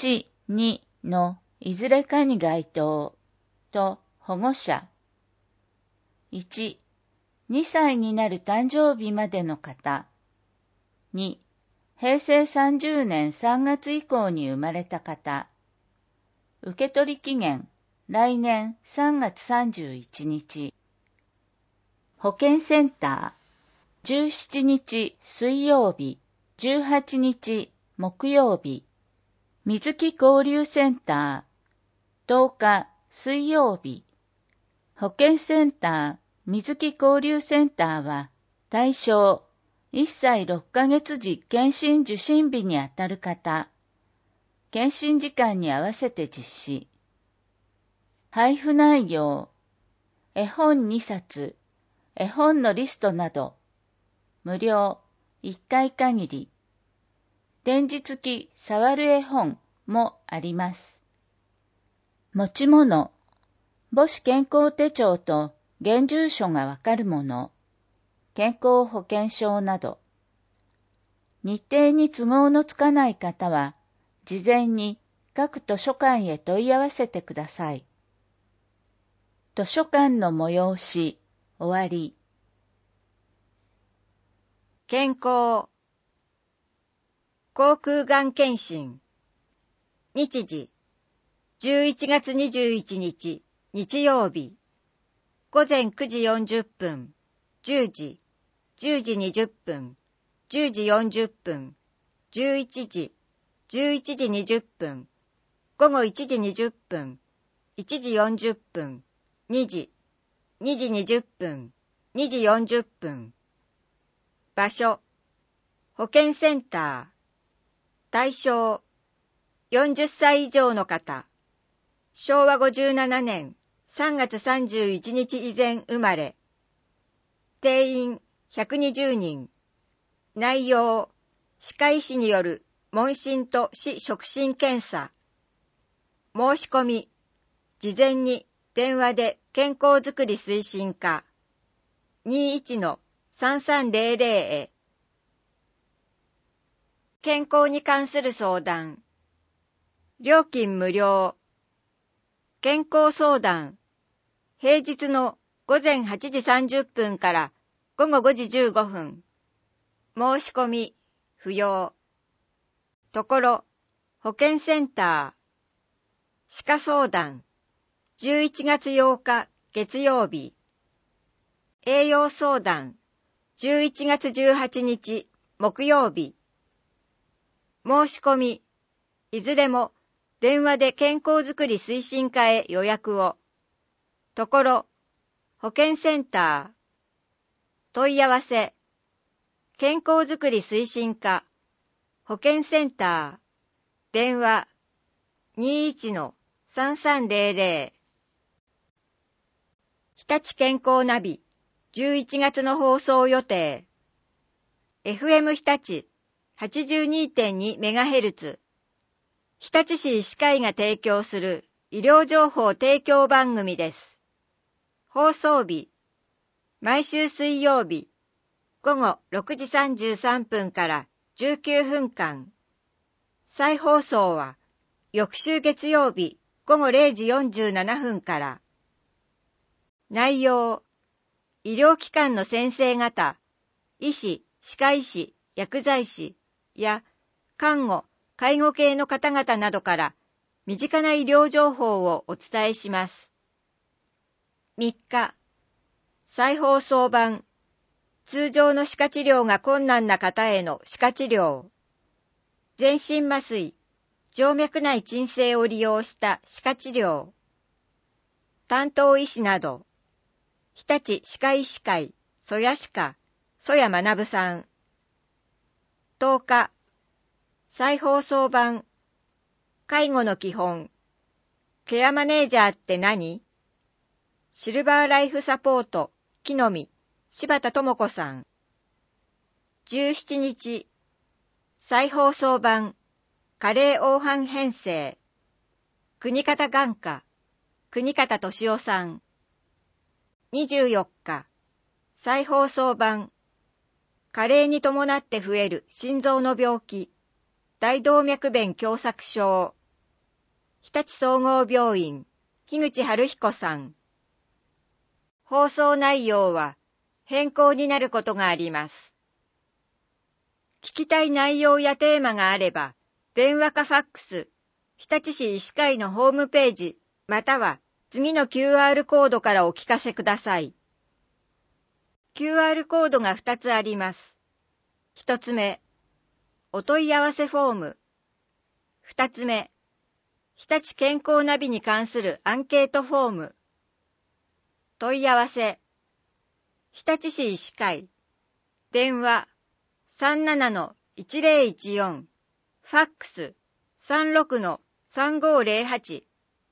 1、2のいずれかに該当と保護者。1、2歳になる誕生日までの方。2、平成30年3月以降に生まれた方。受取期限、来年3月31日。保健センター、17日水曜日、18日木曜日。水木交流センター、10日水曜日。保健センター、水木交流センターは、対象、1歳6ヶ月時検診受診日にあたる方。検診時間に合わせて実施。配布内容、絵本2冊、絵本のリストなど、無料、1回限り。 点字付き触る絵本もあります。持ち物、母子健康手帳と現住所がわかるもの、健康保険証など。日程に都合のつかない方は、事前に各図書館へ問い合わせてください。図書館の催し、終わり。 健康。口腔がん検診。日時、11月21日、日曜日。午前9時40分、10時、10時20分、10時40分、11時、11時20分、午後1時20分、1時40分、2時、2時20分、2時40分。場所、保健センター。対象、40歳以上の方。昭和57年3月31日以前生まれ。定員120人。内容、歯科医師による問診と歯触診検査。申し込み、事前に電話で健康づくり推進課 21-3300 へ。健康に関する相談。料金無料。健康相談。平日の午前8時30分から午後5時15分。申し込み不要。ところ、保健センター。歯科相談。11月8日月曜日。栄養相談。11月18日木曜日。申し込み。いずれも電話で健康づくり推進課へ予約を。ところ、保健センター。問い合わせ。健康づくり推進課。保健センター。電話。21-3300。日立健康ナビ。11月の放送予定。FM 日立 82.2MHz。日立市医師会が提供する医療情報提供番組です。放送日、毎週水曜日、午後6時33分から19分間。再放送は、翌週月曜日、午後0時47分から。内容、医療機関の先生方、医師、歯科医師、薬剤師や看護、介護系の方々などから身近な医療情報をお伝えします。3日、再放送版、通常の歯科治療が困難な方への歯科治療、全身麻酔、静脈内鎮静を利用した歯科治療、担当医師など、日立歯科医師会、曽谷歯科、曽谷学さん。10日、再放送版、介護の基本、ケアマネージャーって何？シルバーライフサポート、木の実、柴田智子さん。17日、再放送版、加齢黄斑変性、国方眼科、国方敏夫さん。24日、再放送版、加齢に伴って増える心臓の病気、大動脈弁狭窄症、日立総合病院、樋口春彦さん。放送内容は変更になることがあります。聞きたい内容やテーマがあれば、電話かファックス、日立市医師会のホームページ、または次の QR コードからお聞かせください。QR コードが2つあります。1つ目、お問い合わせフォーム。2つ目、日立健康ナビに関するアンケートフォーム。問い合わせ、日立市医師会、電話 37-1014、ファックス 36-3508。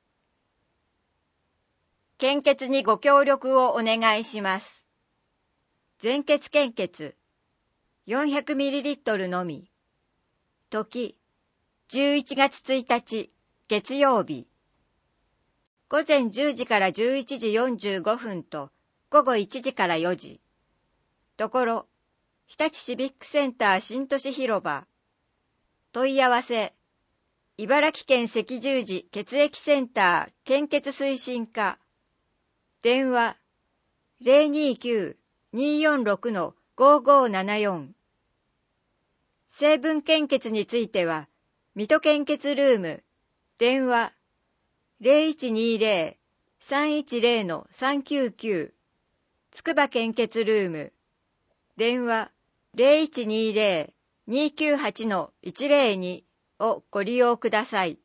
献血にご協力をお願いします。全血献血 400ml のみ。 時、11月1日、月曜日。午前10時から11時45分と、午後1時から4時。ところ、日立シビックセンター新都市広場。問い合わせ、茨城県赤十字血液センター献血推進課。電話、029-246-5574。成分献血については、水戸献血ルーム、電話、0120-310-399。つくば献血ルーム、電話、0120-298-102 をご利用ください。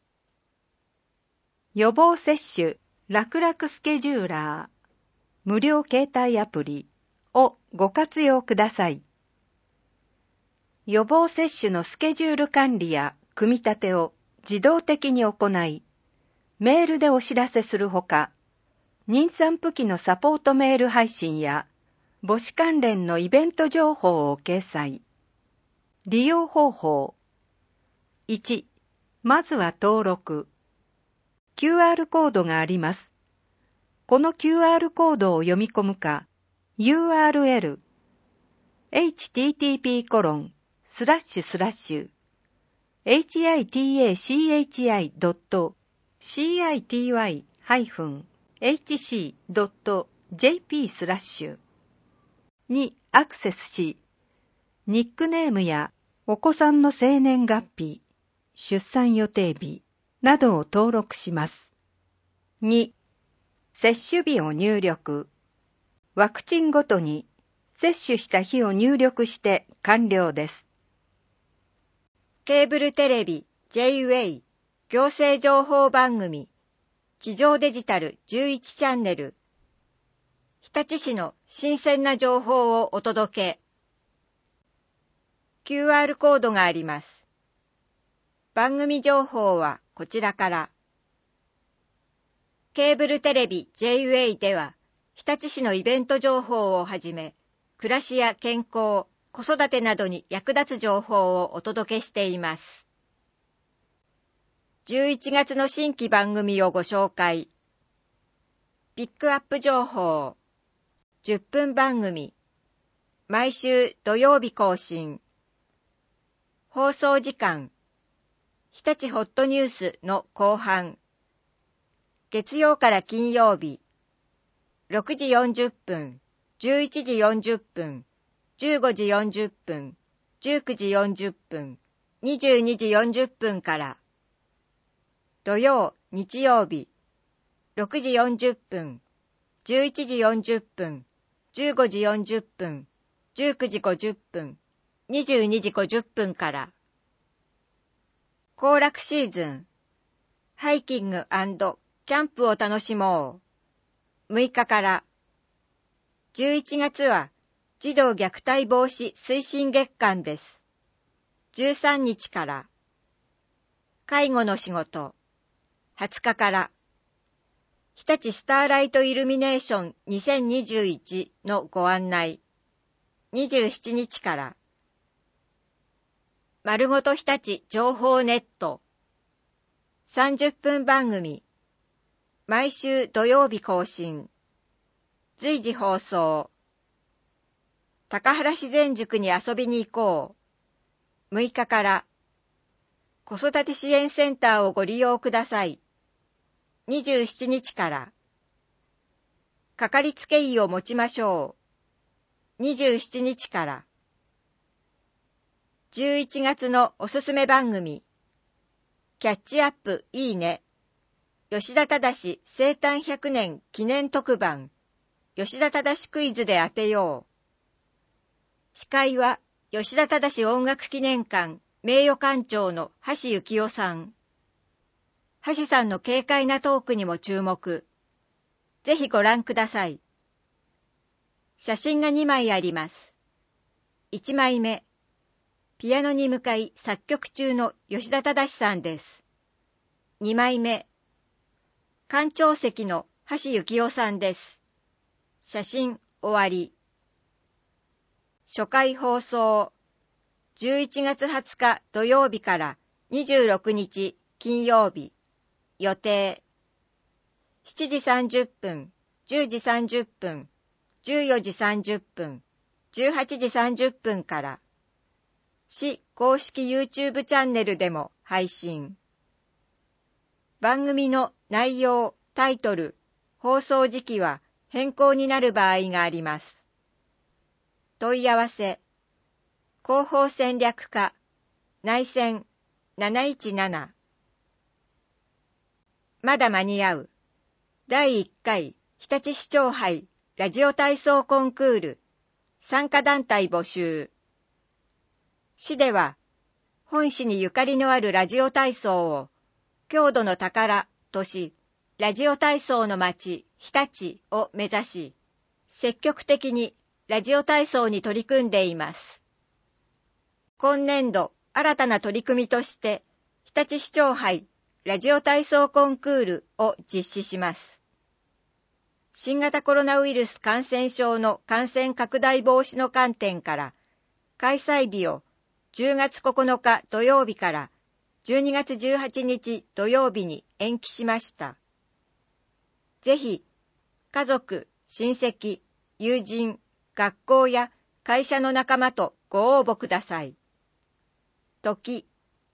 予防接種らくらくスケジューラー無料携帯アプリをご活用ください。予防接種のスケジュール管理や組み立てを自動的に行い、メールでお知らせするほか、妊産婦期のサポートメール配信や母子関連のイベント情報を掲載。利用方法。1、まずは登録。QR コードがあります。この QR コードを読み込むか、URL http://hiti-city.hc.jp/ にアクセスし、ニックネームやお子さんの生年月日、出産予定日などを登録します。2、接種日を入力。ワクチンごとに接種した日を入力して完了です。 ケーブルテレビ J-Way 行政情報番組地上デジタル11チャンネル日立市の新鮮な情報をお届け。QR コードがあります。番組情報はこちらから。ケーブルテレビ J-Way では、日立市のイベント情報をはじめ、暮らしや健康、子育てなどに役立つ情報をお届けしています。11月の新規番組をご紹介。ピックアップ情報。10分番組。毎週土曜日更新。放送時間。日立ホットニュースの後半。月曜から金曜日。6時40分、11時40分、15時40分、19時40分、22時40分から。土曜、日曜日。6時40分、11時40分、15時40分、19時50分、22時50分から。行楽シーズン。ハイキング&キャンプを楽しもう。6日から。11月は児童虐待防止推進月間です。13日から。介護の仕事。20日から。日立スターライトイルミネーション2021のご案内。27日から。丸ごと日立情報ネット。30分番組。毎週土曜日更新。随時放送。高原自然塾に遊びに行こう。6日から。子育て支援センターをご利用ください。27日から。かかりつけ医を持ちましょう。27日から。11月のおすすめ番組。キャッチアップいいね。吉田忠生誕100年記念特番。吉田忠クイズで当てよう。司会は吉田忠音楽記念館名誉館長の橋幸夫さん。橋さんの軽快なトークにも注目。ぜひご覧ください。写真が2枚あります。1枚目。ピアノに向かい作曲中の吉田忠さんです。2枚目。館長席の橋幸夫さんです。写真終わり。初回放送。 11月20日土曜日から26日金曜日。予定。7時30分、10時30分、14時30分、18時30分から。市公式 YouTube チャンネルでも配信。番組の内容、タイトル、放送時期は変更になる場合があります。問い合わせ。広報戦略課、内線717。まだ間に合う。第1回日立市長杯ラジオ体操コンクール参加団体募集。市では本市にゆかりのあるラジオ体操を郷土の宝とし、ラジオ体操の町日立を目指し、積極的にラジオ体操に取り組んでいます。今年度新たな取り組みとして日立市長杯ラジオ体操コンクールを実施します。新型コロナウイルス感染症の感染拡大防止の観点から開催日を10月9日土曜日から12月18日土曜日に延期しました。ぜひ家族、親戚、友人、学校や会社の仲間とご応募ください。時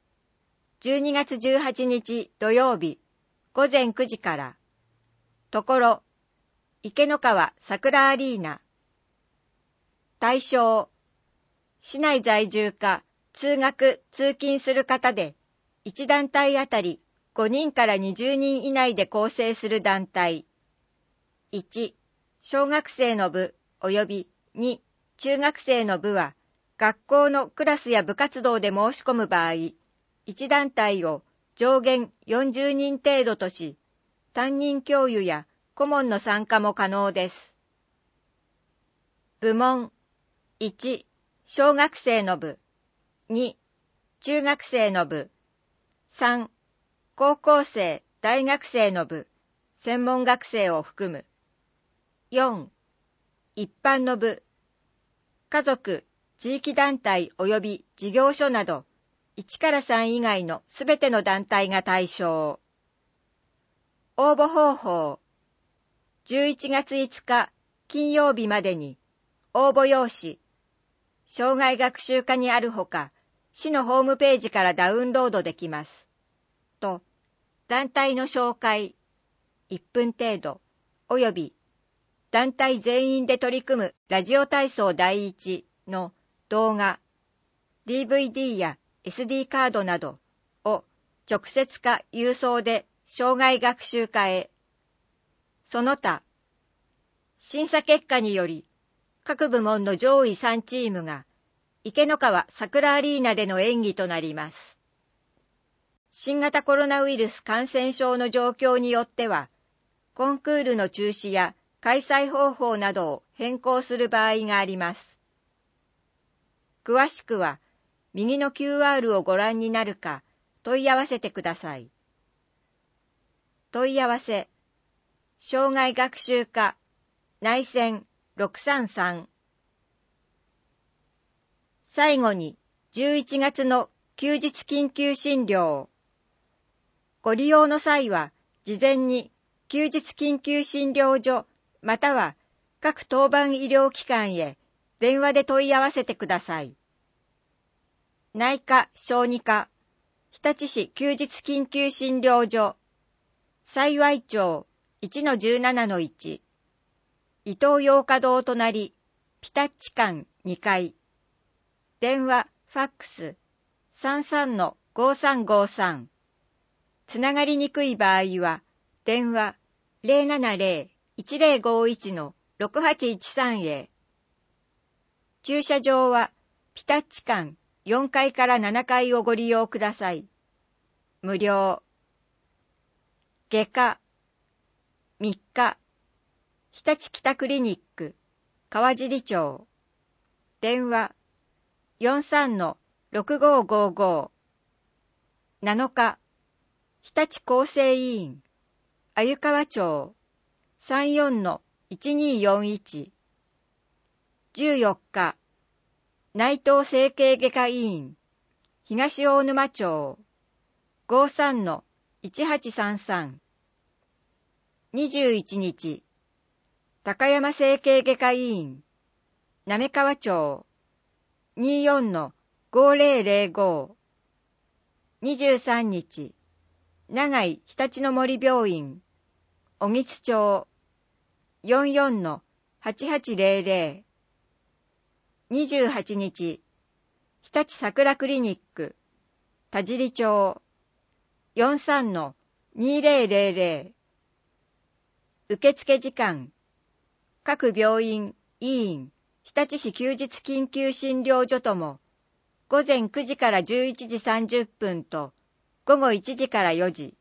12月18日土曜日午前9時から。ところ池の川桜アリーナ。対象市内在住か通学・通勤する方で1団体あたり5人から20人以内で構成する団体。1、小学生の部及び2、中学生の部は学校のクラスや部活動で申し込む場合、1団体を上限40人程度とし、担任教諭や顧問の参加も可能です。部門1、小学生の部2、中学生の部3、高校生・大学生の部、専門学生を含む4、一般の部、家族、地域団体及び事業所など1から3以外のすべての団体が対象。応募方法。11月5日金曜日までに応募用紙、生涯学習課にあるほか、市のホームページからダウンロードできます。と、団体の紹介、1分程度、及び団体全員で取り組むラジオ体操第一の動画、DVD やSD カードなどを直接か郵送で生涯学習課へ。その他、審査結果により各部門の上位3チームが池の川桜アリーナでの演技となります。新型コロナウイルス感染症の状況によっては、コンクールの中止や開催方法などを変更する場合があります。詳しくは、右の QR をご覧になるか問い合わせてください。問い合わせ、生涯学習課、内線633。最後に、11月の休日緊急診療。ご利用の際は、事前に休日緊急診療所または各当番医療機関へ電話で問い合わせてください。内科・小児科、日立市休日緊急診療所、幸町 1-17-1、伊東洋華堂隣、ピタッチ館2階、電話・ファックス 33-5353、つながりにくい場合は、電話 070-1051-6813 へ。駐車場は、ピタッチ館4階から7階をご利用ください。無料。外科、3日、日立北クリニック、川尻町。電話、43-6555。7日、日立厚生委員、鮎川町、34-1241。14日、 内藤整形外科医院、東大沼町、53-1833。21日、高山整形外科医院、滑川町、24-5005。23日、長井日立の森病院、小木津町、44-8800。28日、日立桜クリニック、田尻町、43-2000。受付時間、各病院、医院、日立市休日緊急診療所とも、午前9時から11時30分と、午後1時から4時。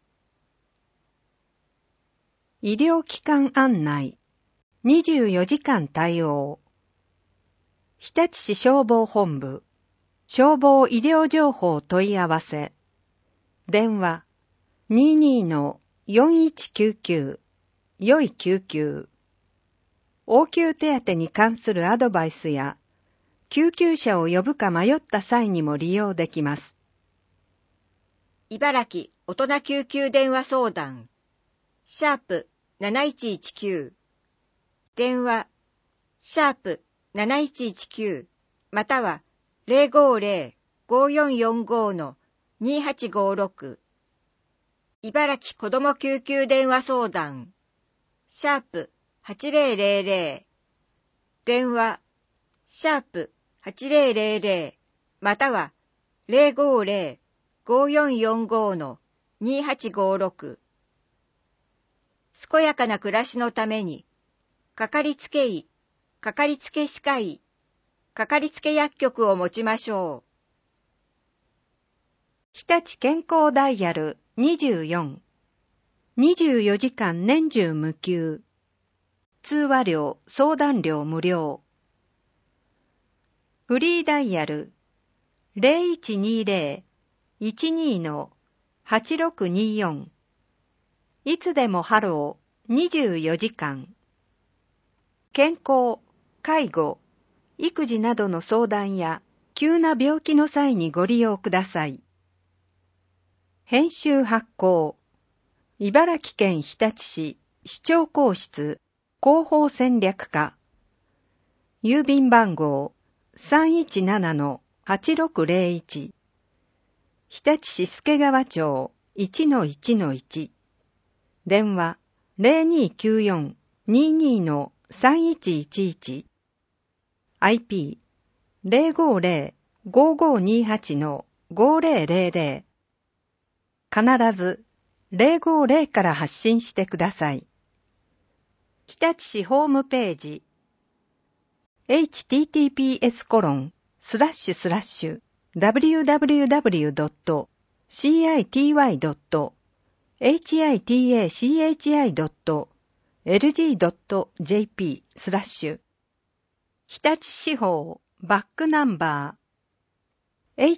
医療機関案内、24時間対応。日立市消防本部、消防医療情報問い合わせ。電話、22-4199、よい救急。応急手当に関するアドバイスや、救急車を呼ぶか迷った際にも利用できます。 茨城大人救急電話相談、#7119。電話、#7119、または050-5445-2856。茨城子ども救急電話相談、#8000。電話、#8000、または050-5445-2856。健やかな暮らしのために、かかりつけ医、かかりつけ歯科医、かかりつけ薬局を持ちましょう。 日立健康ダイヤル24。24時間年中無休。通話料、相談料無料。フリーダイヤル 0120-12-8624。いつでもハロー24時間。健康、介護、育児などの相談や急な病気の際にご利用ください。編集発行、茨城県日立市市長公室広報戦略課。郵便番号 317-8601。日立市助川町 1-1-1。電話 0294-22-3111。IP 050-5528-5000。必ず050から発信してください。日立市ホームページ https://www.hitachi.lg.jp/ 日立市法バックナンバー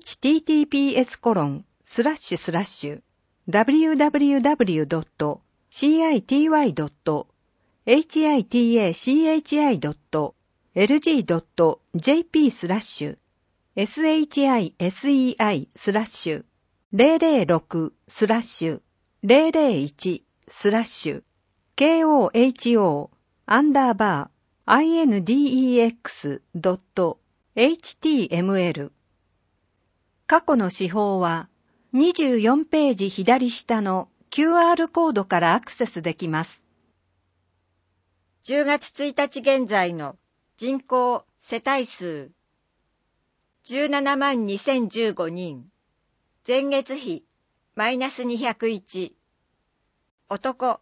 https://www.cityy.lg.jp/KOHO_index.html 過去の司法は24ページ左下の QR コードからアクセスできます。 10月1日現在の人口世帯数 172,015 人。前月比マイナス201。男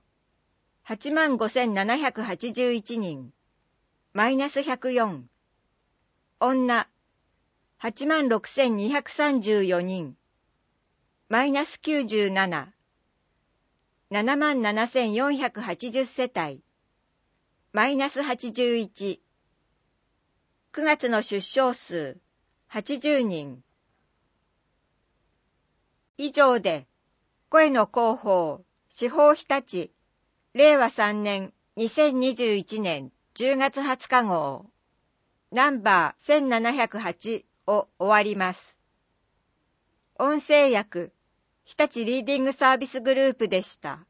85,781 人。マイナス104。女 86,234 人。マイナス97。77,480 世帯。マイナス81。9月の出生数80人。以上で、声の広報、司法日立、令和3年2021年10月20日号。 ナンバー1708を終わります。音声訳、日立リーディングサービスグループでした。